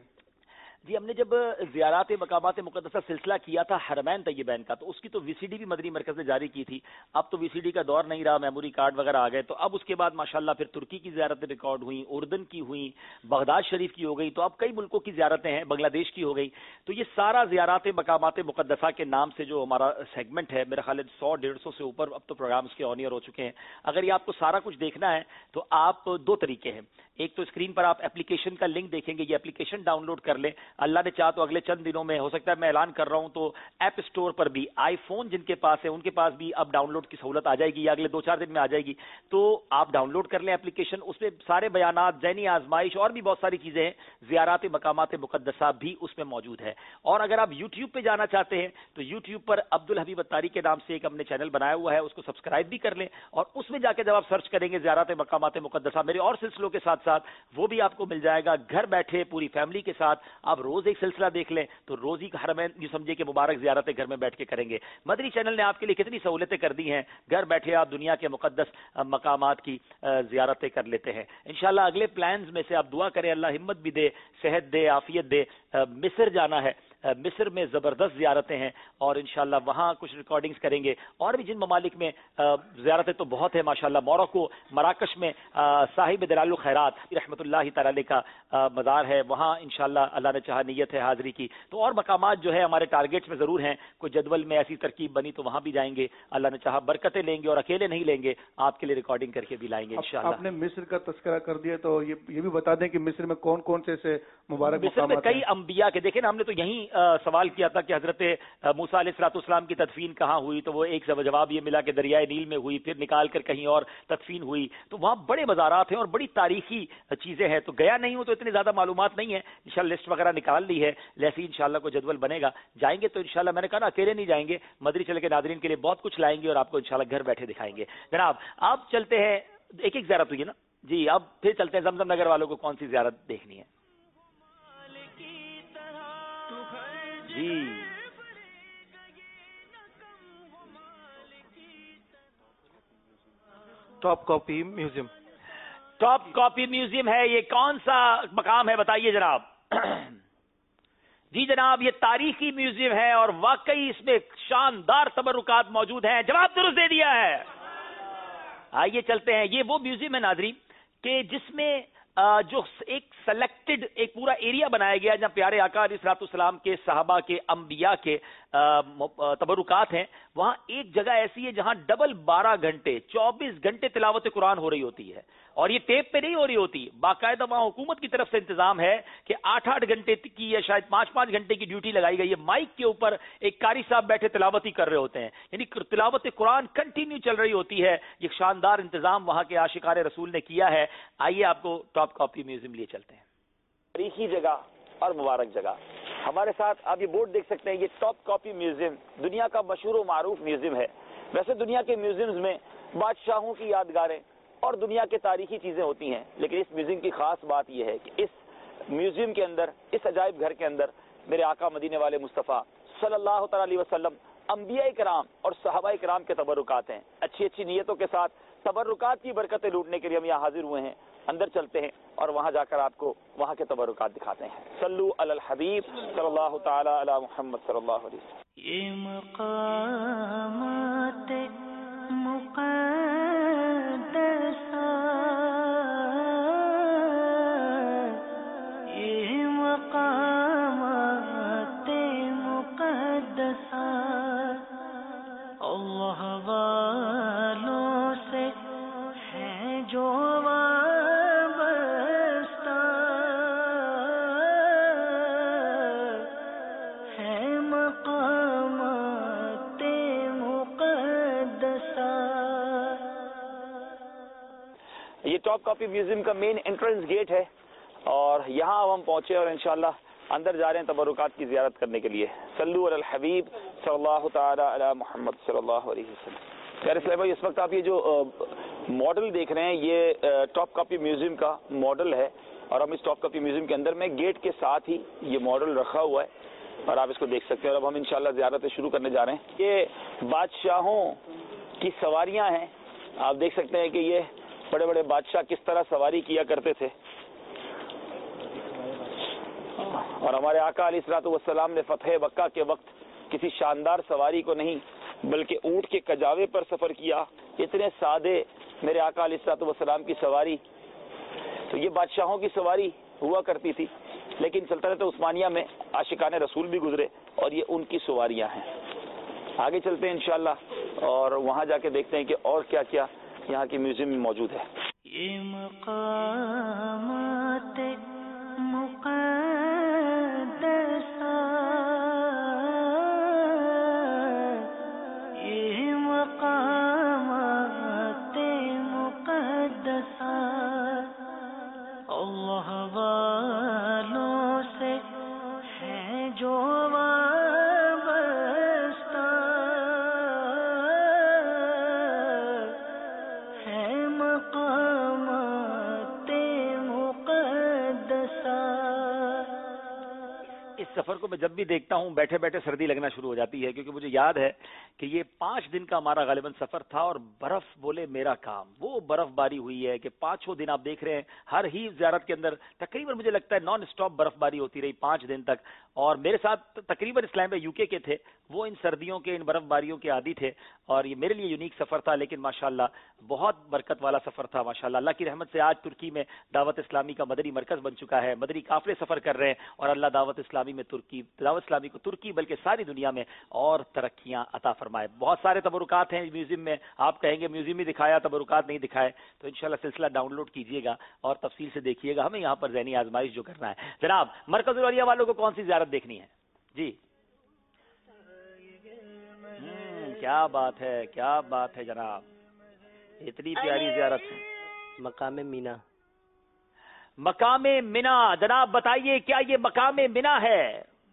جی ہم نے جب زیارات مقامات مقدسہ سلسلہ کیا تھا حرمین طیبین کا تو اس کی تو وی سی ڈی بھی مدنی مرکز نے جاری کی تھی. اب تو وی سی ڈی کا دور نہیں رہا, میموری کارڈ وغیرہ آ گئے. تو اب اس کے بعد ماشاءاللہ پھر ترکی کی زیارتیں ریکارڈ ہوئیں, اردن کی ہوئیں, بغداد شریف کی ہو گئی, تو اب کئی ملکوں کی زیارتیں ہیں, بنگلہ دیش کی ہو گئی. تو یہ سارا زیارات مقامات مقدسہ کے نام سے جو ہمارا سیگمنٹ ہے, میرا خیال ہے 100-150 سے اوپر اب تو پروگرامز کے آن ایئر ہو چکے ہیں. اگر یہ آپ کو سارا کچھ دیکھنا ہے تو آپ دو طریقے ہیں. ایک تو اسکرین پر آپ اپلیکیشن کا لنک دیکھیں گے, یہ اپلیکیشن ڈاؤن لوڈ کر لیں. اللہ نے چاہ تو اگلے چند دنوں میں, ہو سکتا ہے میں اعلان کر رہا ہوں تو ایپ اسٹور پر بھی آئی فون جن کے پاس ہے ان کے پاس بھی اب ڈاؤن لوڈ کی سہولت آ جائے گی, یا اگلے 2-4 دن میں آ جائے گی. تو آپ ڈاؤن لوڈ کر لیں اپلیکیشن, اس میں سارے بیانات, ذہنی آزمائش اور بھی بہت ساری چیزیں ہیں. زیارات مقامات مقدسہ بھی اس میں موجود ہے. اور اگر آپ یوٹیوب پہ جانا چاہتے ہیں تو یوٹیوب پر عبدالحبیب اتاری کے نام سے ایک ہم نے چینل بنایا ہوا ہے, اس کو سبسکرائب بھی کر لیں. اور اس میں جا کے جب آپ سرچ کریں گے زیارات مقامات مقدسہ, میرے اور سلسلوں کے ساتھ ساتھ وہ بھی آپ کو مل جائے گا. گھر بیٹھے پوری فیملی کے ساتھ آپ روز ایک سلسلہ دیکھ لیں تو روز ہی حرمین یہ سمجھے کہ مبارک زیارتیں گھر میں بیٹھ کے کریں گے. مدنی چینل نے آپ کے لیے کتنی سہولتیں کر دی ہیں, گھر بیٹھے آپ دنیا کے مقدس مقامات کی زیارتیں کر لیتے ہیں. انشاءاللہ اگلے پلانز میں سے آپ دعا کریں اللہ ہمت بھی دے, صحت دے, عافیت دے. مصر جانا ہے, مصر میں زبردست زیارتیں ہیں اور انشاءاللہ وہاں کچھ ریکارڈنگز کریں گے. اور بھی جن ممالک میں زیارتیں تو بہت ہیں ماشاءاللہ, موروکو مراکش میں صاحب دلال الخیرات رحمۃ اللہ تعالی کا مزار ہے, وہاں انشاءاللہ اللہ نے چاہا نیت ہے حاضری کی. تو اور مقامات جو ہے ہمارے ٹارگیٹس میں ضرور ہیں, کوئی جدول میں ایسی ترکیب بنی تو وہاں بھی جائیں گے. اللہ نے چاہا برکتیں لیں گے اور اکیلے نہیں لیں گے, آپ کے لیے ریکارڈنگ کر کے بھی لائیں گے انشاءاللہ. آپ نے مصر کا تذکرہ کر دیا تو یہ بھی بتا دیں کہ مصر میں کون کون سے مبارک مصر میں کئی انبیاء کے دیکھیں نا, ہم نے تو یہیں سوال کیا تھا کہ حضرت موسیٰ علیہ السلام کی تدفین کہاں ہوئی, تو وہ ایک جواب یہ ملا کہ دریائے نیل میں ہوئی, پھر نکال کر کہیں اور تدفین ہوئی. تو وہاں بڑے مزارات ہیں اور بڑی تاریخی چیزیں ہیں. تو گیا نہیں ہوں تو اتنی زیادہ معلومات نہیں ہے, انشاءاللہ لسٹ وغیرہ نکال لی ہے, جیسے ہی انشاءاللہ کو جدول بنے گا جائیں گے. تو انشاءاللہ میں نے کہا نا اکیلے نہیں جائیں گے, مدنی چینل کے ناظرین کے لیے بہت کچھ لائیں گے اور آپ کو انشاءاللہ گھر بیٹھے دکھائیں گے. جناب آپ چلتے ہیں, ایک ایک زیارت ہوئی ہے نا جی, اب پھر چلتے ہیں زمزم نگر والوں کو کون سی زیارت دیکھنی ہے جی. Topkapi museum. Topkapi museum ہے, یہ کون سا مقام ہے بتائیے جناب. جی جناب یہ تاریخی میوزیم ہے اور واقعی اس میں شاندار تبرکات موجود ہیں. جواب درست دے دیا ہے. آئیے چلتے ہیں. یہ وہ میوزیم ہے ناظرین کہ جس میں جو ایک سلیکٹڈ ایک پورا ایریا بنایا گیا جہاں پیارے آقا علیہ الصلوۃ والسلام کے صحابہ کے انبیاء کے تبرکات ہیں. وہاں ایک جگہ ایسی ہے جہاں ڈبل 12 گھنٹے 24 گھنٹے تلاوت قرآن ہو رہی ہوتی ہے, اور یہ ٹیپ پہ نہیں ہو رہی ہوتی, باقاعدہ وہاں حکومت کی طرف سے انتظام ہے کہ 8-8 گھنٹے کی یا شاید 5-5 گھنٹے کی ڈیوٹی لگائی گئی ہے. مائک کے اوپر ایک قاری صاحب بیٹھے تلاوت ہی کر رہے ہوتے ہیں, یعنی تلاوت قرآن کنٹینیو چل رہی ہوتی ہے. یہ شاندار انتظام وہاں کے عاشقان رسول نے کیا ہے. آئیے آپ کو ٹاپ کاپی میوزیم لیے چلتے ہیں. تاریخی جگہ اور مبارک جگہ ہمارے ساتھ آپ یہ بورڈ دیکھ سکتے ہیں. یہ ٹاپ کاپی میوزیم دنیا کا مشہور و معروف میوزیم ہے. ویسے دنیا کے میوزیمز میں بادشاہوں کی یادگاریں اور دنیا کے تاریخی چیزیں ہوتی ہیں, لیکن اس میوزیم کی خاص بات یہ ہے کہ اس میوزیم کے اندر, اس عجائب گھر کے اندر میرے آقا مدینے والے مصطفیٰ صلی اللہ تعالی علیہ وسلم, انبیاء کرام اور صحابہ کرام کے تبرکات ہیں. اچھی اچھی نیتوں کے ساتھ تبرکات کی برکتیں لوٹنے کے لیے ہم یہاں حاضر ہوئے ہیں. اندر چلتے ہیں اور وہاں جا کر آپ کو وہاں کے تبرکات دکھاتے ہیں. صلو علی الحبیب صلی اللہ تعالی علی محمد صلی اللہ علیہ وسلم. یہ مقامات مقدسہ सा अल्लाह वालों से है जो वाबस्ता है मकामाते मुक़द्दसा। یہ ٹاپ کاپی میوزیم کا مین انٹرنس گیٹ ہے اور یہاں اب ہم پہنچے اور انشاءاللہ اندر جا رہے ہیں تبرکات کی زیارت کرنے کے لیے. صلو علی الحبیب صلی اللہ تعالی علی محمد صلی اللہ علیہ وسلم. پیارے اسلام بھائی، اس وقت آپ یہ جو ماڈل دیکھ رہے ہیں یہ ٹاپ کاپی میوزیم کا ماڈل ہے اور ہم اس ٹاپ کاپی میوزیم کے اندر میں گیٹ کے ساتھ ہی یہ ماڈل رکھا ہوا ہے اور آپ اس کو دیکھ سکتے ہیں. اور اب ہم انشاءاللہ زیارتیں شروع کرنے جا رہے ہیں. یہ بادشاہوں کی سواریاں ہیں. آپ دیکھ سکتے ہیں کہ یہ بڑے بڑے بادشاہ کس طرح سواری کیا کرتے تھے اور ہمارے آقا علیہ الصلوۃ والسلام نے فتح مکہ کے وقت کسی شاندار سواری کو نہیں بلکہ اونٹ کے کجاوے پر سفر کیا. اتنے سادے میرے آقا علیہ الصلوۃ والسلام کی سواری. تو یہ بادشاہوں کی سواری ہوا کرتی تھی، لیکن سلطنت عثمانیہ میں عاشقان رسول بھی گزرے اور یہ ان کی سواریاں ہیں. آگے چلتے ہیں انشاءاللہ اور وہاں جا کے دیکھتے ہیں کہ اور کیا کیا یہاں کی میوزیم میں موجود ہے. یہ مقامات مقدسہ، یہ مقامات مقدسہ اللہ والوں سے ہے جو وابستہ ہے مقامات مقدسہ. اس سفر کو میں جب بھی دیکھتا ہوں بیٹھے بیٹھے سردی لگنا شروع ہو جاتی ہے، کیونکہ مجھے یاد ہے کہ یہ 5 دن کا ہمارا غالباً سفر تھا اور برف بولے میرا کام. وہ برف باری ہوئی ہے کہ 5 دن آپ دیکھ رہے ہیں ہر ہی زیارت کے اندر تقریباً مجھے لگتا ہے نان اسٹاپ برف باری ہوتی رہی 5 دن تک. اور میرے ساتھ تقریباً اسلام بھائی UK کے تھے، وہ ان سردیوں کے ان برف باریوں کے عادی تھے اور یہ میرے لیے یونیک سفر تھا، لیکن ماشاءاللہ بہت برکت والا سفر تھا. ماشاءاللہ اللہ کی رحمت سے آج ترکی میں دعوت اسلامی کا مدنی مرکز بن چکا ہے. مدنی قافلے سفر کر رہے ہیں اور اللہ دعوت اسلامی میں دعوت اسلامی کو ترکی بلکہ ساری دنیا میں اور ترقیاں عطا فرمائے. بہت سارے تبرکات ہیں میوزیم میں. آپ کہیں گے میوزیم ہی دکھایا تبرکات نہیں دکھائے، تو انشاءاللہ سلسلہ ڈاؤن لوڈ کیجئے گا اور تفصیل سے دیکھیے گا. ہمیں یہاں پر ذہنی آزمائش جو کرنا ہے. جناب مرکز الاولیاء والوں کو کون سی زیارت دیکھنی ہے؟ جی کیا بات ہے، کیا بات ہے جناب، اتنی پیاری زیارت. مقام مینا. مقام مینا، جناب بتائیے کیا یہ مقام مینا ہے؟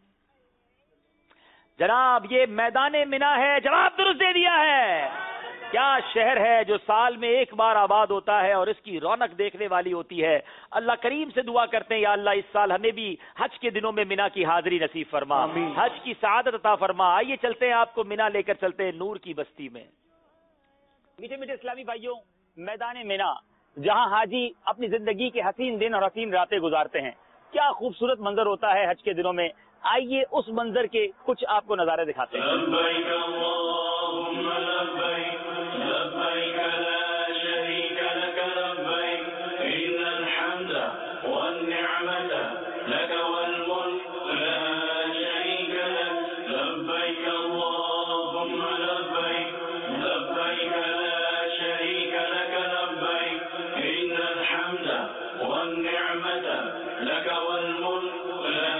جناب یہ میدان مینا ہے. جواب درست دے دیا ہے. کیا شہر ہے جو سال میں ایک بار آباد ہوتا ہے اور اس کی رونق دیکھنے والی ہوتی ہے. اللہ کریم سے دعا کرتے ہیں یا اللہ اس سال ہمیں بھی حج کے دنوں میں مینا کی حاضری نصیب فرما، حج کی سعادت عطا فرما. آئیے چلتے ہیں، آپ کو مینا لے کر چلتے ہیں نور کی بستی میں. میٹھے میٹھے اسلامی بھائیوں، میدان مینا جہاں حاجی اپنی زندگی کے حسین دن اور حسین راتیں گزارتے ہیں. کیا خوبصورت منظر ہوتا ہے حج کے دنوں میں. آئیے اس منظر کے کچھ آپ کو نظارے دکھاتے ہیں. لبیک اللہم لبیک لبیک لا شریک لک لبیک ان الحمد والنعمت لک والملک لا شریک لک لبیک اللہم لبیک لبیک لا شریک لک لبیک ان الحمد والنعمت لک والملک لا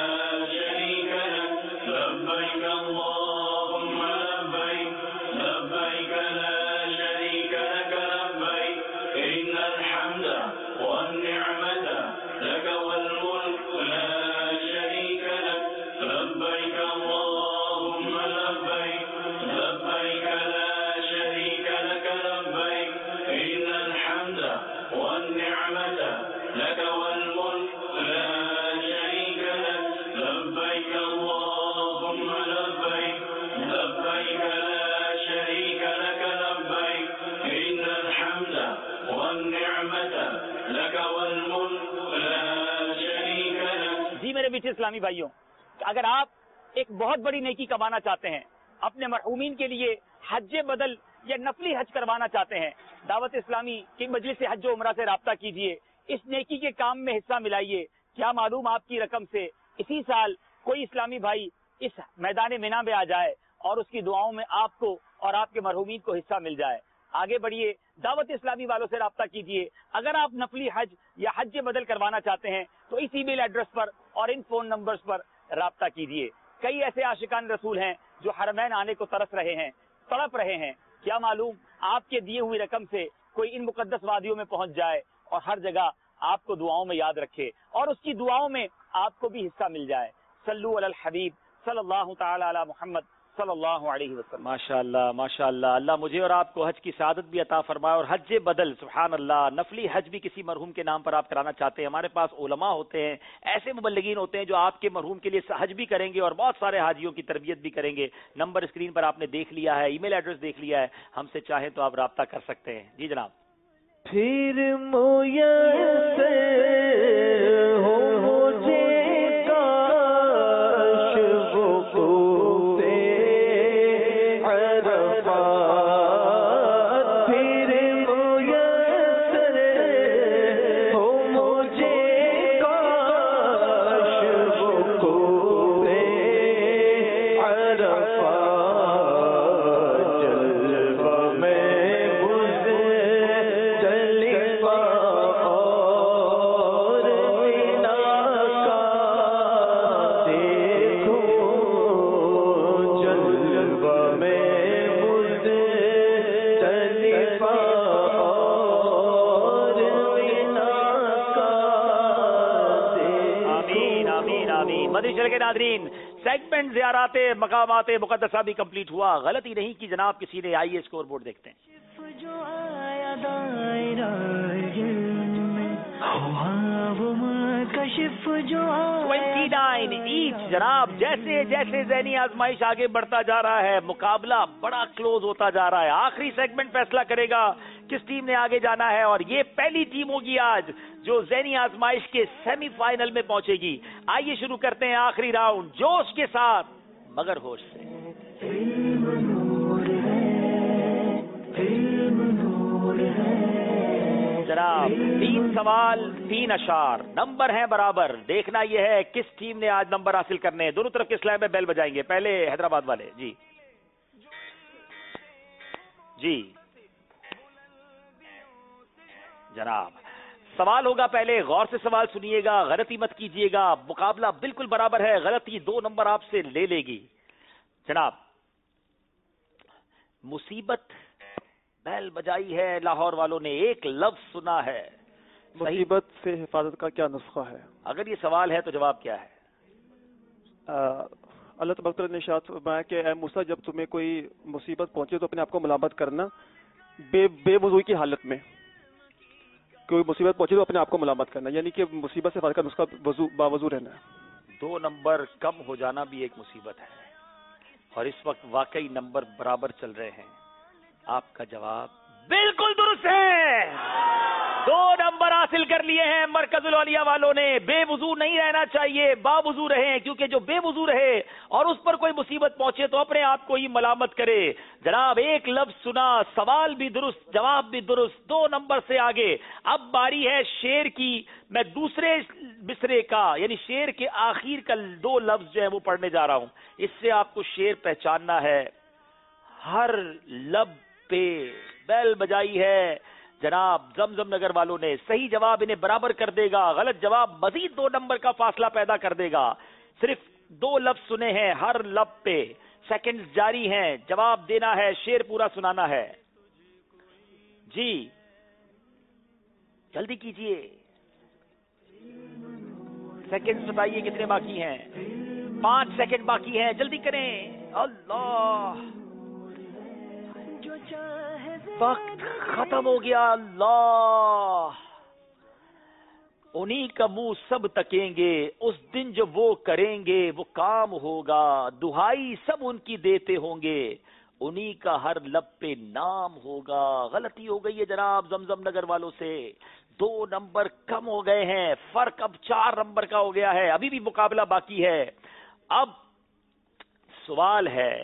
لبيك اللهم لبيك لبيك لا شريك لك لبيك إن الحمد والنعمة لك والملك لا شريك لك لبيك اللهم لبيك لبيك لا شريك لك لبيك إن الحمد والنعمة لك والملك لا شريك لك لبيك اللهم لبيك لبيك لا شريك لك لبيك إن الحمد والنعمة لك والملك لا شريك لك. جی میرے میٹھے اسلامی بھائیوں، اگر آپ ایک بہت بڑی نیکی کمانا چاہتے ہیں، اپنے مرحومین کے لیے حج بدل یا نفلی حج کروانا چاہتے ہیں، دعوت اسلامی کی مجلس حج و عمرہ سے رابطہ کیجئے، اس نیکی کے کام میں حصہ ملائیے. کیا معلوم آپ کی رقم سے اسی سال کوئی اسلامی بھائی اس میدان مینا میں آ جائے اور اس کی دعاؤں میں آپ کو اور آپ کے مرحومین کو حصہ مل جائے. آگے بڑھیے, دعوت اسلامی والوں سے رابطہ کیجیے. اگر آپ نفلی حج یا حج بدل کروانا چاہتے ہیں تو اس ای میل ایڈریس پر اور ان فون نمبرز پر رابطہ کیجیے. کئی ایسے عاشقان رسول ہیں جو حرمین آنے کو ترس رہے ہیں, تڑپ رہے ہیں. کیا معلوم آپ کے دیے ہوئی رقم سے کوئی ان مقدس وادیوں میں پہنچ جائے اور ہر جگہ آپ کو دعاؤں میں یاد رکھے اور اس کی دعاؤں میں آپ کو بھی حصہ مل جائے. صلو علی الحبیب صلی اللہ تعالی علی محمد صلی اللہ علیہ وسلم. ماشاءاللہ ماشاءاللہ. اللہ مجھے اور آپ کو حج کی سعادت بھی عطا فرمائے. اور حج بدل, سبحان اللہ, نفلی حج بھی کسی مرحوم کے نام پر آپ کرانا چاہتے ہیں, ہمارے پاس علماء ہوتے ہیں, ایسے مبلغین ہوتے ہیں جو آپ کے مرحوم کے لیے حج بھی کریں گے اور بہت سارے حاجیوں کی تربیت بھی کریں گے. نمبر اسکرین پر آپ نے دیکھ لیا ہے, ای میل ایڈریس دیکھ لیا ہے, ہم سے چاہیں تو آپ رابطہ کر سکتے ہیں. جی جناب. پھر میسر ہو مجھے کاش وہ کوتے عرفات, پھر میسر ہو مجھے کاش وہ کوتے عرفات, جلوہ میں مدنی چینل کے ناظرین, سیگمنٹ زیارات مقامات مقدسہ بھی کمپلیٹ ہوا. غلطی نہیں کی جناب کسی نے. آئیے اسکور بورڈ دیکھتے ہیں. جو آیا دائرہ علم میں ہوا وہ کشف جو 29 ایچ جناب. جیسے جیسے ذہنی آزمائش آگے بڑھتا جا رہا ہے, مقابلہ بڑا کلوز ہوتا جا رہا ہے. آخری سیگمنٹ فیصلہ کرے گا کس ٹیم نے آگے جانا ہے, اور یہ پہلی ٹیم ہوگی آج جو ذہنی آزمائش کے سیمی فائنل میں پہنچے گی. آئیے شروع کرتے ہیں آخری راؤنڈ جوش کے ساتھ مگر ہوش سے. جناب 3 سوال 3 اشعار, نمبر ہیں برابر. دیکھنا یہ ہے کس ٹیم نے آج نمبر حاصل کرنے. دونوں طرف کے اسلام میں بیل بجائیں گے. پہلے حیدرآباد والے. جی جی جناب, سوال ہوگا پہلے, غور سے سوال سنیے گا, غلطی مت کیجیے گا. مقابلہ بالکل برابر ہے, غلطی 2 نمبر آپ سے لے لے گی. جناب, مصیبت بیل بجائی ہے لاہور والوں نے, ایک لفظ سنا ہے. مصیبت سے حفاظت کا کیا نسخہ ہے؟ اگر یہ سوال ہے تو جواب کیا ہے؟ اللہ تبارک نے ارشاد فرمایا کہ اے موسیٰ, جب تمہیں کوئی مصیبت پہنچے تو اپنے آپ کو ملامت کرنا بے وضوئی کی حالت میں. کوئی مصیبت پہنچے تو اپنے آپ کو ملامت کرنا, یعنی کہ مصیبت سے حفاظت کا نسخہ باوضو رہنا ہے. 2 نمبر کم ہو جانا بھی ایک مصیبت ہے, اور اس وقت واقعی نمبر برابر چل رہے ہیں. آپ کا جواب بالکل درست ہے. 2 نمبر حاصل کر لیے ہیں مرکز العالیہ والوں نے. بے وضو نہیں رہنا چاہیے, باوضو رہیں, کیونکہ جو بے وضو رہے اور اس پر کوئی مصیبت پہنچے تو اپنے آپ کو ہی ملامت کرے. جناب, ایک لفظ سنا, سوال بھی درست, جواب بھی درست, 2 نمبر سے آگے. اب باری ہے شعر کی. میں دوسرے مصرے کا یعنی شعر کے آخر کا 2 لفظ جو ہے وہ پڑھنے جا رہا ہوں. اس سے آپ کو شعر پہچاننا ہے. ہر لب پہ بیل بجائی ہے جناب زمزم نگر والوں نے. صحیح جواب انہیں برابر کر دے گا, غلط جواب مزید 2 نمبر کا فاصلہ پیدا کر دے گا. صرف 2 لفظ سنے ہیں, ہر لب پہ. سیکنڈز جاری ہیں, جواب دینا ہے, شعر پورا سنانا ہے. جی جلدی کیجئے, سیکنڈز بتائیے کتنے باقی ہیں. 5 سیکنڈ باقی ہیں, جلدی کریں. اللہ, وقت ختم ہو گیا. اللہ, انہی کا منہ سب تکیں گے, اس دن جو وہ کریں گے وہ کام ہوگا. دہائی سب ان کی دیتے ہوں گے, انہی کا ہر لب پہ نام ہوگا. غلطی ہو گئی ہے جناب زمزم نگر والوں سے. 2 نمبر کم ہو گئے ہیں, فرق اب 4 نمبر کا ہو گیا ہے. ابھی بھی مقابلہ باقی ہے. اب سوال ہے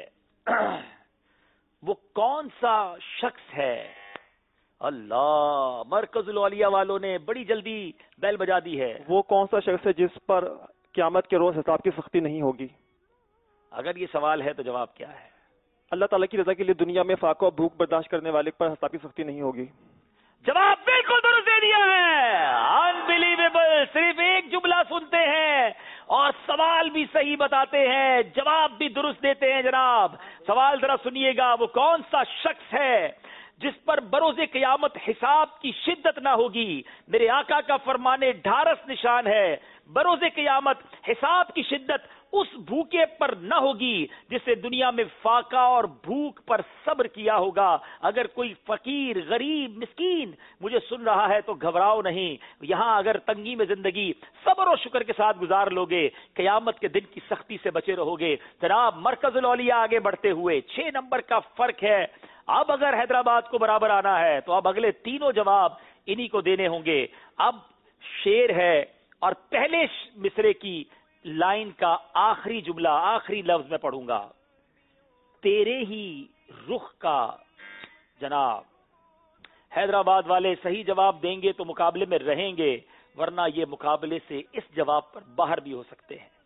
وہ کون سا شخص ہے. اللہ, مرکز العالیہ والوں نے بڑی جلدی بیل بجا دی ہے. وہ کون سا شخص ہے جس پر قیامت کے روز حساب کی سختی نہیں ہوگی؟ اگر یہ سوال ہے تو جواب کیا ہے؟ اللہ تعالیٰ کی رضا کے لیے دنیا میں فاقہ اور بھوک برداشت کرنے والے پر حساب کی سختی نہیں ہوگی. جواب بالکل درست دے دیا ہے. انبلیویبل. صرف ایک جملہ سنتے ہیں اور سوال بھی صحیح بتاتے ہیں, جواب بھی درست دیتے ہیں. جناب سوال ذرا سنیے گا. وہ کون سا شخص ہے جس پر بروز قیامت حساب کی شدت نہ ہوگی؟ میرے آقا کا فرمانے ڈھارس نشان ہے. بروز قیامت حساب کی شدت اس بھوکے پر نہ ہوگی جس سے دنیا میں فاقہ اور بھوک پر صبر کیا ہوگا. اگر کوئی فقیر غریب مسکین مجھے سن رہا ہے تو گھبراؤ نہیں. یہاں اگر تنگی میں زندگی صبر و شکر کے ساتھ گزار لوگے, قیامت کے دن کی سختی سے بچے رہو گے. جناب مرکز الاولیاء آگے بڑھتے ہوئے 6 نمبر کا فرق ہے. اب اگر حیدرآباد کو برابر آنا ہے تو اب اگلے تینوں جواب انہی کو دینے ہوں گے. اب شعر ہے اور پہلے مصرے کی لائن کا آخری جملہ, آخری لفظ میں پڑھوں گا. تیرے ہی رخ کا. جناب حیدرآباد والے صحیح جواب دیں گے تو مقابلے میں رہیں گے, ورنہ یہ مقابلے سے اس جواب پر باہر بھی ہو سکتے ہیں.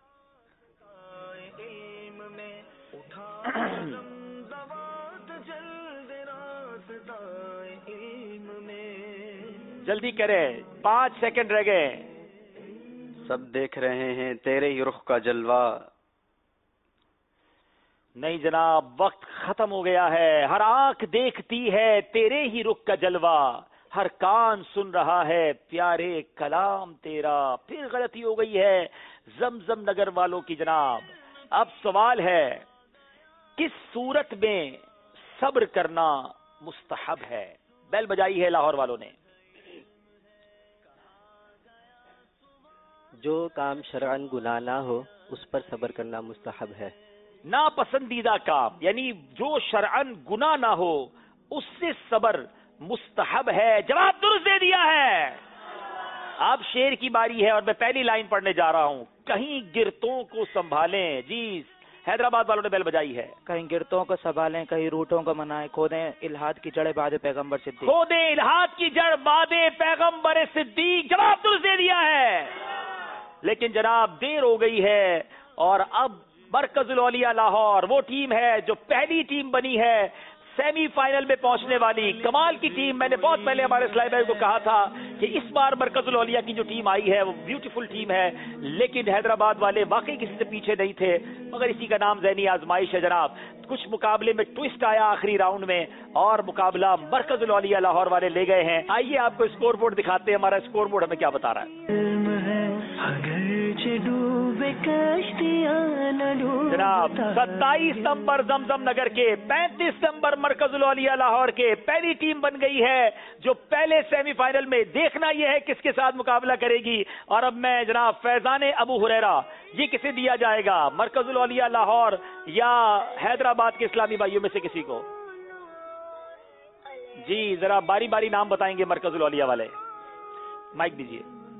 جلدی کریں, 5 سیکنڈ رہ گئے. سب دیکھ رہے ہیں تیرے ہی رخ کا جلوہ. نہیں جناب, وقت ختم ہو گیا ہے. ہر آنکھ دیکھتی ہے تیرے ہی رخ کا جلوہ, ہر کان سن رہا ہے پیارے کلام تیرا. پھر غلطی ہو گئی ہے زمزم نگر والوں کی. جناب اب سوال ہے, کس صورت میں صبر کرنا مستحب ہے؟ بیل بجائی ہے لاہور والوں نے. جو کام شرعن گناہ نہ ہو اس پر صبر کرنا مستحب ہے. ناپسندیدہ کام یعنی جو شرعن گناہ نہ ہو اس سے صبر مستحب ہے. جواب درست دے دیا ہے. اب شعر کی باری ہے اور میں پہلی لائن پڑھنے جا رہا ہوں. کہیں گرتوں کو سنبھالیں. جی حیدرآباد والوں نے بیل بجائی ہے. کہیں گرتوں کو سنبھالیں, کہیں روٹوں کو منائیں, کھودیں الہاد کی جڑ بعد پیغمبر صدیق. کھودیں الہاد کی جڑ بعد پیغمبر صدیق. جواب درست دے دیا ہے. لیکن جناب دیر ہو گئی ہے اور اب مرکز الاولیاء لاہور وہ ٹیم ہے جو پہلی ٹیم بنی ہے سیمی فائنل میں پہنچنے والی. کمال کی ٹیم. میں نے بہت پہلے ہمارے اسلائی بھائی کو کہا تھا کہ اس بار مرکز الاولیاء کی جو ٹیم آئی ہے وہ بیوٹیفل ٹیم ہے, لیکن حیدرآباد والے واقعی کسی سے پیچھے نہیں تھے, مگر اسی کا نام ذہنی آزمائش ہے. جناب کچھ مقابلے میں ٹوسٹ آیا آخری راؤنڈ میں اور مقابلہ مرکز الاولیاء لاہور والے لے گئے ہیں. آئیے آپ کو اسکور بورڈ دکھاتے ہیں. ہمارا اسکور بورڈ ہمیں کیا بتا رہا ہے. جناب 27 نمبر زمزم نگر کے, 35 نمبر مرکز الاولیاء لاہور کے. پہلی ٹیم بن گئی ہے جو پہلے سیمی فائنل میں. دیکھنا یہ ہے کس کے ساتھ مقابلہ کرے گی. اور اب میں جناب فیضان ابو ہریرہ یہ کسے دیا جائے گا, مرکز الاولیاء لاہور یا حیدرآباد کے اسلامی بھائیوں میں سے کسی کو؟ جی ذرا باری باری نام بتائیں گے مرکز الاولیاء والے. مائک دیجیے.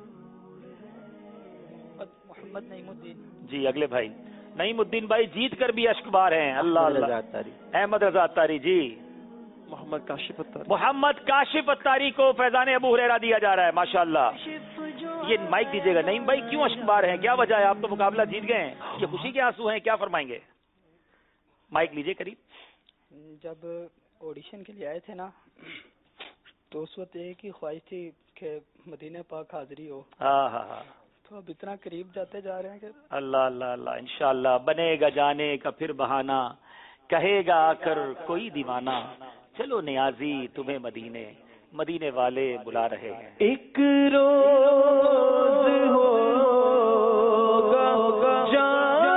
محمد نعیم الدین. جی اگلے بھائی. نعیم الدین بھائی جیت کر بھی اشک بار ہیں. اللہ اللہ. احمد رضا اتاری. جی محمد کاشف اتاری. محمد کاشف اتاری کو فیضان ابو ہریرہ دیا جا رہا ہے. ماشاءاللہ. یہ مائک دیجیے گا. نعیم بھائی کیوں اشک بار ہیں, کیا وجہ ہے؟ آپ تو مقابلہ جیت گئے ہیں, یہ خوشی کے آنسو ہیں, کیا فرمائیں گے؟ مائک لیجیے قریب. جب آڈیشن کے لیے آئے تھے نا تو اس وقت ایک ہی خواہش تھی کہ مدینہ پاک حاضری ہو. ہاں ہاں ہاں. تو اب اتنا قریب جاتے جا رہے ہیں کہ اللہ اللہ اللہ. انشاءاللہ بنے گا جانے کا پھر بہانہ, کہے گا آ کر کوئی دیوانہ, چلو نیازی تمہیں مدینے, مدینے والے بلا رہے ہیں. ایک روز ہوگا جانا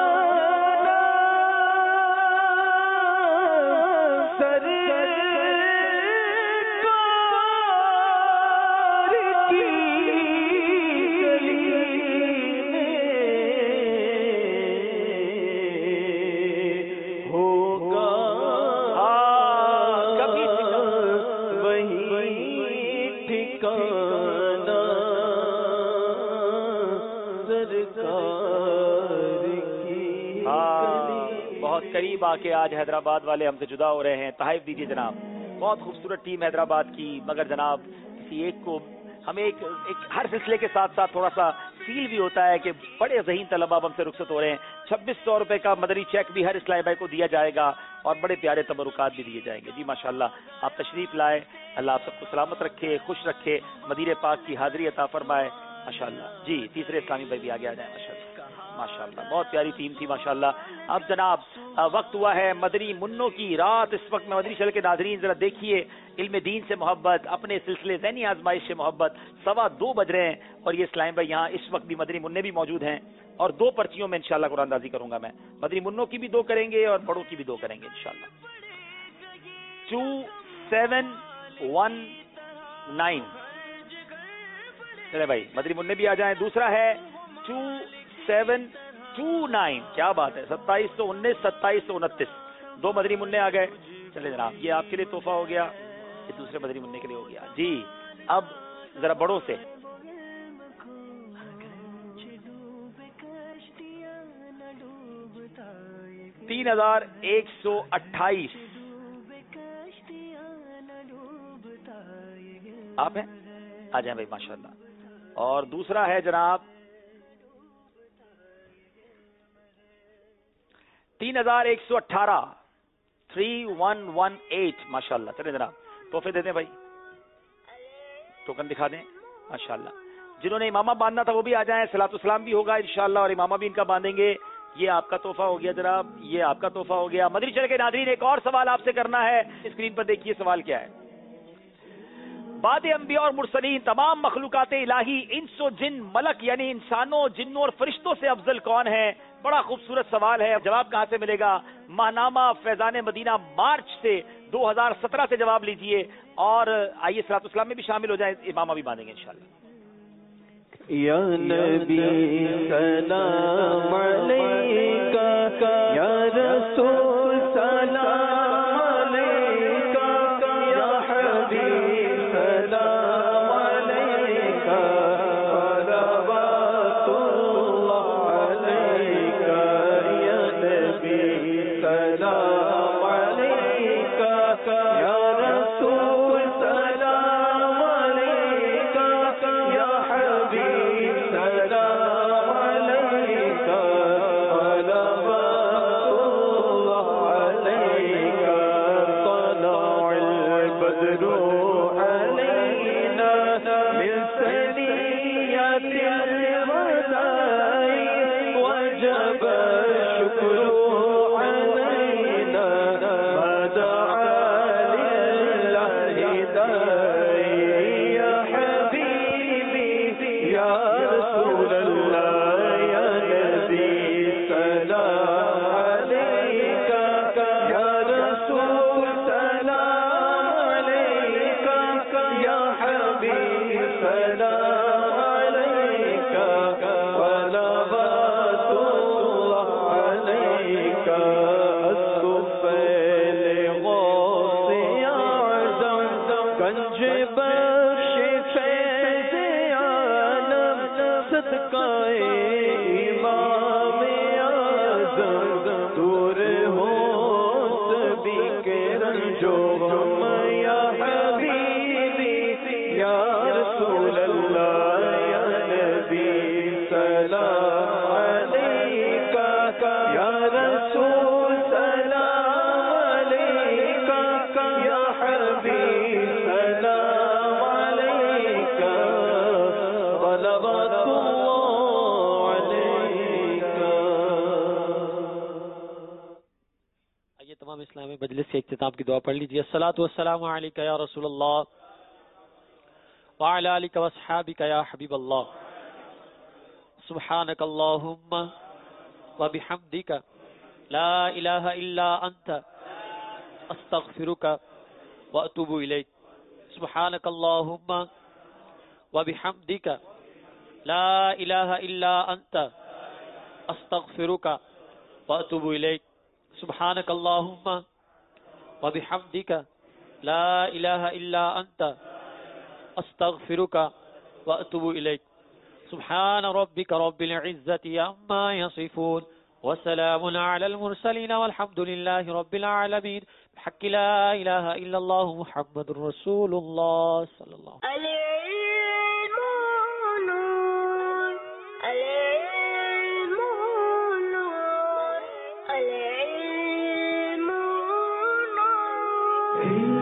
قریب آ کے آج حیدرآباد والے ہم سے جدا ہو رہے ہیں. تحائف دیجیے جناب. بہت خوبصورت ٹیم حیدرآباد کی, مگر جناب کسی ایک کو ہمیں ایک ہر سلسلے کے ساتھ ساتھ تھوڑا سا فیل بھی ہوتا ہے کہ بڑے ذہین طلباء ہم سے رخصت ہو رہے ہیں. 2600 روپے کا مدنی چیک بھی ہر اسلامی بھائی کو دیا جائے گا اور بڑے پیارے تبرکات بھی دیے جائیں گے. جی ماشاءاللہ آپ تشریف لائے, اللہ آپ سب کو سلامت رکھے, خوش رکھے, مدینے پاک کی حاضری عطا فرمائے ماشاءاللہ. جی تیسرے اسلامی بھائی بھی آگے آ جائیں ماشاءاللہ. ماشاءاللہ بہت پیاری ٹیم تھی ماشاءاللہ. اب جناب وقت ہوا ہے مدنی منوں کی رات. اس وقت میں مدنی چینل کے ناظرین ذرا دیکھیے, علم دین سے محبت, اپنے سلسلے ذہنی آزمائش سے محبت, 2:15 بج رہے ہیں اور یہ اسلام بھائی یہاں اس وقت بھی مدنی منع بھی موجود ہیں اور 2 پرچیوں میں انشاءاللہ قرآن اندازی کروں گا. میں مدنی منوں کی بھی 2 کریں گے اور بڑوں کی بھی 2 کریں گے انشاءاللہ. 2719 چلے بھائی مدنی منع بھی آ جائیں. دوسرا ہے 2729. کیا بات ہے, 2719 2729 2 مدنی منع آ گئے. چلے جناب یہ آپ کے لیے تحفہ ہو گیا, یہ دوسرے مدنی منع کے لیے ہو گیا. جی اب ذرا بڑوں سے 3128 آپ ہیں, آ جائیں بھائی ماشاءاللہ. اور دوسرا ہے جناب 3118 3118 ماشاءاللہ. چلے جناب تحفے دے دیں بھائی, ٹوکن دکھا دیں ماشاءاللہ. جنہوں نے امامہ باندھنا تھا وہ بھی آ جائیں, صلاۃ السلام بھی ہوگا انشاءاللہ اور امامہ بھی ان کا باندھیں گے. یہ آپ کا تحفہ ہو گیا جناب, یہ آپ کا تحفہ ہو گیا. مدنی چینل کے ناظرین ایک اور سوال آپ سے کرنا ہے, اسکرین پر دیکھیے سوال کیا ہے. بعد انبیاء اور مرسلین تمام مخلوقات الہی انس و جن ملک یعنی انسانوں جنوں اور فرشتوں سے افضل کون ہے؟ بڑا خوبصورت سوال ہے. جواب کہاں سے ملے گا؟ ماہنامہ فیضان مدینہ مارچ سے 2017 سے جواب لیجئے اور آئیے صلاۃ السلام میں بھی شامل ہو جائیں, امامہ بھی باندھیں گے انشاءاللہ. یا نبی سلام علیکہ, یا رسول سلام علیکہ, یا حبیب سلام علیکہ, صلوات اللہ علیکہ, یا نبی سلام علیکہ, یا رسول سلام علیکہ, یا حبیب سلام علیکہ, صلوات اللہ علیکہ, طلع البدر علینا من ثنیۃ الوداع, وجب الشکر علینا ما دعا للہ داعی, یا حبیبی یا رسول اللہ, یا نبی سلام علیکہ, یا رسول سلام علیکہ, یا حبیب سلام علیکہ, صلوات اللہ علیکہ. الطفیل غوث اعظم گنج بخش فیض عالم, صدقہ امام اعظم, دور ہو سبھی کے رنج و غم, یا حبیبی یا رسول اللہ, یا نبی سلام علیکہ, یا رسول سلام علیکہ, یا حبیب سلام علیکہ, صلوات اللہ علیکہ. آئیے تمام اسلامی مجلس کے اختتام کی دعا پڑھ لیجیے. الصلاۃ والسلام علیکہ یا رسول اللہ وعلی آلک واصحابک یا حبیب اللہ. سبحانک اللہم وبحمدک لا الہ الا انت استغفرک واتوب الیک. سبحانک اللہم وبحمدک لا الہ الا انت استغفرک واتوب الیک. سبحانک اللہم وبحمدک لا الہ الا انت استغفرک واتوب الیک. سبحان ربک رب العزة عما يصفون وسلام على المرسلين والحمد لله رب العالمين. بحق لا إله إلا الله محمد رسول الله صلى الله عليه وسلم. दिल